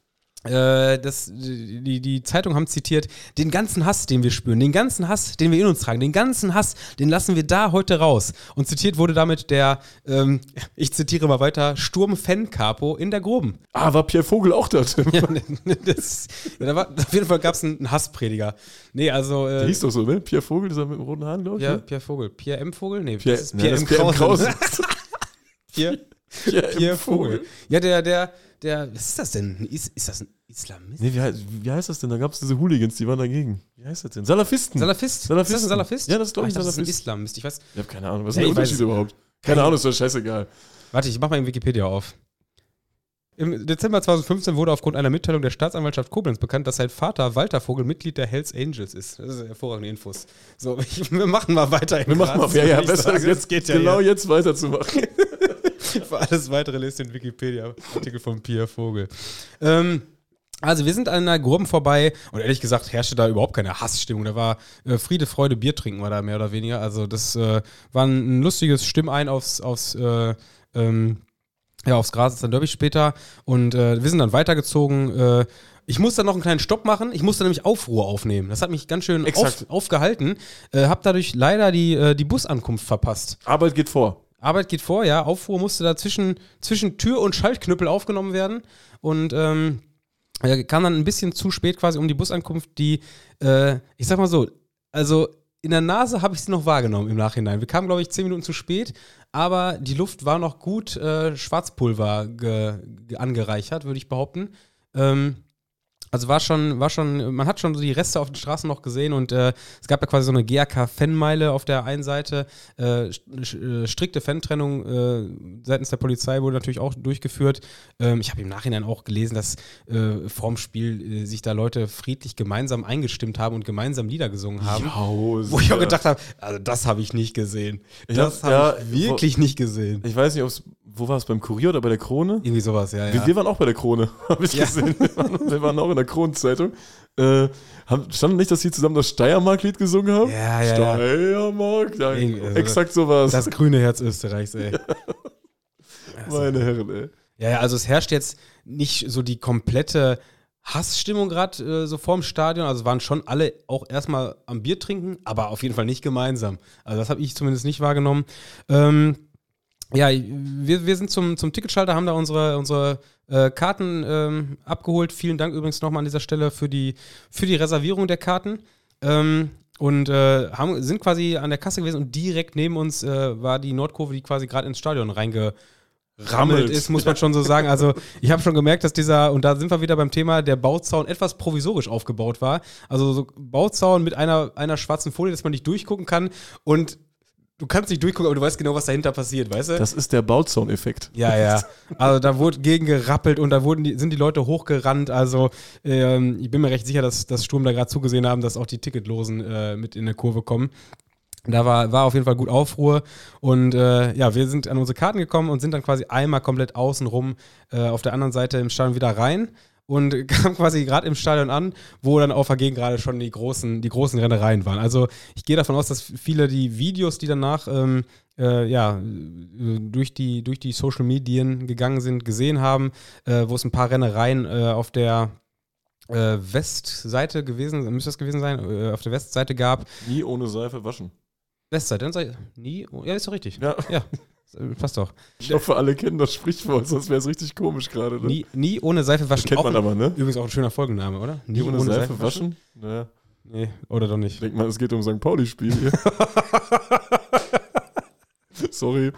Äh, das, die, die Zeitung haben zitiert, den ganzen Hass, den wir spüren, den ganzen Hass, den wir in uns tragen, den ganzen Hass, den lassen wir da heute raus. Und zitiert wurde damit der, ähm, ich zitiere mal weiter, Sturm-Fan-Capo in der Gruben. Ah, war Pierre Vogel auch da? Tim? Ja, das, ja, da war, auf jeden Fall gab es einen, einen Hassprediger. Nee, also. Äh, Der hieß doch so, ne? Pierre Vogel, dieser mit dem roten Haaren, glaube ich. ja, ne? Pierre Vogel. Pierre M. Vogel? Nee, Pierre, das ist ne, Pierre das M. ist Pierre M. Krause. Krause. Pierre, Pierre Pierre M. Vogel. Ja, der, der, der, was ist das denn? Ist, ist das ein Islamist? Nee, wie, heißt- wie heißt das denn? Da gab es diese Hooligans, die waren dagegen. Wie heißt das denn? Salafisten. Salafist? Salafisten. Ist das ein Salafist? Ja, das ist, glaub Ah, ich, dachte, das ist ein Salafist. Islamist. Ich weiß. Ich habe keine Ahnung, was ist Ja, der ich weiß Unterschied es. überhaupt? Keine Ahnung, ist doch scheißegal. Warte, ich mach mal in Wikipedia auf. Im Dezember zweitausendfünfzehn wurde aufgrund einer Mitteilung der Staatsanwaltschaft Koblenz bekannt, dass sein Vater Walter Vogel Mitglied der Hells Angels ist. Das ist hervorragende Infos. So, ich, wir machen mal weiter. in Wir machen Graz, mal, ja, ja, würde ich besser sagen. ist jetzt, Das geht ja genau hier. jetzt weiterzumachen. Für alles weitere lest den Wikipedia-Artikel von Pierre Vogel. Ähm, Also wir sind an einer Gruppen vorbei und ehrlich gesagt herrschte da überhaupt keine Hassstimmung. Da war äh, Friede, Freude, Bier trinken war da mehr oder weniger. Also das äh, war ein lustiges Stimmein aufs, aufs, äh, ähm, ja, aufs Gras Derby später und äh, wir sind dann weitergezogen. Äh, ich musste dann noch einen kleinen Stopp machen. Ich musste nämlich Aufruhr aufnehmen. Das hat mich ganz schön auf, aufgehalten. Äh, hab dadurch leider die, äh, die Busankunft verpasst. Arbeit geht vor. Arbeit geht vor, ja. Aufruhr musste da zwischen, zwischen Tür und Schaltknüppel aufgenommen werden und ähm, Er kam dann ein bisschen zu spät quasi um die Busankunft, die, äh, ich sag mal so, also in der Nase habe ich sie noch wahrgenommen im Nachhinein. Wir kamen, glaube ich, zehn Minuten zu spät, aber die Luft war noch gut äh, Schwarzpulver ge, ge angereichert, würde ich behaupten. Ähm, also war schon, war schon, man hat schon so die Reste auf den Straßen noch gesehen und äh, es gab ja quasi so eine G A K-Fanmeile auf der einen Seite. Äh, st- strikte Fantrennung äh, seitens der Polizei wurde natürlich auch durchgeführt. Ähm, ich habe im Nachhinein auch gelesen, dass äh, vorm Spiel äh, sich da Leute friedlich gemeinsam eingestimmt haben und gemeinsam Lieder gesungen haben. Jaus, wo ich auch ja. gedacht habe, also das habe ich nicht gesehen. Ich Das hab- habe ja, ich wirklich wo- nicht gesehen. Ich weiß nicht, ob's, wo war es, beim Kurier oder bei der Krone? Irgendwie sowas, ja, Wir, ja. wir waren auch bei der Krone, habe ich Ja. gesehen. Wir waren, wir waren auch in der Kronenzeitung. Äh, haben, stand nicht, dass sie zusammen das Steiermark-Lied gesungen haben? Ja, ja, ja. Steiermark, ja, Irgendwie, also exakt so war es. Das grüne Herz Österreichs, ey. Meine Herren, ey. Ja, ja, also es herrscht jetzt nicht so die komplette Hassstimmung gerade äh, so vorm Stadion. Also waren schon alle auch erstmal am Bier trinken, aber auf jeden Fall nicht gemeinsam. Also das habe ich zumindest nicht wahrgenommen. Ähm, ja, wir, wir sind zum, zum Ticketschalter, haben da unsere, unsere äh, Karten ähm, abgeholt. Vielen Dank übrigens nochmal an dieser Stelle für die, für die Reservierung der Karten. Ähm, und äh, haben, sind quasi an der Kasse gewesen und direkt neben uns äh, war die Nordkurve, die quasi gerade ins Stadion reinge rammelt ist, muss man schon so sagen. Also ich habe schon gemerkt, dass dieser, und da sind wir wieder beim Thema, der Bauzaun etwas provisorisch aufgebaut war. Also so Bauzaun mit einer, einer schwarzen Folie, dass man nicht durchgucken kann und du kannst nicht durchgucken, aber du weißt genau, was dahinter passiert, weißt du? Das ist der Bauzaun-Effekt. Ja, ja. Also da wurde gegen gerappelt und da wurden die, sind die Leute hochgerannt. Also ähm, ich bin mir recht sicher, dass das Sturm da gerade zugesehen haben, dass auch die Ticketlosen äh, mit in eine Kurve kommen. Da war, war auf jeden Fall gut Aufruhr und äh, ja, wir sind an unsere Karten gekommen und sind dann quasi einmal komplett außenrum äh, auf der anderen Seite im Stadion wieder rein und kamen quasi gerade im Stadion an, wo dann auf der Gegend gerade schon die großen, die großen Rennereien waren. Also ich gehe davon aus, dass viele die Videos, die danach ähm, äh, ja, durch die, durch die Social Medien gegangen sind, gesehen haben, äh, wo es ein paar Rennereien äh, auf der äh, Westseite gewesen, müsste das gewesen sein, äh, auf der Westseite gab. Nie ohne Seife waschen. Westseite, dann sag ich, nie, ja, ist doch richtig. Ja. Ja, passt doch. Ich hoffe, alle kennen das Sprichwort, sonst wäre es richtig komisch gerade. Ne? Nie, nie ohne Seife waschen. Kennt man Auch- aber, ne? Übrigens auch ein schöner Folgenname, oder? Nie ohne, Seife, waschen? Naja. Nee, oder doch Ich nicht. denke mal, es geht um Sankt Pauli-Spiel hier. Sorry.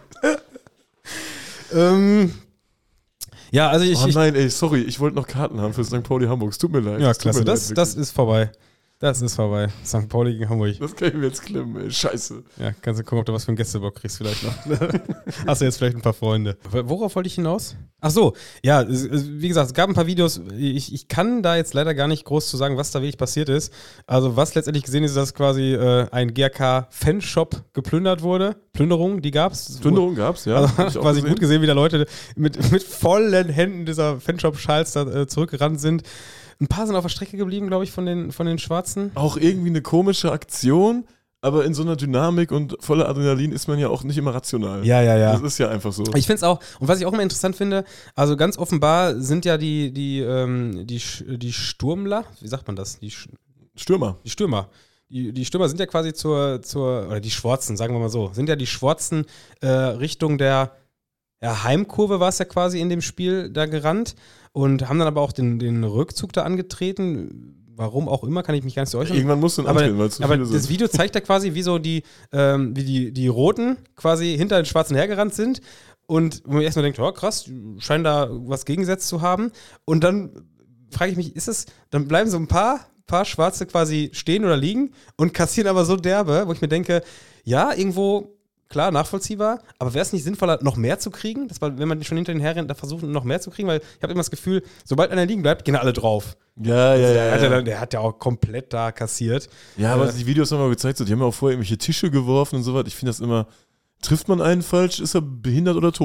Ähm, ja, also ich, Oh ich nein, ey, sorry, ich wollte noch Karten haben für Sankt Pauli Hamburg. Es tut mir leid. ja, es tut klasse, mir das, leid, das wirklich. ist vorbei. Das ist vorbei. Sankt Pauli gegen Hamburg. Das kann ich mir jetzt klemmen, ey. Scheiße. Ja, kannst du gucken, ob du was für einen Gästebock kriegst vielleicht noch. Hast du jetzt vielleicht ein paar Freunde. Worauf wollte ich hinaus? Ach so, ja, es- es- wie gesagt, es gab ein paar Videos. Ich, ich kann da jetzt leider gar nicht groß zu sagen, was da wirklich passiert ist. Also was letztendlich gesehen ist, ist, dass quasi äh, ein G A K-Fanshop geplündert wurde. Plünderung, die gab es. Plünderung gab's, ja. Also Hab ich auch quasi gesehen. gut gesehen, wie da Leute mit, mit vollen Händen dieser Fanshop-Schals da äh, zurückgerannt sind. Ein paar sind auf der Strecke geblieben, glaube ich, von den, von den Schwarzen. Auch irgendwie eine komische Aktion, aber in so einer Dynamik und voller Adrenalin ist man ja auch nicht immer rational. Ja, ja, ja. Das ist ja einfach so. Ich finde es auch, und was ich auch immer interessant finde, also ganz offenbar sind ja die, die, ähm, die, Sch- die Sturmler, wie sagt man das? Die, Sch- Stürmer. die Stürmer. Die, die Stürmer sind ja quasi zur, zur, oder die Schwarzen, sagen wir mal so, sind ja die Schwarzen äh, Richtung der ja, Heimkurve war es ja quasi in dem Spiel da gerannt und haben dann aber auch den, den Rückzug da angetreten. Warum auch immer, kann ich mich gar nicht so äußern. Irgendwann musst du ihn Aber, antreten, weil es zu aber viele das sind. Video zeigt ja quasi, wie so die, ähm, wie die, die Roten quasi hinter den Schwarzen hergerannt sind und wo man erstmal denkt, oh krass, die scheinen da was gegengesetzt zu haben. Und dann frage ich mich, ist es, dann bleiben so ein paar, paar Schwarze quasi stehen oder liegen und kassieren aber so derbe, wo ich mir denke, ja, irgendwo, klar, nachvollziehbar, aber wäre es nicht sinnvoller, noch mehr zu kriegen? Das war, wenn man schon hinter den herrennt, da versuchen, noch mehr zu kriegen, weil ich habe immer das Gefühl, sobald einer liegen bleibt, gehen alle drauf. Ja, ja, Der, ja. hat ja, Ja, dann- der hat ja auch komplett da kassiert. ja aber Äh, die Videos haben wir gezeigt, so, die haben ja auch vorher irgendwelche Tische geworfen und so was. Ich finde das immer, trifft man einen falsch, ist er behindert oder tot.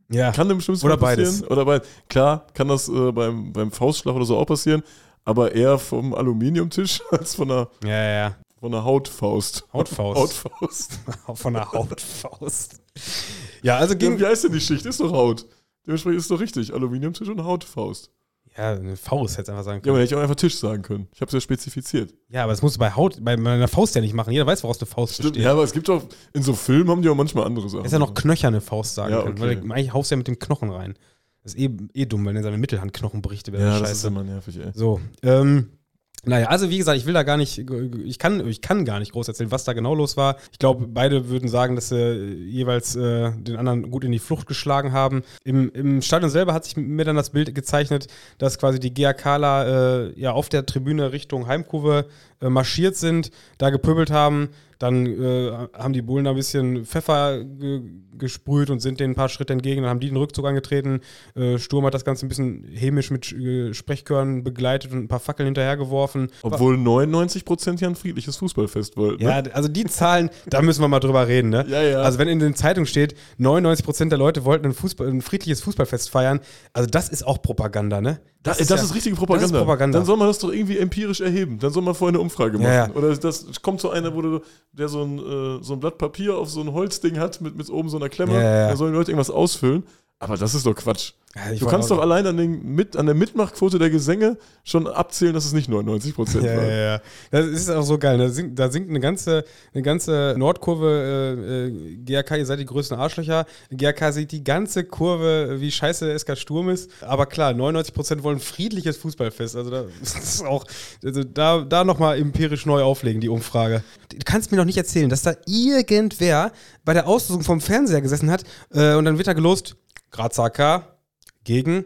Ja. Kann im schlimmsten Fall Oder beides. passieren. Oder beides. Klar, kann das äh, beim, beim Faustschlag oder so auch passieren, aber eher vom Aluminiumtisch als von einer, Ja, ja, ja. von einer Hautfaust. Hautfaust. Hautfaust. Von der Hautfaust. Ja, also Ja, ging. wie heißt denn die Schicht? Ist doch Haut. Dementsprechend ist es doch richtig. Aluminiumtisch und Hautfaust. Ja, eine Faust hätte ich einfach sagen Ja, können. aber hätte ich auch einfach Tisch sagen können. Ich habe es ja spezifiziert. Ja, aber das musst du bei Haut, bei meiner Faust ja nicht machen. Jeder weiß, woraus eine Faust Stimmt, besteht. ja, aber es gibt auch, in so Filmen haben die auch manchmal andere Sachen. Ist ja noch knöcherne Faust sagen Ja, können, okay. weil eigentlich haust du ja mit dem Knochen rein. Das ist eh, eh dumm, wenn er seine Mittelhandknochen bricht über Ja, die das Scheiße. ist immer nervig, ey. So, ähm, naja, also wie gesagt, ich will da gar nicht, ich kann, ich kann gar nicht groß erzählen, was da genau los war. Ich glaube, beide würden sagen, dass sie jeweils äh, den anderen gut in die Flucht geschlagen haben. Im, im Stadion selber hat sich mir dann das Bild gezeichnet, dass quasi die GAKler äh, ja auf der Tribüne Richtung Heimkurve äh, marschiert sind, da gepöbelt haben. Dann äh, haben die Bullen da ein bisschen Pfeffer ge gesprüht und sind denen ein paar Schritte entgegen. Dann haben die den Rückzug angetreten. Äh, Sturm hat das Ganze ein bisschen hämisch mit äh, Sprechchören begleitet und ein paar Fackeln hinterhergeworfen. Obwohl neunundneunzig Prozent ja ein friedliches Fußballfest wollten. Ja, Ne? also die Zahlen, da müssen wir mal drüber reden, ne? Ja, ja. Also wenn in den Zeitungen steht, neunundneunzig Prozent der Leute wollten ein, Fußball, ein friedliches Fußballfest feiern, also das ist auch Propaganda, ne? Das, das, ist, das ja, ist richtige Propaganda. Das ist Propaganda. Dann soll man das doch irgendwie empirisch erheben. Dann soll man vorher eine Umfrage machen. Ja, ja. Oder das kommt so einer, wo du, der so ein, äh, so ein Blatt Papier auf so ein Holzding hat mit, mit oben so einer Klemme. Ja, ja. Da sollen die Leute irgendwas ausfüllen. Aber das ist doch Quatsch. Ja, ich Du war kannst auch- doch allein an, den, mit, an der Mitmachquote der Gesänge schon abzählen, dass es nicht neunundneunzig Prozent Ja, war. ja, ja. Das ist auch so geil. Da singt, da singt eine ganze, eine ganze Nordkurve, äh, äh, G A K, ihr seid die größten Arschlöcher. G A K sieht die ganze Kurve, wie scheiße der S K Sturm ist. Aber klar, neunundneunzig Prozent wollen friedliches Fußballfest. Also da das ist auch, also da, da nochmal empirisch neu auflegen, die Umfrage. Du kannst mir doch nicht erzählen, dass da irgendwer bei der Auslosung vom Fernseher gesessen hat äh, und dann wird da gelost, Grazer A K gegen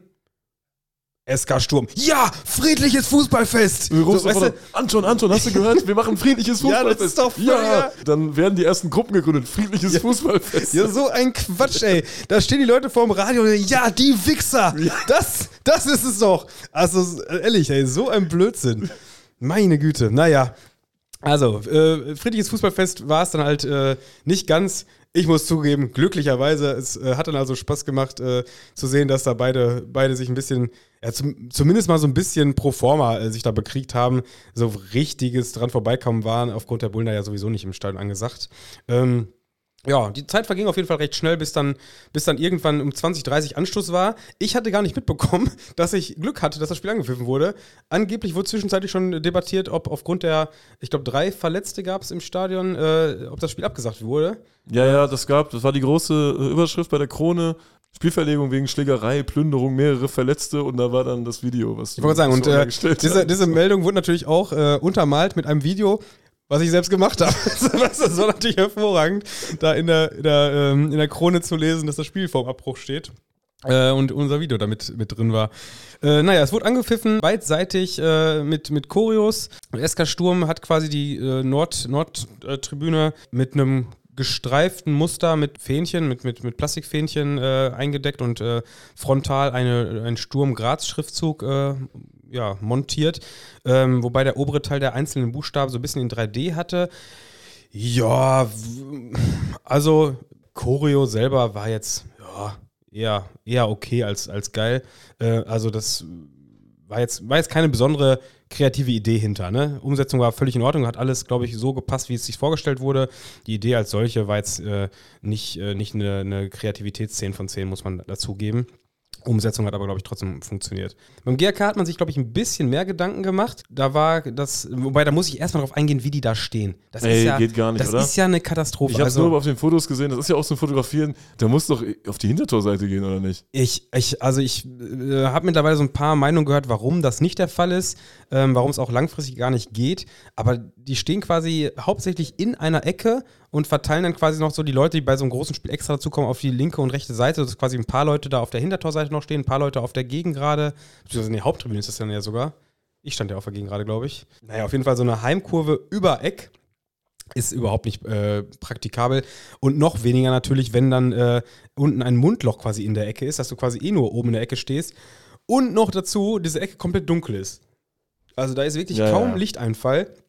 S K Sturm. Ja, friedliches Fußballfest! Du rufst So, einfach weißt dann, Anton, Anton, hast du gehört? Wir machen friedliches Ja, Fußballfest. das ist doch voll, ja, ja. dann werden die ersten Gruppen gegründet. Friedliches Fußballfest. Ja, so ein Quatsch, ey. Da stehen die Leute vorm Radio und ja, die Wichser. Das, das ist es doch. Also, ehrlich, ey, so ein Blödsinn. Meine Güte. Naja. Also, äh, friedliches Fußballfest war es dann halt äh, nicht ganz. Ich muss zugeben, glücklicherweise, es äh, hat dann also Spaß gemacht, äh, zu sehen, dass da beide, beide sich ein bisschen, ja, zum, zumindest mal so ein bisschen pro forma äh, sich da bekriegt haben. So richtiges dran vorbeikommen waren aufgrund der Bullen da ja sowieso nicht im Stadion angesagt. Ähm, Ja, die Zeit verging auf jeden Fall recht schnell, bis dann, bis dann irgendwann um zwanzig, dreißig Anstoß war. Ich hatte gar nicht mitbekommen, dass ich Glück hatte, dass das Spiel angepfiffen wurde. Angeblich wurde zwischenzeitlich schon debattiert, ob aufgrund der, ich glaube, drei Verletzte gab es im Stadion, äh, ob das Spiel abgesagt wurde. Ja, ja, das gab, das war die große äh, Überschrift bei der Krone. Spielverlegung wegen Schlägerei, Plünderung, mehrere Verletzte und da war dann das Video, was Ich wollte sagen, und äh, diese, diese hast. Meldung wurde natürlich auch äh, untermalt mit einem Video, was ich selbst gemacht habe. Das war natürlich hervorragend, da in der, in der, ähm, in der Krone zu lesen, dass das Spiel vorm Abbruch steht. Äh, und unser Video da mit, mit drin war. Äh, naja, es wurde angepfiffen, beidseitig äh, mit, mit Choreos. S K Sturm hat quasi die äh, Nord, Nord-Tribüne mit einem gestreiften Muster mit Fähnchen, mit, mit, mit Plastikfähnchen äh, eingedeckt und äh, frontal eine, ein Sturm-Graz-Schriftzug äh, ja, montiert, ähm, wobei der obere Teil der einzelnen Buchstaben so ein bisschen in drei D hatte. Ja, w- also Choreo selber war jetzt ja, eher, eher okay als, als geil. Äh, also das war jetzt, war jetzt keine besondere kreative Idee hinter. Ne? Umsetzung war völlig in Ordnung, hat alles, glaube ich, so gepasst, wie es sich vorgestellt wurde. Die Idee als solche war jetzt äh, nicht, äh, nicht eine, eine Kreativitätszehn von zehn, muss man dazu geben. Umsetzung hat aber, glaube ich, trotzdem funktioniert. Beim G A K hat man sich, glaube ich, ein bisschen mehr Gedanken gemacht. Da war das, wobei, da muss ich erstmal drauf eingehen, wie die da stehen. Das Ey, ist ja, geht gar nicht, das oder? ist ja eine Katastrophe. Ich habe es Also, nur auf den Fotos gesehen, das ist ja auch so ein Fotografieren, da muss doch auf die Hintertorseite gehen, oder nicht? Ich, ich, also ich äh, habe mittlerweile so ein paar Meinungen gehört, warum das nicht der Fall ist, ähm, warum es auch langfristig gar nicht geht. Aber die stehen quasi hauptsächlich in einer Ecke und verteilen dann quasi noch so die Leute, die bei so einem großen Spiel extra dazukommen, auf die linke und rechte Seite. Dass quasi ein paar Leute da auf der Hintertorseite noch stehen, ein paar Leute auf der Gegengrade. Beziehungsweise in der Haupttribüne ist das dann ja sogar. Ich stand ja auf der Gegengrade, glaube ich. Naja, auf jeden Fall so eine Heimkurve über Eck. Ist überhaupt nicht äh, praktikabel. Und noch weniger natürlich, wenn dann äh, unten ein Mundloch quasi in der Ecke ist, dass du quasi eh nur oben in der Ecke stehst. Und noch dazu, diese Ecke komplett dunkel ist. Also da ist wirklich Ja, kaum ja. Lichteinfall.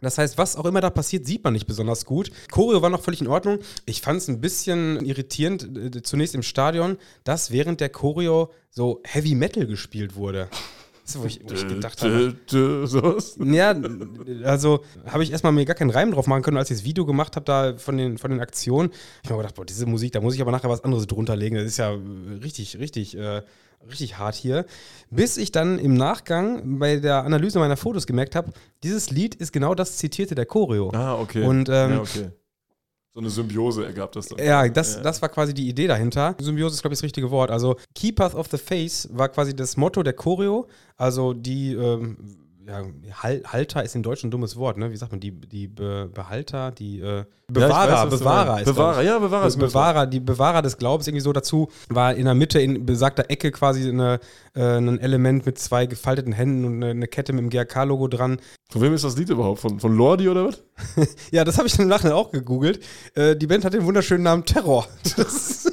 Das heißt, was auch immer da passiert, sieht man nicht besonders gut. Choreo war noch völlig in Ordnung. Ich fand es ein bisschen irritierend, äh, zunächst im Stadion, dass während der Choreo so Heavy Metal gespielt wurde. Das ist, wo ich, wo ich gedacht habe. Sowas? Ja, also habe ich erstmal mir gar keinen Reim drauf machen können, als ich das Video gemacht habe da von den, von den Aktionen. Ich habe mir gedacht, boah, diese Musik, da muss ich aber nachher was anderes drunter legen. Das ist ja richtig, richtig, äh, richtig hart hier. Bis ich dann im Nachgang bei der Analyse meiner Fotos gemerkt habe, dieses Lied ist genau das Zitierte der Choreo. Ah, okay. Und, ähm, ja, okay. So eine Symbiose ergab das dann. Ja, das, ja. das war quasi die Idee dahinter. Symbiose ist, glaube ich, das richtige Wort. Also Keepers of the Face war quasi das Motto der Choreo. Also die, ähm, ja, Halter ist in Deutsch ein dummes Wort, ne? Wie sagt man, die, die Be- Behalter, die äh, Bewahrer, ja, weiß, Bewahrer ist Bewahrer, ja, Bewahrer ist Be- Bewahrer, die Bewahrer des Glaubens irgendwie so dazu, war in der Mitte in besagter Ecke quasi eine, äh, ein Element mit zwei gefalteten Händen und eine, eine Kette mit dem G R K-Logo dran. Von wem ist das Lied überhaupt? Von, von Lordi oder was? Ja, das habe ich dann im Nachhinein auch gegoogelt. Äh, die Band hat den wunderschönen Namen Terror. Das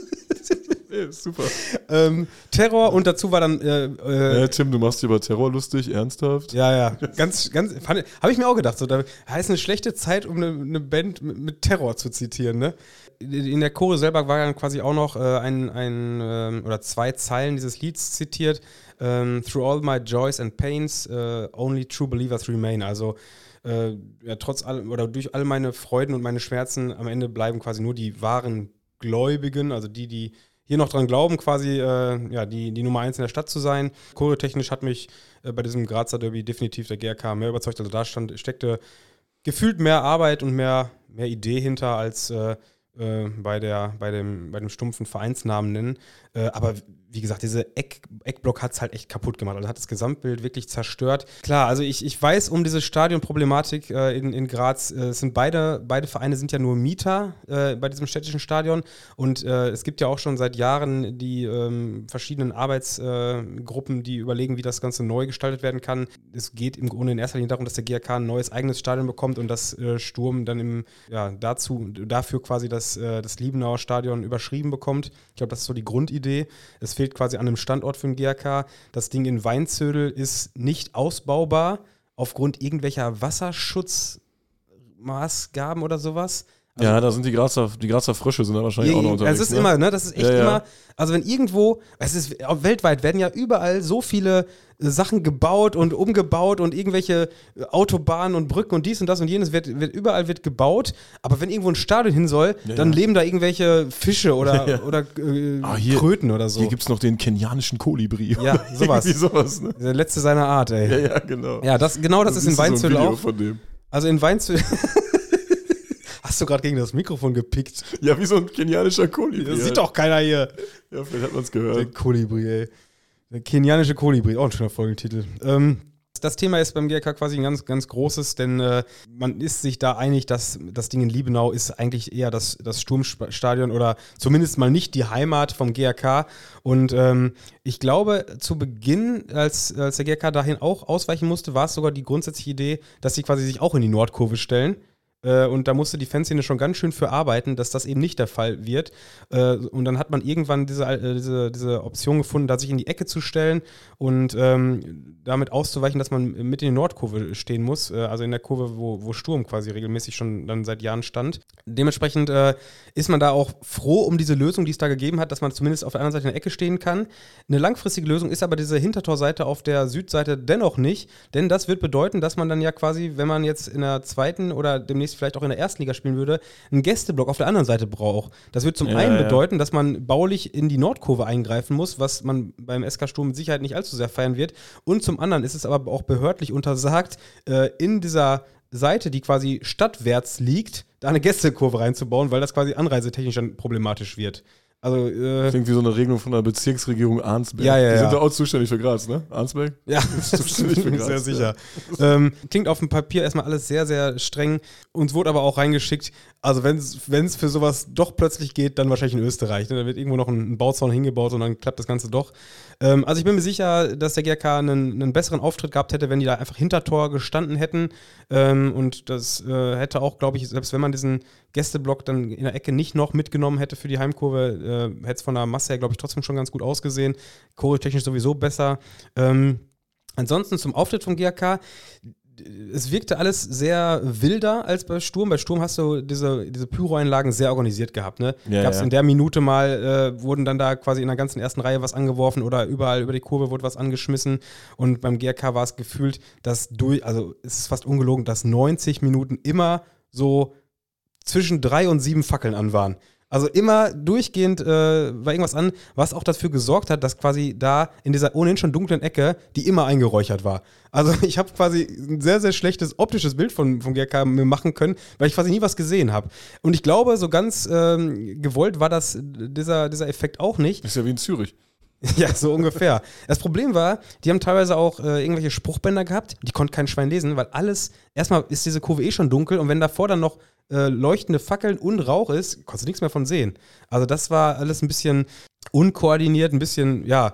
nee, super. ähm, Terror und dazu war dann äh, äh, ja, Tim, du machst dich über Terror lustig, ernsthaft? Ja, ja, ganz, ganz, habe ich mir auch gedacht, so, da heißt eine schlechte Zeit, um eine, eine Band mit, mit Terror zu zitieren, ne? In der Choreo selber war dann quasi auch noch äh, ein, ein ähm, oder zwei Zeilen dieses Lieds zitiert, ähm, Through all my joys and pains, uh, only true believers remain, also äh, ja, trotz allem, oder durch all meine Freuden und meine Schmerzen, am Ende bleiben quasi nur die wahren Gläubigen, also die, die hier noch dran glauben, quasi äh, ja, die, die Nummer eins in der Stadt zu sein. Choreotechnisch hat mich äh, bei diesem Grazer Derby definitiv der G R K mehr überzeugt. Also da stand, steckte gefühlt mehr Arbeit und mehr, mehr Idee hinter als äh, äh, bei, der, bei, dem, bei dem stumpfen Vereinsnamen nennen. Äh, aber wie gesagt, diese Eck, Eckblock hat es halt echt kaputt gemacht. Also hat das Gesamtbild wirklich zerstört. Klar, also ich, ich weiß um diese Stadionproblematik äh, in, in Graz. Äh, es sind beide, beide Vereine sind ja nur Mieter äh, bei diesem städtischen Stadion. Und äh, es gibt ja auch schon seit Jahren die ähm, verschiedenen Arbeitsgruppen, äh, die überlegen, wie das Ganze neu gestaltet werden kann. Es geht im Grunde in erster Linie darum, dass der G R K ein neues eigenes Stadion bekommt und das äh, Sturm dann im, ja, dazu, dafür quasi das, äh, das Liebenauer Stadion überschrieben bekommt. Ich glaube, das ist so die Grundidee. Es fehlt quasi an einem Standort für den G R K. Das Ding in Weinzödel ist nicht ausbaubar aufgrund irgendwelcher Wasserschutzmaßgaben oder sowas. Also ja, da sind die Grazer, die Grazer Frösche sind da wahrscheinlich ja, auch noch unterwegs. Es ist ne? immer, ne, das ist echt ja, ja. immer, also wenn irgendwo, es ist, auch weltweit werden ja überall so viele Sachen gebaut und umgebaut und irgendwelche Autobahnen und Brücken und dies und das und jenes, wird, wird überall wird gebaut, aber wenn irgendwo ein Stadion hin soll, ja, dann ja. leben da irgendwelche Fische oder, ja. oder äh, ah, hier, Kröten oder so. Hier gibt es noch den kenianischen Kolibri. Ja, sowas. Irgendwie sowas, ne? Der letzte seiner Art, ey. Ja, ja, genau. Ja, das, genau das, das ist in Weinzödel so ein Video auch. Von dem. Also in Weinzödel. Hast du gerade gegen das Mikrofon gepickt? Ja, wie so ein kenianischer Kolibri. Das sieht doch keiner hier. Ja, vielleicht hat man es gehört. Der Kolibri, ey. Der kenianische Kolibri, auch ein schöner Folgentitel. Ähm, das Thema ist beim G R K quasi ein ganz, ganz großes, denn äh, man ist sich da einig, dass das Ding in Liebenau ist eigentlich eher das, das Sturmstadion oder zumindest mal nicht die Heimat vom G R K. Und ähm, ich glaube, zu Beginn, als, als der G R K dahin auch ausweichen musste, war es sogar die grundsätzliche Idee, dass sie quasi sich auch in die Nordkurve stellen. Und da musste die Fanszene schon ganz schön für arbeiten, dass das eben nicht der Fall wird. Und dann hat man irgendwann diese, diese, diese Option gefunden, da sich in die Ecke zu stellen und ähm, damit auszuweichen, dass man mit in die Nordkurve stehen muss. Also in der Kurve, wo, wo Sturm quasi regelmäßig schon dann seit Jahren stand. Dementsprechend äh, ist man da auch froh um diese Lösung, die es da gegeben hat, dass man zumindest auf der anderen Seite in der Ecke stehen kann. Eine langfristige Lösung ist aber diese Hintertorseite auf der Südseite dennoch nicht, denn das wird bedeuten, dass man dann ja quasi, wenn man jetzt in der zweiten oder demnächst vielleicht auch in der ersten Liga spielen würde, einen Gästeblock auf der anderen Seite braucht. Das wird zum ja, einen ja. bedeuten, dass man baulich in die Nordkurve eingreifen muss, was man beim S K Sturm mit Sicherheit nicht allzu sehr feiern wird. Und zum anderen ist es aber auch behördlich untersagt, äh, in dieser Seite, die quasi stadtwärts liegt, da eine Gästekurve reinzubauen, weil das quasi anreisetechnisch dann problematisch wird. Also, äh, klingt wie so eine Regelung von der Bezirksregierung Arnsberg. Ja, ja, Die sind ja. da auch zuständig für Graz, ne? Arnsberg? Ja, das ist zuständig für Graz, sehr sicher. Ja. Ähm, klingt auf dem Papier erstmal alles sehr, sehr streng. Uns wurde aber auch reingeschickt, also wenn es für sowas doch plötzlich geht, dann wahrscheinlich in Österreich. Ne? Da wird irgendwo noch ein, ein Bauzaun hingebaut und dann klappt das Ganze doch. Ähm, also ich bin mir sicher, dass der G R K einen, einen besseren Auftritt gehabt hätte, wenn die da einfach hinter Tor gestanden hätten. Ähm, und das äh, hätte auch, glaube ich, selbst wenn man diesen Gästeblock dann in der Ecke nicht noch mitgenommen hätte für die Heimkurve, äh, hätte es von der Masse her, glaube ich, trotzdem schon ganz gut ausgesehen. Choreotechnisch sowieso besser. Ähm, ansonsten zum Auftritt vom G R K. es wirkte alles sehr wilder als bei Sturm. Bei Sturm hast du diese, diese Pyro-Einlagen sehr organisiert gehabt. Ne? Ja, Gab es ja. in der Minute mal, äh, wurden dann da quasi in der ganzen ersten Reihe was angeworfen oder überall über die Kurve wurde was angeschmissen. Und beim G R K war es gefühlt, dass durch, also es ist fast ungelogen, dass neunzig Minuten immer so zwischen drei und sieben Fackeln an waren. Also immer durchgehend äh, war irgendwas an, was auch dafür gesorgt hat, dass quasi da in dieser ohnehin schon dunklen Ecke die immer eingeräuchert war. Also ich habe quasi ein sehr, sehr schlechtes optisches Bild von, vom G R K mir machen können, weil ich quasi nie was gesehen habe. Und ich glaube, so ganz ähm, gewollt war das dieser, dieser Effekt auch nicht. Ist ja wie in Zürich. Ja, so ungefähr. Das Problem war, die haben teilweise auch äh, irgendwelche Spruchbänder gehabt, die konnte kein Schwein lesen, weil alles, erstmal ist diese Kurve eh schon dunkel und wenn davor dann noch äh, leuchtende Fackeln und Rauch ist, konntest du nichts mehr von sehen. Also das war alles ein bisschen unkoordiniert, ein bisschen, ja,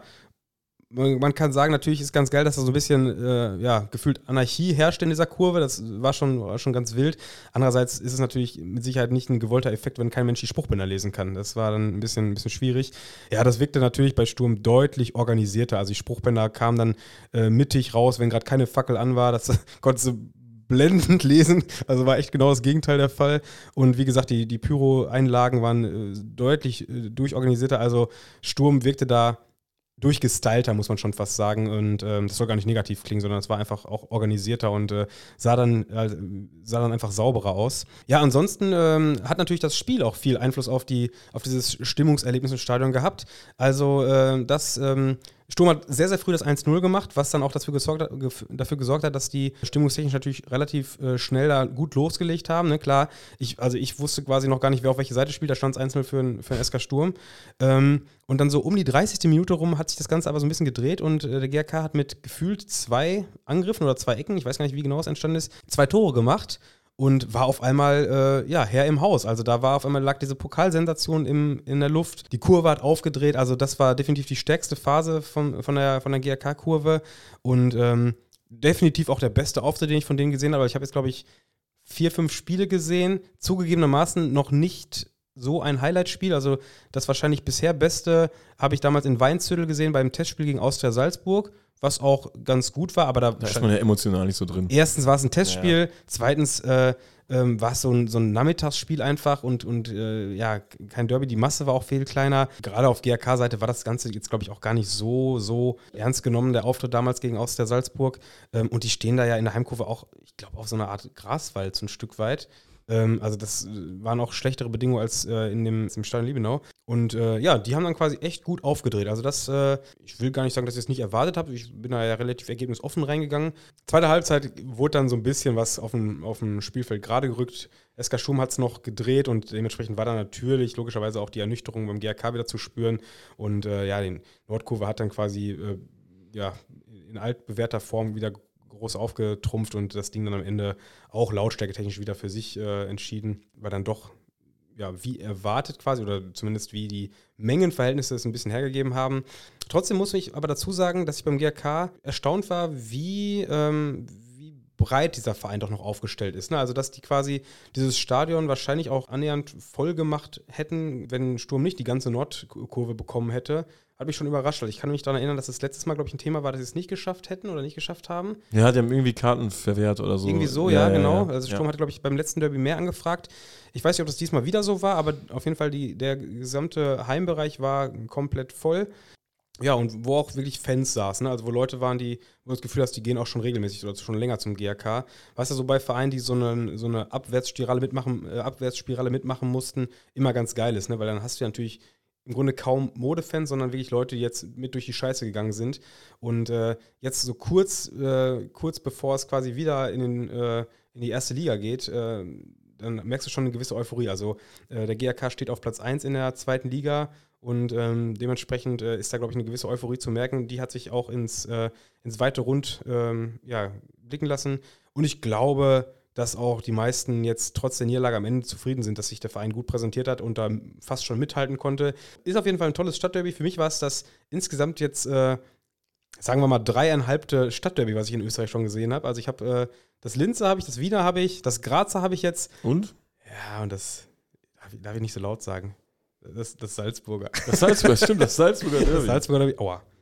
man, man kann sagen, natürlich ist ganz geil, dass da so ein bisschen, äh, ja, gefühlt Anarchie herrscht in dieser Kurve, das war schon, war schon ganz wild. Andererseits ist es natürlich mit Sicherheit nicht ein gewollter Effekt, wenn kein Mensch die Spruchbänder lesen kann. Das war dann ein bisschen, ein bisschen schwierig. Ja, das wirkte natürlich bei Sturm deutlich organisierter. Also die Spruchbänder kamen dann äh, mittig raus, wenn gerade keine Fackel an war. Das konntest du blendend lesen. Also war echt genau das Gegenteil der Fall. Und wie gesagt, die, die Pyro-Einlagen waren äh, deutlich äh, durchorganisierter. Also Sturm wirkte da durchgestylter, muss man schon fast sagen. Und ähm, das soll gar nicht negativ klingen, sondern es war einfach auch organisierter und äh, sah, dann, äh, sah dann einfach sauberer aus. Ja, ansonsten ähm, hat natürlich das Spiel auch viel Einfluss auf, die, auf dieses Stimmungserlebnis im Stadion gehabt. Also äh, das ähm, Sturm hat sehr, sehr früh das eins null gemacht, was dann auch dafür gesorgt hat, gef- dafür gesorgt hat, dass die stimmungstechnisch natürlich relativ äh, schnell da gut losgelegt haben. Ne? Klar, ich, also ich wusste quasi noch gar nicht, wer auf welche Seite spielt, da stand es eins null für, ein- für den S K Sturm. Ähm, und dann so um die dreißigste Minute rum hat sich das Ganze aber so ein bisschen gedreht und äh, der G R K hat mit gefühlt zwei Angriffen oder zwei Ecken, ich weiß gar nicht, wie genau es entstanden ist, zwei Tore gemacht. Und war auf einmal, äh, ja, Herr im Haus. Also da war auf einmal, lag diese Pokalsensation im, in der Luft. Die Kurve hat aufgedreht. Also das war definitiv die stärkste Phase von, von der, von der G R K-Kurve. Und ähm, definitiv auch der beste Auftritt, den ich von denen gesehen habe. Aber ich habe jetzt, glaube ich, vier, fünf Spiele gesehen. Zugegebenermaßen noch nicht so ein Highlight-Spiel. Also das wahrscheinlich bisher beste habe ich damals in Weinzödel gesehen beim Testspiel gegen Austria Salzburg, was auch ganz gut war, aber da, Da ist man ja emotional nicht so drin. Erstens war es ein Testspiel, Ja. zweitens äh, ähm, war es so ein, so ein Nachmittagsspiel einfach und, und äh, ja, kein Derby, die Masse war auch viel kleiner. Gerade auf G R K-Seite war das Ganze jetzt, glaube ich, auch gar nicht so, so ernst genommen, der Auftritt damals gegen Austria Salzburg. Ähm, und die stehen da ja in der Heimkurve auch, ich glaube, auf so einer Art Graswald so ein Stück weit. Ähm, also das waren auch schlechtere Bedingungen als äh, in dem, im Stadion Liebenau. Und äh, ja, die haben dann quasi echt gut aufgedreht. Also das, äh, ich will gar nicht sagen, dass ich es nicht erwartet habe. Ich bin da ja relativ ergebnisoffen reingegangen. Zweite Halbzeit wurde dann so ein bisschen was auf dem, auf dem Spielfeld gerade gerückt. S K Sturm hat es noch gedreht und dementsprechend war dann natürlich logischerweise auch die Ernüchterung beim G R K wieder zu spüren. Und äh, ja, den Nordkurve hat dann quasi äh, ja, in altbewährter Form wieder groß aufgetrumpft und das Ding dann am Ende auch lautstärketechnisch wieder für sich äh, entschieden, war dann doch ja, wie erwartet quasi oder zumindest wie die Mengenverhältnisse es ein bisschen hergegeben haben. Trotzdem muss ich aber dazu sagen, dass ich beim G R K erstaunt war, wie, ähm, wie breit dieser Verein doch noch aufgestellt ist. Ne? Also dass die quasi dieses Stadion wahrscheinlich auch annähernd voll gemacht hätten, wenn Sturm nicht die ganze Nordkurve bekommen hätte. Hat mich schon überrascht, weil ich kann mich daran erinnern, dass das letztes Mal, glaube ich, ein Thema war, dass sie es nicht geschafft hätten oder nicht geschafft haben. Ja, die haben irgendwie Karten verwehrt oder so. Irgendwie so, ja, ja genau. Ja, also Sturm ja. hatte, glaube ich, beim letzten Derby mehr angefragt. Ich weiß nicht, ob das diesmal wieder so war, aber auf jeden Fall die, der gesamte Heimbereich war komplett voll. Ja, und wo auch wirklich Fans saßen, ne? Also wo Leute waren, die, wo du das Gefühl hast, die gehen auch schon regelmäßig oder schon länger zum G R K. Weißt du, so bei Vereinen, die so eine, so eine Abwärtsspirale mitmachen, äh, Abwärtsspirale mitmachen mussten, immer ganz geil ist, ne? Weil dann hast du ja natürlich im Grunde kaum Modefans, sondern wirklich Leute, die jetzt mit durch die Scheiße gegangen sind. Und äh, jetzt so kurz, äh, kurz bevor es quasi wieder in, den, äh, in die erste Liga geht, äh, dann merkst du schon eine gewisse Euphorie. Also äh, der G R K steht auf Platz eins in der zweiten Liga und ähm, dementsprechend äh, ist da, glaube ich, eine gewisse Euphorie zu merken. Die hat sich auch ins, äh, ins weite Rund ähm, ja, blicken lassen. Und ich glaube, dass auch die meisten jetzt trotz der Niederlage am Ende zufrieden sind, dass sich der Verein gut präsentiert hat und da fast schon mithalten konnte. Ist auf jeden Fall ein tolles Stadtderby. Für mich war es das insgesamt jetzt, äh, sagen wir mal, dreieinhalbte Stadtderby, was ich in Österreich schon gesehen habe. Also ich habe äh, das Linzer habe ich, das Wiener habe ich, das Grazer habe ich jetzt. Und? Ja, und das darf ich, darf ich nicht so laut sagen. Das, das Salzburger. Das Salzburger, stimmt, das Salzburger Derby. Das Salzburger Derby, aua.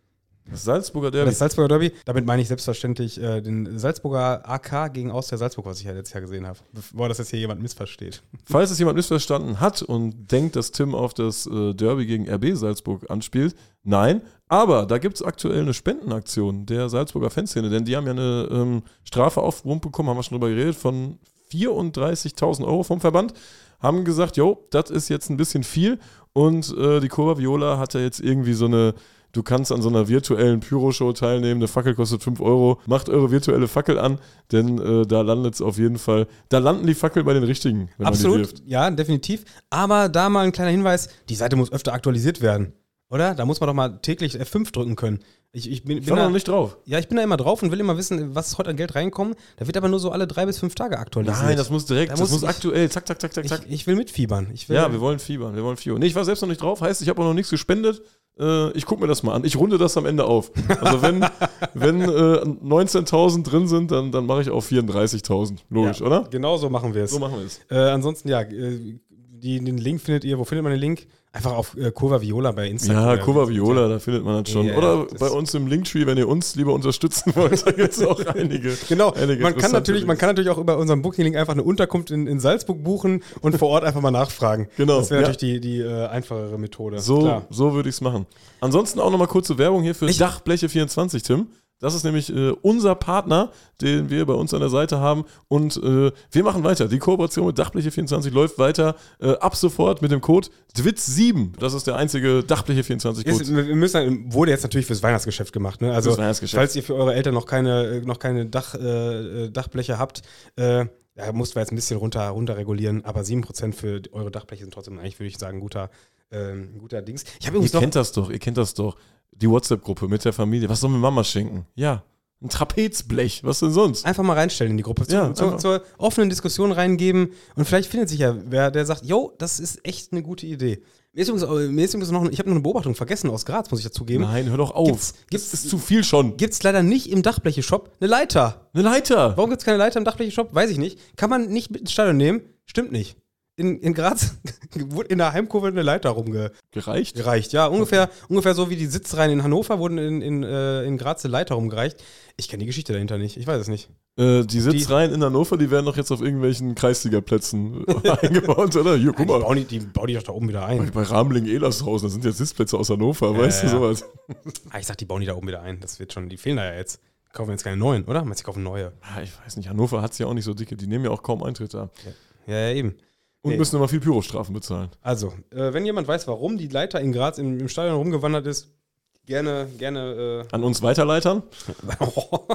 Das Salzburger Derby. Das Salzburger Derby, damit meine ich selbstverständlich äh, den Salzburger A K gegen Austria Salzburg, was ich ja letztes Jahr gesehen habe. Bevor das jetzt hier jemand missversteht. Falls es jemand missverstanden hat und denkt, dass Tim auf das äh, Derby gegen R B Salzburg anspielt, nein, aber da gibt es aktuell eine Spendenaktion der Salzburger Fanszene, denn die haben ja eine ähm, Strafe aufgebrummt bekommen, haben wir schon drüber geredet, von vierunddreißigtausend Euro vom Verband, haben gesagt, jo, das ist jetzt ein bisschen viel und äh, die Curva Viola hat ja jetzt irgendwie so eine, du kannst an so einer virtuellen Pyro-Show teilnehmen, eine Fackel kostet fünf Euro, macht eure virtuelle Fackel an, denn äh, da landet es auf jeden Fall, da landen die Fackeln bei den Richtigen, wenn Absolut, man die wirft. ja, definitiv, aber da mal ein kleiner Hinweis, die Seite muss öfter aktualisiert werden. Oder? Da muss man doch mal täglich F fünf drücken können. Ich, ich bin, Ich bin war da noch nicht drauf. Ja, ich bin da immer drauf und will immer wissen, was ist heute an Geld reinkommen. Da wird aber nur so alle drei bis fünf Tage aktualisiert. Nein, das muss direkt, Da das muss muss ich- aktuell, zack, zack, zack, zack, zack. ich, ich will mitfiebern. Ich will, Ja, wir wollen fiebern, wir wollen fiebern. Nee, ich war selbst noch nicht drauf, heißt, ich habe auch noch nichts gespendet. Äh, ich gucke mir das mal an. Ich runde das am Ende auf. Also wenn, wenn äh, neunzehntausend drin sind, dann, dann mache ich auch vierunddreißigtausend. Logisch, ja, oder? Genau so machen wir es. So machen wir es. Äh, ansonsten, ja, äh, die, den Link findet ihr, wo findet man den Link? Einfach auf äh, Curva Viola bei Instagram. Ja, oder- Curva Viola, da findet man das schon. Ja, Oder das- bei uns im Linktree, wenn ihr uns lieber unterstützen wollt, da gibt es auch einige. Genau, einige man kann, interessante natürlich, man Links. kann natürlich auch über unseren Booking-Link einfach eine Unterkunft in, in Salzburg buchen und vor Ort einfach mal nachfragen. Genau, Das wäre ja. natürlich die, die äh, einfachere Methode. So, Klar. so würde ich es machen. Ansonsten auch nochmal kurze Werbung hier für Ich- Dachbleche vierundzwanzig, Tim. Das ist nämlich äh, unser Partner, den wir bei uns an der Seite haben. Und äh, wir machen weiter. Die Kooperation mit Dachbleche vierundzwanzig läuft weiter. Äh, ab sofort mit dem Code D W I T sieben. Das ist der einzige Dachbleche vierundzwanzig Code. Ist, wir müssen, wurde jetzt natürlich fürs Weihnachtsgeschäft gemacht. Ne? Also, Fürs Weihnachtsgeschäft. falls ihr für eure Eltern noch keine, noch keine Dach, äh, Dachbleche habt, äh, da mussten wir jetzt ein bisschen runter, runter regulieren. Aber sieben Prozent für eure Dachbleche sind trotzdem eigentlich, würde ich sagen, guter, ähm, guter Dings. Ich habe Ihr übrigens noch. kennt das doch, ihr kennt das doch. Die WhatsApp-Gruppe mit der Familie. Was sollen wir Mama schenken? Ja, ein Trapezblech. Was denn sonst? Einfach mal reinstellen in die Gruppe, zu, Ja, zu, einfach. zur offenen Diskussion reingeben und vielleicht findet sich ja wer, der sagt, yo, das ist echt eine gute Idee. Mir ist übrigens, mir ist übrigens noch, ich habe noch eine Beobachtung vergessen aus Graz, muss ich dazugeben. Nein, hör doch auf. Gibt's- gibt's- das ist zu viel schon. Gibt es leider nicht im Dachbleche-Shop eine Leiter. Eine Leiter. Warum gibt es keine Leiter im Dachbleche-Shop? Weiß ich nicht. Kann man nicht mit ins Stadion nehmen? Stimmt nicht. In, in Graz wurde in der Heimkurve eine Leiter rumgereicht. Gereicht? Ja, ungefähr, ungefähr so wie die Sitzreihen in Hannover wurden in, in, äh, in Graz eine Leiter rumgereicht. Ich kenne die Geschichte dahinter nicht. Ich weiß es nicht. Äh, die Sitzreihen in Hannover, die werden doch jetzt auf irgendwelchen Kreisligaplätzen eingebaut, oder? Hier, guck die, mal. bauen die, die bauen die doch da oben wieder ein. Bei Ramling-Elershausen, da sind jetzt Sitzplätze aus Hannover, weißt ja. du sowas? Ah, ich sag, die bauen die da oben wieder ein. Das wird schon, die fehlen da ja jetzt. Kaufen jetzt keine neuen, oder? Meinst du, die kaufen neue? Ja, ich weiß nicht, Hannover hat es ja auch nicht so dicke, die nehmen ja auch kaum Eintritt da. Ja, ja, eben. Und Nee. müssen immer viel Pyrostrafen bezahlen. Also, äh, wenn jemand weiß, warum die Leiter in Graz im, im Stadion rumgewandert ist, gerne, gerne, An uns weiterleitern? äh,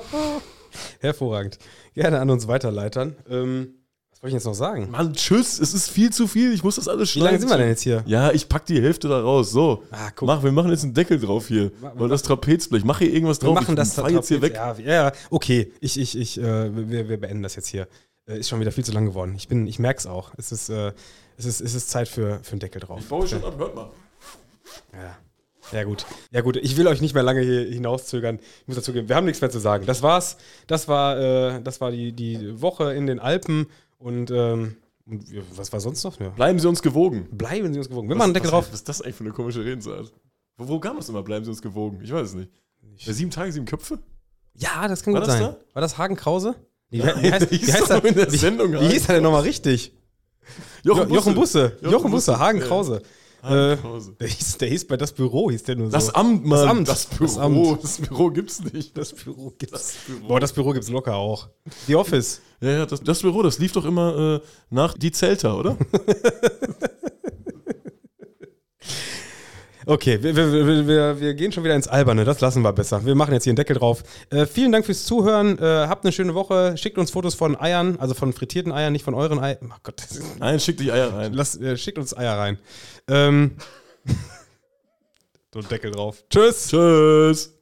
hervorragend, gerne an uns weiterleitern. Ähm, was wollte ich jetzt noch sagen? Mann, tschüss, es ist viel zu viel, ich muss das alles Wie schneiden. lange sind wir denn jetzt hier? Ja, ich pack die Hälfte da raus, so. Ah, guck. Mach, wir machen jetzt einen Deckel drauf hier, Ma- weil das Trapezblech, mach hier irgendwas Wir drauf, machen das ich fahr jetzt hier weg. Ja, ja, okay, ich, ich, ich, äh, wir, wir beenden das jetzt hier. Äh, ist schon wieder viel zu lang geworden. Ich bin, ich merk's auch. Es ist, äh, es ist, es ist Zeit für, für einen Deckel drauf. Ich baue schon ab, hört mal. Ja. Ja, gut. Ja, gut. Ich will euch nicht mehr lange hier hinauszögern. Ich muss dazu geben, wir haben nichts mehr zu sagen. Das war's. Das war, äh, das war die, die Woche in den Alpen. Und, ähm, und wir, was war sonst noch? Ja. Bleiben Sie uns gewogen. Bleiben Sie uns gewogen. Wir machen einen Deckel was, drauf. Was ist das eigentlich für eine komische Redensart? Wo, wo kam das immer, bleiben Sie uns gewogen? Ich weiß es nicht. Bei sieben Tage, sieben Köpfe? Ja, das kann War gut das sein. da? War das Hagen Krause? Nee, wie, Nein, wie heißt, der hieß wie heißt doch er? in der Wie, Sendung wie hieß er denn nochmal richtig? Jochen, Jo- Jochen Busse. Jochen, Jochen Busse, Busse, Hagen ja. Krause. Hagen Äh, Krause. der, hieß, der hieß bei das Büro, hieß der nur so. Das Amt, Mann. Das Amt. Das Büro. Das Amt. Das Büro gibt's nicht. Das Büro gibt's. Das Büro. Boah, das Büro gibt's locker auch. The Office. Ja, ja, das, das Büro, das lief doch immer äh, nach Die Zelter, oder? Okay, wir, wir, wir, wir, wir gehen schon wieder ins Alberne, das lassen wir besser. Wir machen jetzt hier einen Deckel drauf. Äh, vielen Dank fürs Zuhören, äh, habt eine schöne Woche, schickt uns Fotos von Eiern, also von frittierten Eiern, nicht von euren Eiern. Oh Gott, das ist, Nein, schick dich Eier rein. lasst, äh, schickt uns Eier rein. Ähm, so Deckel drauf. Tschüss. Tschüss.